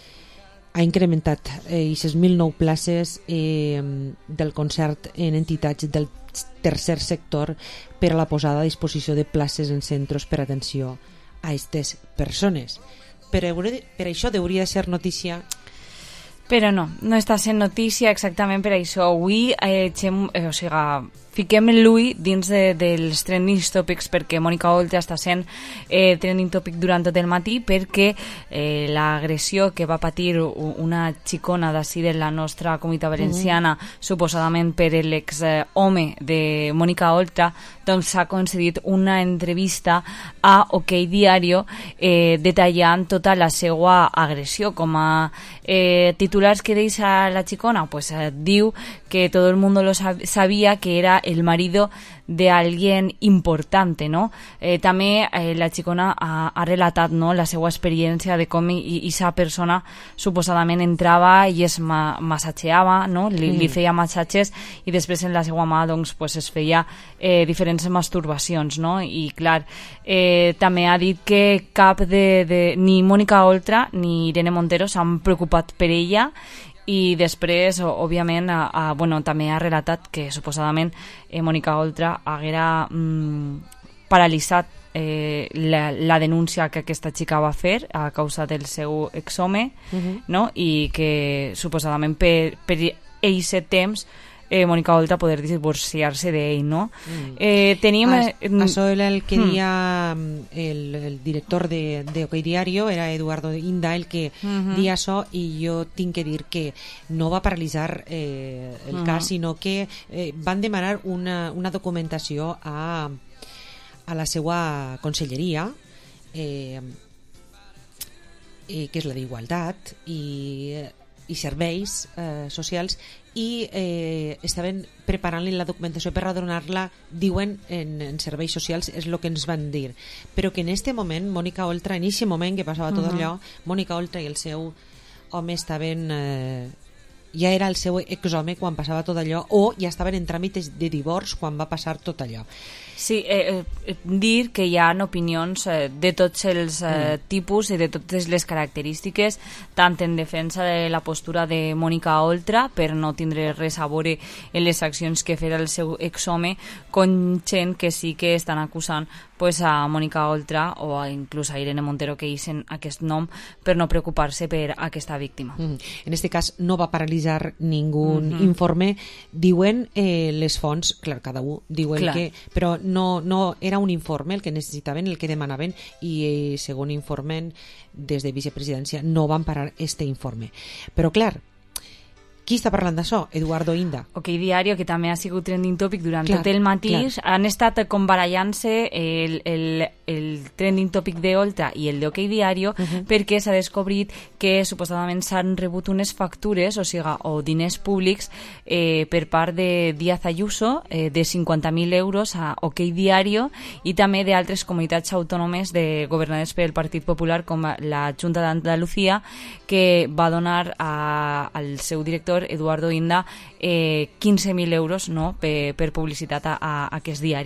ha incrementat aquestes eh, mil nou places eh, del concert en entitats del tercer sector per a la posada a disposició de places en centres per atenció a aquestes persones. Però per això hauria de ser notícia. Però no, no està sent notícia exactament per això. Avui eh, xem, eh, o sigui, fiquem l'ull dins de, dels trending topics perquè Mònica Oltra està sent eh, trending topic durant tot el matí perquè eh, l'agressió que va patir una xicona d'ací de la nostra comunitat valenciana mm-hmm. suposadament per l'ex eh, home de Mònica Oltra, doncs s'ha concedit una entrevista a OK Diario eh, detallant tota la seva agressió. Com a eh, titulars que deixa la xicona, pues eh, diu que todo el mundo lo sab- sabía que era el marido de alguien importante, no? Eh, també eh, la xicona ha, ha relatat, no?, la seva experiència de com aquesta persona suposadament entrava i es ma- massatgeava, no?, li, mm. li feia massatges i després en la seva mà doncs, pues, es feia eh, diferents masturbacions, no? I clar, eh, també ha dit que cap de, de ni Mònica Oltra ni Irene Montero s'han preocupat per ella i després, òbviament, a, a, bueno, també ha relatat que suposadament eh, Mònica Oltra haguera mm, paralitzat eh, la, la denúncia que aquesta xica va fer a causa del seu exhome, uh-huh. no? I que suposadament per, per eixe temps eh, Mònica Oltra poder divorciar-se d'ell, no? Mm. Eh, tenim... Ah, això era el que mm. dia el, el director de, de OK Diario, era Eduardo Inda, el que mm-hmm. dia això, i jo tinc que dir que no va paralitzar eh, el mm-hmm. cas, sinó que eh, van demanar una, una documentació a, a la seva conselleria, eh, eh, que és la d'Igualtat i, i serveis eh, socials, i eh, estaven preparant-li la documentació per a donar-la, diuen, en, en serveis socials, és el que ens van dir. Però que en este moment, Mònica Oltra, en aquest moment que passava tot uh-huh. allò, Mònica Oltra i el seu home estaven... Eh, ja era el seu exhome quan passava tot allò, o ja estaven en tràmits de divorç quan va passar tot allò. Sí, eh, eh, dir que hi ha opinions eh, de tots els eh, mm. tipus i de totes les característiques, tant en defensa de la postura de Mònica Oltra, per no tindre res a veure en les accions que farà el seu exhome, com gent que sí que estan acusant pues, a Mònica Oltra o a, inclús a Irene Montero, que hicen aquest nom per no preocupar-se per aquesta víctima. Mm. En este cas no va paralitzar ningú Mm-hmm. informe. Diuen eh, les fonts, clar, cada un diuen clar. que... Però no, no era un informe el que necessitaven, el que demanaven, i eh, segons informen des de vicepresidència no van parar este informe. Però clar, qui està parlant d'això? Eduardo Inda. OK Diario, que també ha sigut trending topic durant clar, tot el matí. Clar. Han estat com barallant-se el, el, el trending topic de Oltra i el de OK Diario, uh-huh. perquè s'ha descobrit que suposadament s'han rebut unes factures, o sigui, o diners públics eh, per part de Díaz Ayuso eh, de cinquanta mil euros a OK Diario i també d'altres comunitats autònomes de governades pel Partit Popular, com la Junta d'Andalucía, que va donar a, al seu director Eduardo Inda eh, quinze mil euros, no, per, per publicitat a, a aquest diari.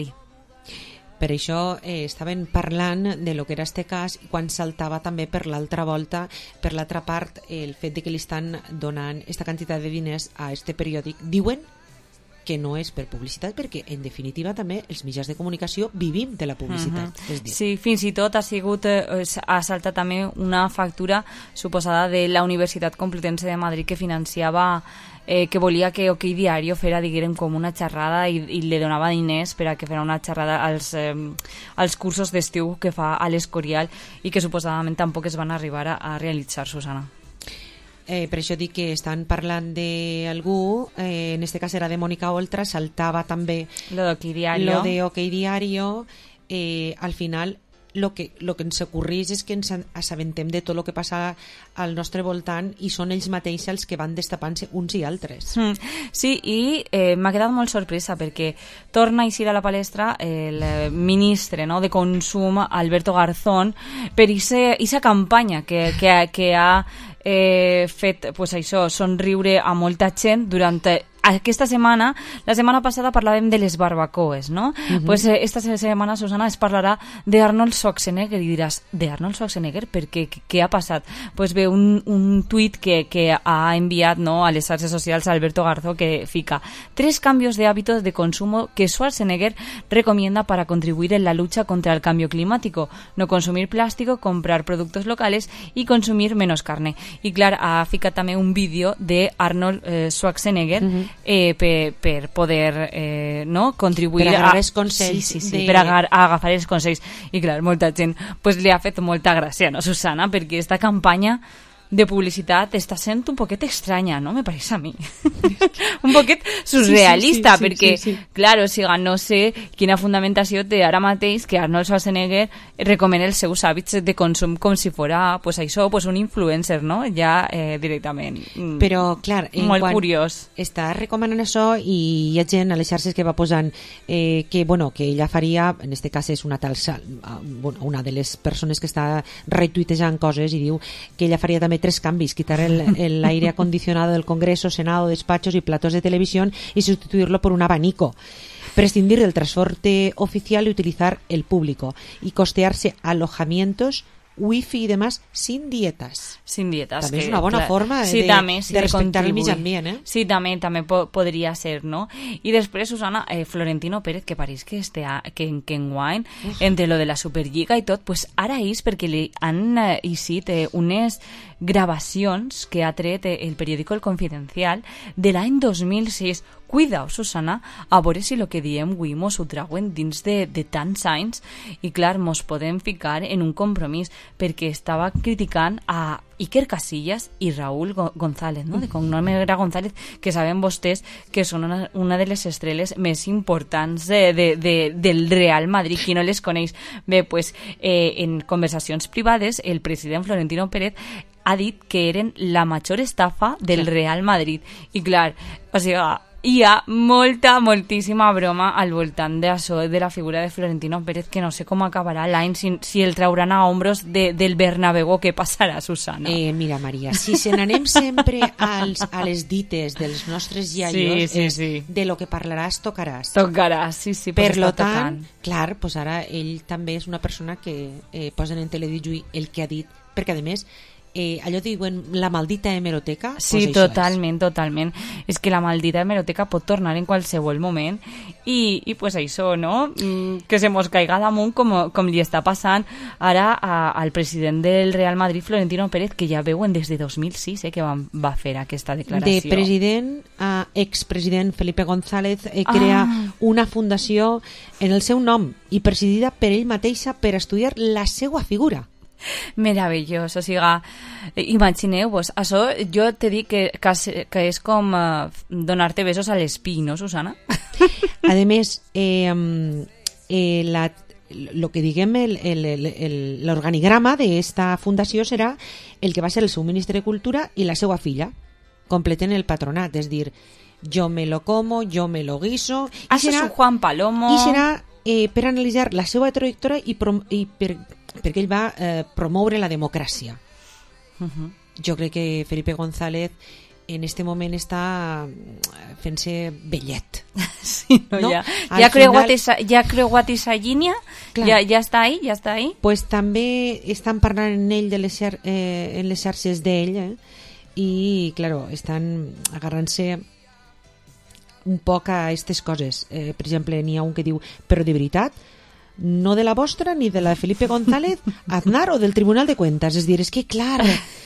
Per això eh, estaven parlant de lo que era este cas, quan saltava també per l'altra volta, per l'altra part, el fet de que li estan donant esta quantitat de diners a este periòdic. Diuen que no és per publicitat, perquè en definitiva també els mitjans de comunicació vivim de la publicitat. Uh-huh. És dir. Sí, fins i tot ha sigut eh, ha saltat també una factura suposada de la Universitat Complutense de Madrid, que financiava eh, que volia que OK Diario fera, diguem, com una xerrada i, i li donava diners per a que fera una xerrada als, eh, als cursos d'estiu que fa a l'Escorial i que suposadament tampoc es van arribar a, a realitzar, Susana. Eh, per això dic que estan parlant d'algú, eh, en este cas era de Mònica Oltra, saltava també lo de OK Diario, lo de OK Diario eh, al final lo que, lo que ens ocorreix és que ens assabentem de tot el que passa al nostre voltant i són ells mateixos els que van destapant-se uns i altres. Mm, sí, i eh, m'ha quedat molt sorpresa perquè torna a eixir a la palestra el ministre, no, de Consum, Alberto Garzón, per aquesta campanya que, que, que ha eh, fet pues, això, somriure a molta gent durant aquesta setmana. La setmana passada parlàvem de les barbacoes, no? Uh-huh. Pues eh, esta setmana, Susana, es parlarà d'Arnold Schwarzenegger i diràs, d'Arnold Schwarzenegger? Per què? Què ha passat? Pues ve un, un tuit que, que ha enviat, no, a les xarxes socials Alberto Garzón, que fica tres cambios de hábitos de consumo que Schwarzenegger recomienda para contribuir en la lucha contra el cambio climático: no consumir plástico, comprar productos locales y consumir menos carne. I clar, ha ficat també un vídeo de Arnold eh, Schwarzenegger, uh-huh. Eh, per, per poder eh, no, contribuir per agarrar a... els consells sí, sí, sí, de... per agar, a agafar els consells. I clar, molta gent pues, li ha fet molta gràcia, no, Susana? Perquè esta campanya de publicitat està sent un poquet estranya, no? Me pareix a mi. Un poquet surrealista, sí, sí, sí, perquè, sí, sí. clar, o sigui, no sé quina fundamentació té ara mateix que Arnold Schwarzenegger recomana els seus hàbits de consum com si fora, pues això, pues un influencer, no? Ja eh, directament. Però, clar, molt curiós. Està recomanant això i hi ha gent a les xarxes que va posant eh, que, bueno, que ella faria, en este cas és una tal una de les persones que està retuitejant coses i diu que ella faria també tres cambios: quitar el, el aire acondicionado del Congreso, Senado, despachos y platos de televisión y sustituirlo por un abanico, prescindir del transporte oficial y utilizar el público, y costearse alojamientos, wifi y demás sin dietas. Sin dietas. També que, és una bona clar, forma sí, de, també, sí, de respectar de el mig ambient, eh? Sí, també, també po podria ser, no? I després, Susana, eh, Florentino Pérez, que pareix que, este a, que, que enguany, entre lo de la Superliga i tot, pues ara és perquè li han eh, eixit eh, unes gravacions que ha tret eh, el periòdico El Confidencial de l'any dos mil sis. Cuidao, Susana, a veure si el que diem avui mos ho trauen dins de, de tants anys i, clar, mos podem ficar en un compromís, perquè estava criticant a Iker Casillas i Raúl González, no? De cognom era González, que saben vostès que són una, una de les estrelles més importants de, de, de, del Real Madrid. Qui no les coneix? Bé, pues, eh, en conversacions privades, el president Florentino Pérez ha dit que eren la major estafa del Real Madrid. I, clar, o sigui, hi ha molta, moltíssima broma al voltant d'això, de la figura de Florentino Pérez, que no sé com acabarà l'any, si, si el trauran a ombros de, del Bernabéu, què passarà, Susana? Eh, mira, Maria, si se n'anem sempre als, a les dites dels nostres iaios, sí, sí, és sí. de lo que parlaràs, tocaràs. Tocaràs, sí, sí, per pues lo està tant, tocant. clar, pues ara ell també és una persona que eh, posen en teledigiu el que ha dit, perquè a més eh, allò diuen la maldita hemeroteca, Sí, pues això totalment, totalment. És que la maldita hemeroteca pot tornar en qualsevol moment i, i pues això, no? Mm, que se mos caiga damunt com, com li està passant ara a, al president del Real Madrid, Florentino Pérez, que ja veuen des de dos mil sis eh, que va, va fer aquesta declaració. De president a expresident Felipe González eh, crea Ah. una fundació en el seu nom i presidida per ell mateixa per estudiar la seva figura. Meravellós, o sigui, imagineu-vos, això jo te dic que, que, que és com uh, donar-te besos a l'espí, no, Susana? A més, eh, eh, la, lo que diguem el, el, el, el, l'organigrama d'esta fundació serà el que va ser el seu ministre de Cultura i la seva filla. Completen el patronat, és dir, jo me lo como, jo me lo guiso... Ah, serà Juan Palomo... I serà eh, per analitzar la seva trajectòria i, prom i per, perquè ell va eh, promoure la democràcia. Uh-huh. Jo crec que Felipe González en este moment està fent-se vellet. Sí, no, no? Ja, Al ja, creuat final- esa, ja creuat esa línia, Clar. ja, ja està ahí, ja està ahí. Pues també estan parlant en ell de les, xar eh, en les xarxes d'ell eh? I, claro, estan agarrant-se un poc a aquestes coses. Eh, per exemple, n'hi ha un que diu, però de veritat, no de la vostra ni de la de Felipe González, Aznar o del Tribunal de Cuentas. És dir, és que, clar...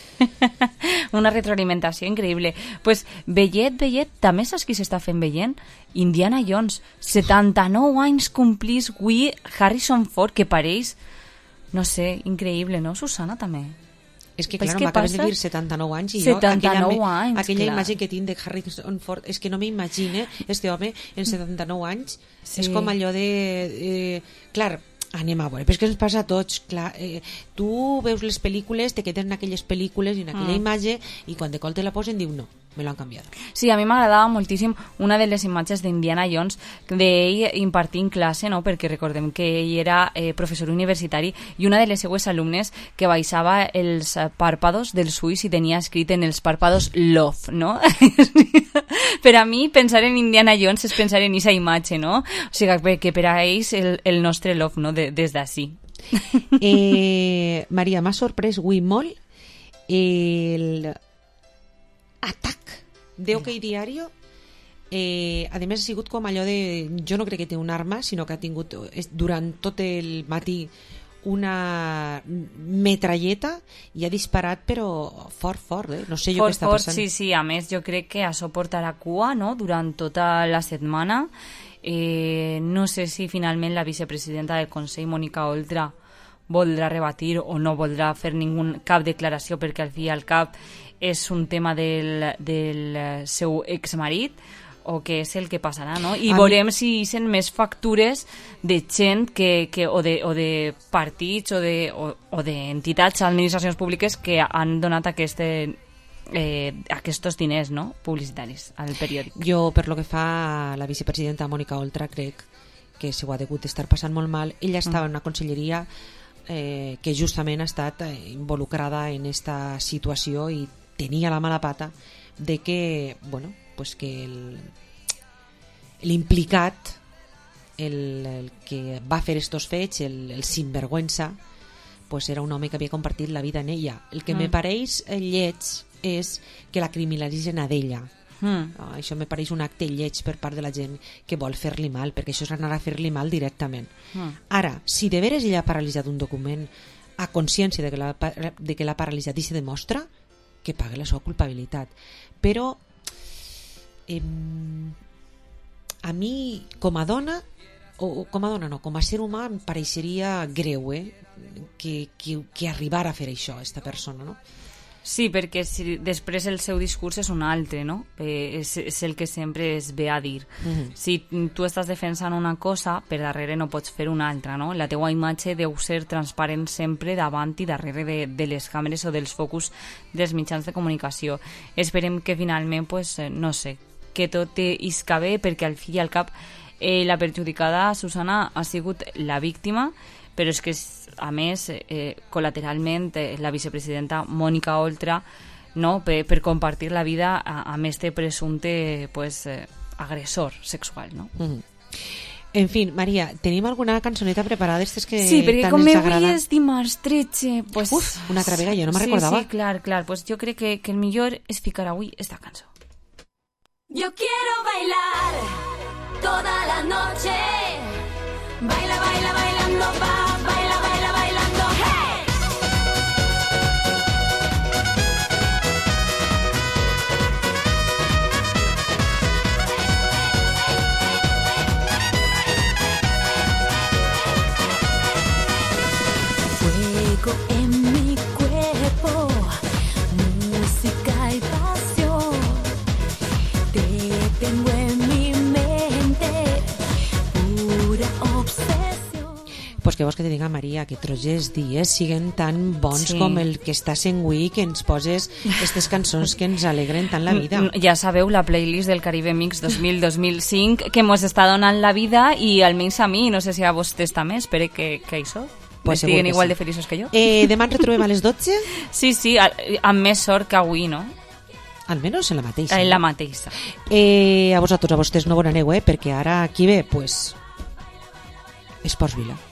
Una retroalimentació increïble. Pues vellet, vellet, també saps qui s'està fent veient? Indiana Jones. setanta-nou anys complís avui Harrison Ford, que pareix, no sé, increïble, no, Susana, també? És que, Pues clar, què m'acabes de passa? dir setanta-nou anys i setanta-nou jo aquella, anys, aquella clar. imatge que tinc de Harrison Ford, és que no m'imagine este home en setanta-nou anys. Sí. És com allò de... Eh, clar, anem a veure, però és que ens passa a tots, clar, eh, tu veus les pel·lícules, te quedes en aquelles pel·lícules i en aquella Mm. imatge i quan de cop te la posen diu no, me lo han canviat. Sí, a mi m'agradava moltíssim una de les imatges d'Indiana Jones d'ell impartint classe, no? Perquè recordem que ell era eh, professor universitari i una de les seues alumnes que baixava els eh, pàrpados dels ulls i tenia escrit en els pàrpados love, no? Per a mi pensar en Indiana Jones és pensar en aquesta imatge, no? O sigui, que per a ells el, el nostre love, no? De, des d'ací. Eh, Maria, m'ha sorprès avui molt el atac d'Ok Diario. Eh, a més ha sigut com allò de, jo no crec que té una arma, sinó que ha tingut és, durant tot el matí una metralleta i ha disparat però fort, fort, eh? No sé jo Fort, què està fort, passant. sí, sí, a més jo crec que això portarà cua, no?, durant tota la setmana. Eh, no sé si finalment la vicepresidenta del Consell, Mònica Oltra, voldrà rebatir o no voldrà fer ningun, cap declaració, perquè al fi i al cap és un tema del, del seu exmarit, o què és el que passarà, no? I A veurem mi- si hi sent més factures de gent que, que, o, de, o de partits o de, o, o d'entitats, administracions públiques que han donat aquest, eh, aquests diners, no?, publicitaris al periòdic. Jo, per lo que fa a la vicepresidenta Mònica Oltra, crec que s'ho ha degut estar passant molt mal. Ella estava en una conselleria eh, que justament ha estat eh, involucrada en esta situació i tenia la mala pata de que, bueno, pues que el l'implicat, el, el que va fer estos fets, el, el sinvergüenza, pues era un home que havia compartit la vida en ella. El que Mm. me pareix lleig és que la criminalitzen a d'ella. Mm. No, això me pareix un acte lleig per part de la gent que vol fer-li mal, perquè això és anar a fer-li mal directament. Mm. Ara, si de veres ella ha paralitzat un document a consciència de que l'ha de que l'ha paralitzat i se demostra, que pague la seva culpabilitat. Però eh, a mi, com a dona, o o com a dona no, com a ser humà, em pareixeria greu eh, que, que, que arribara a fer això, aquesta persona, no? Sí, perquè si després el seu discurs és un altre, no? Eh, és, és el que sempre es ve a dir. Mhm. Si tu estàs defensant una cosa, per darrere no pots fer una altra, no? La teua imatge deu ser transparent sempre davant i darrere de, de les càmeres o dels focus dels mitjans de comunicació. Esperem que finalment, pues, eh, no sé, que tot isca bé, perquè al fi i al cap eh, la perjudicada Susana ha sigut la víctima, però és que a més eh, col·lateralment eh, la vicepresidenta Mònica Oltra, no, per, per compartir la vida a, amb este presumpte pues, eh, agressor sexual, no? Mm. En fi, Maria, tenim alguna cançoneta preparada d'estes que sí, perquè tant com ens avui agrada? és dimarts tretze, pues... Uf, una altra vegada, jo no me'n sí, recordava. Sí, clar, clar, pues jo crec que, que el millor és ficar avui esta cançó. Yo quiero bailar toda la noche. Baila, baila, bailando, va, baila, baila, bailando, hey. Fuego en mi cuerpo, música y pasión. Te tengo en mi mente, pura obsesión. Pues què vols que te diga, Maria, que trojers dies siguen tan bons Sí. com el que està sent avui, que ens poses aquestes cançons que ens alegren tant la vida. Ja sabeu la playlist del Caribe Mix dos mil dos mil cinc que mos està donant la vida i almenys a mi, no sé si a vostès també, espero que, que això Pues segur estiguen que igual sí. de feliços que jo. Eh, demà ens retrobem a les dotze? Sí, sí, a- amb més sort que avui, no? Almenys en la mateixa. En la mateixa. Eh, a vosaltres, a vostès no bon aneu, eh? Perquè ara aquí ve, pues, Esports Vila.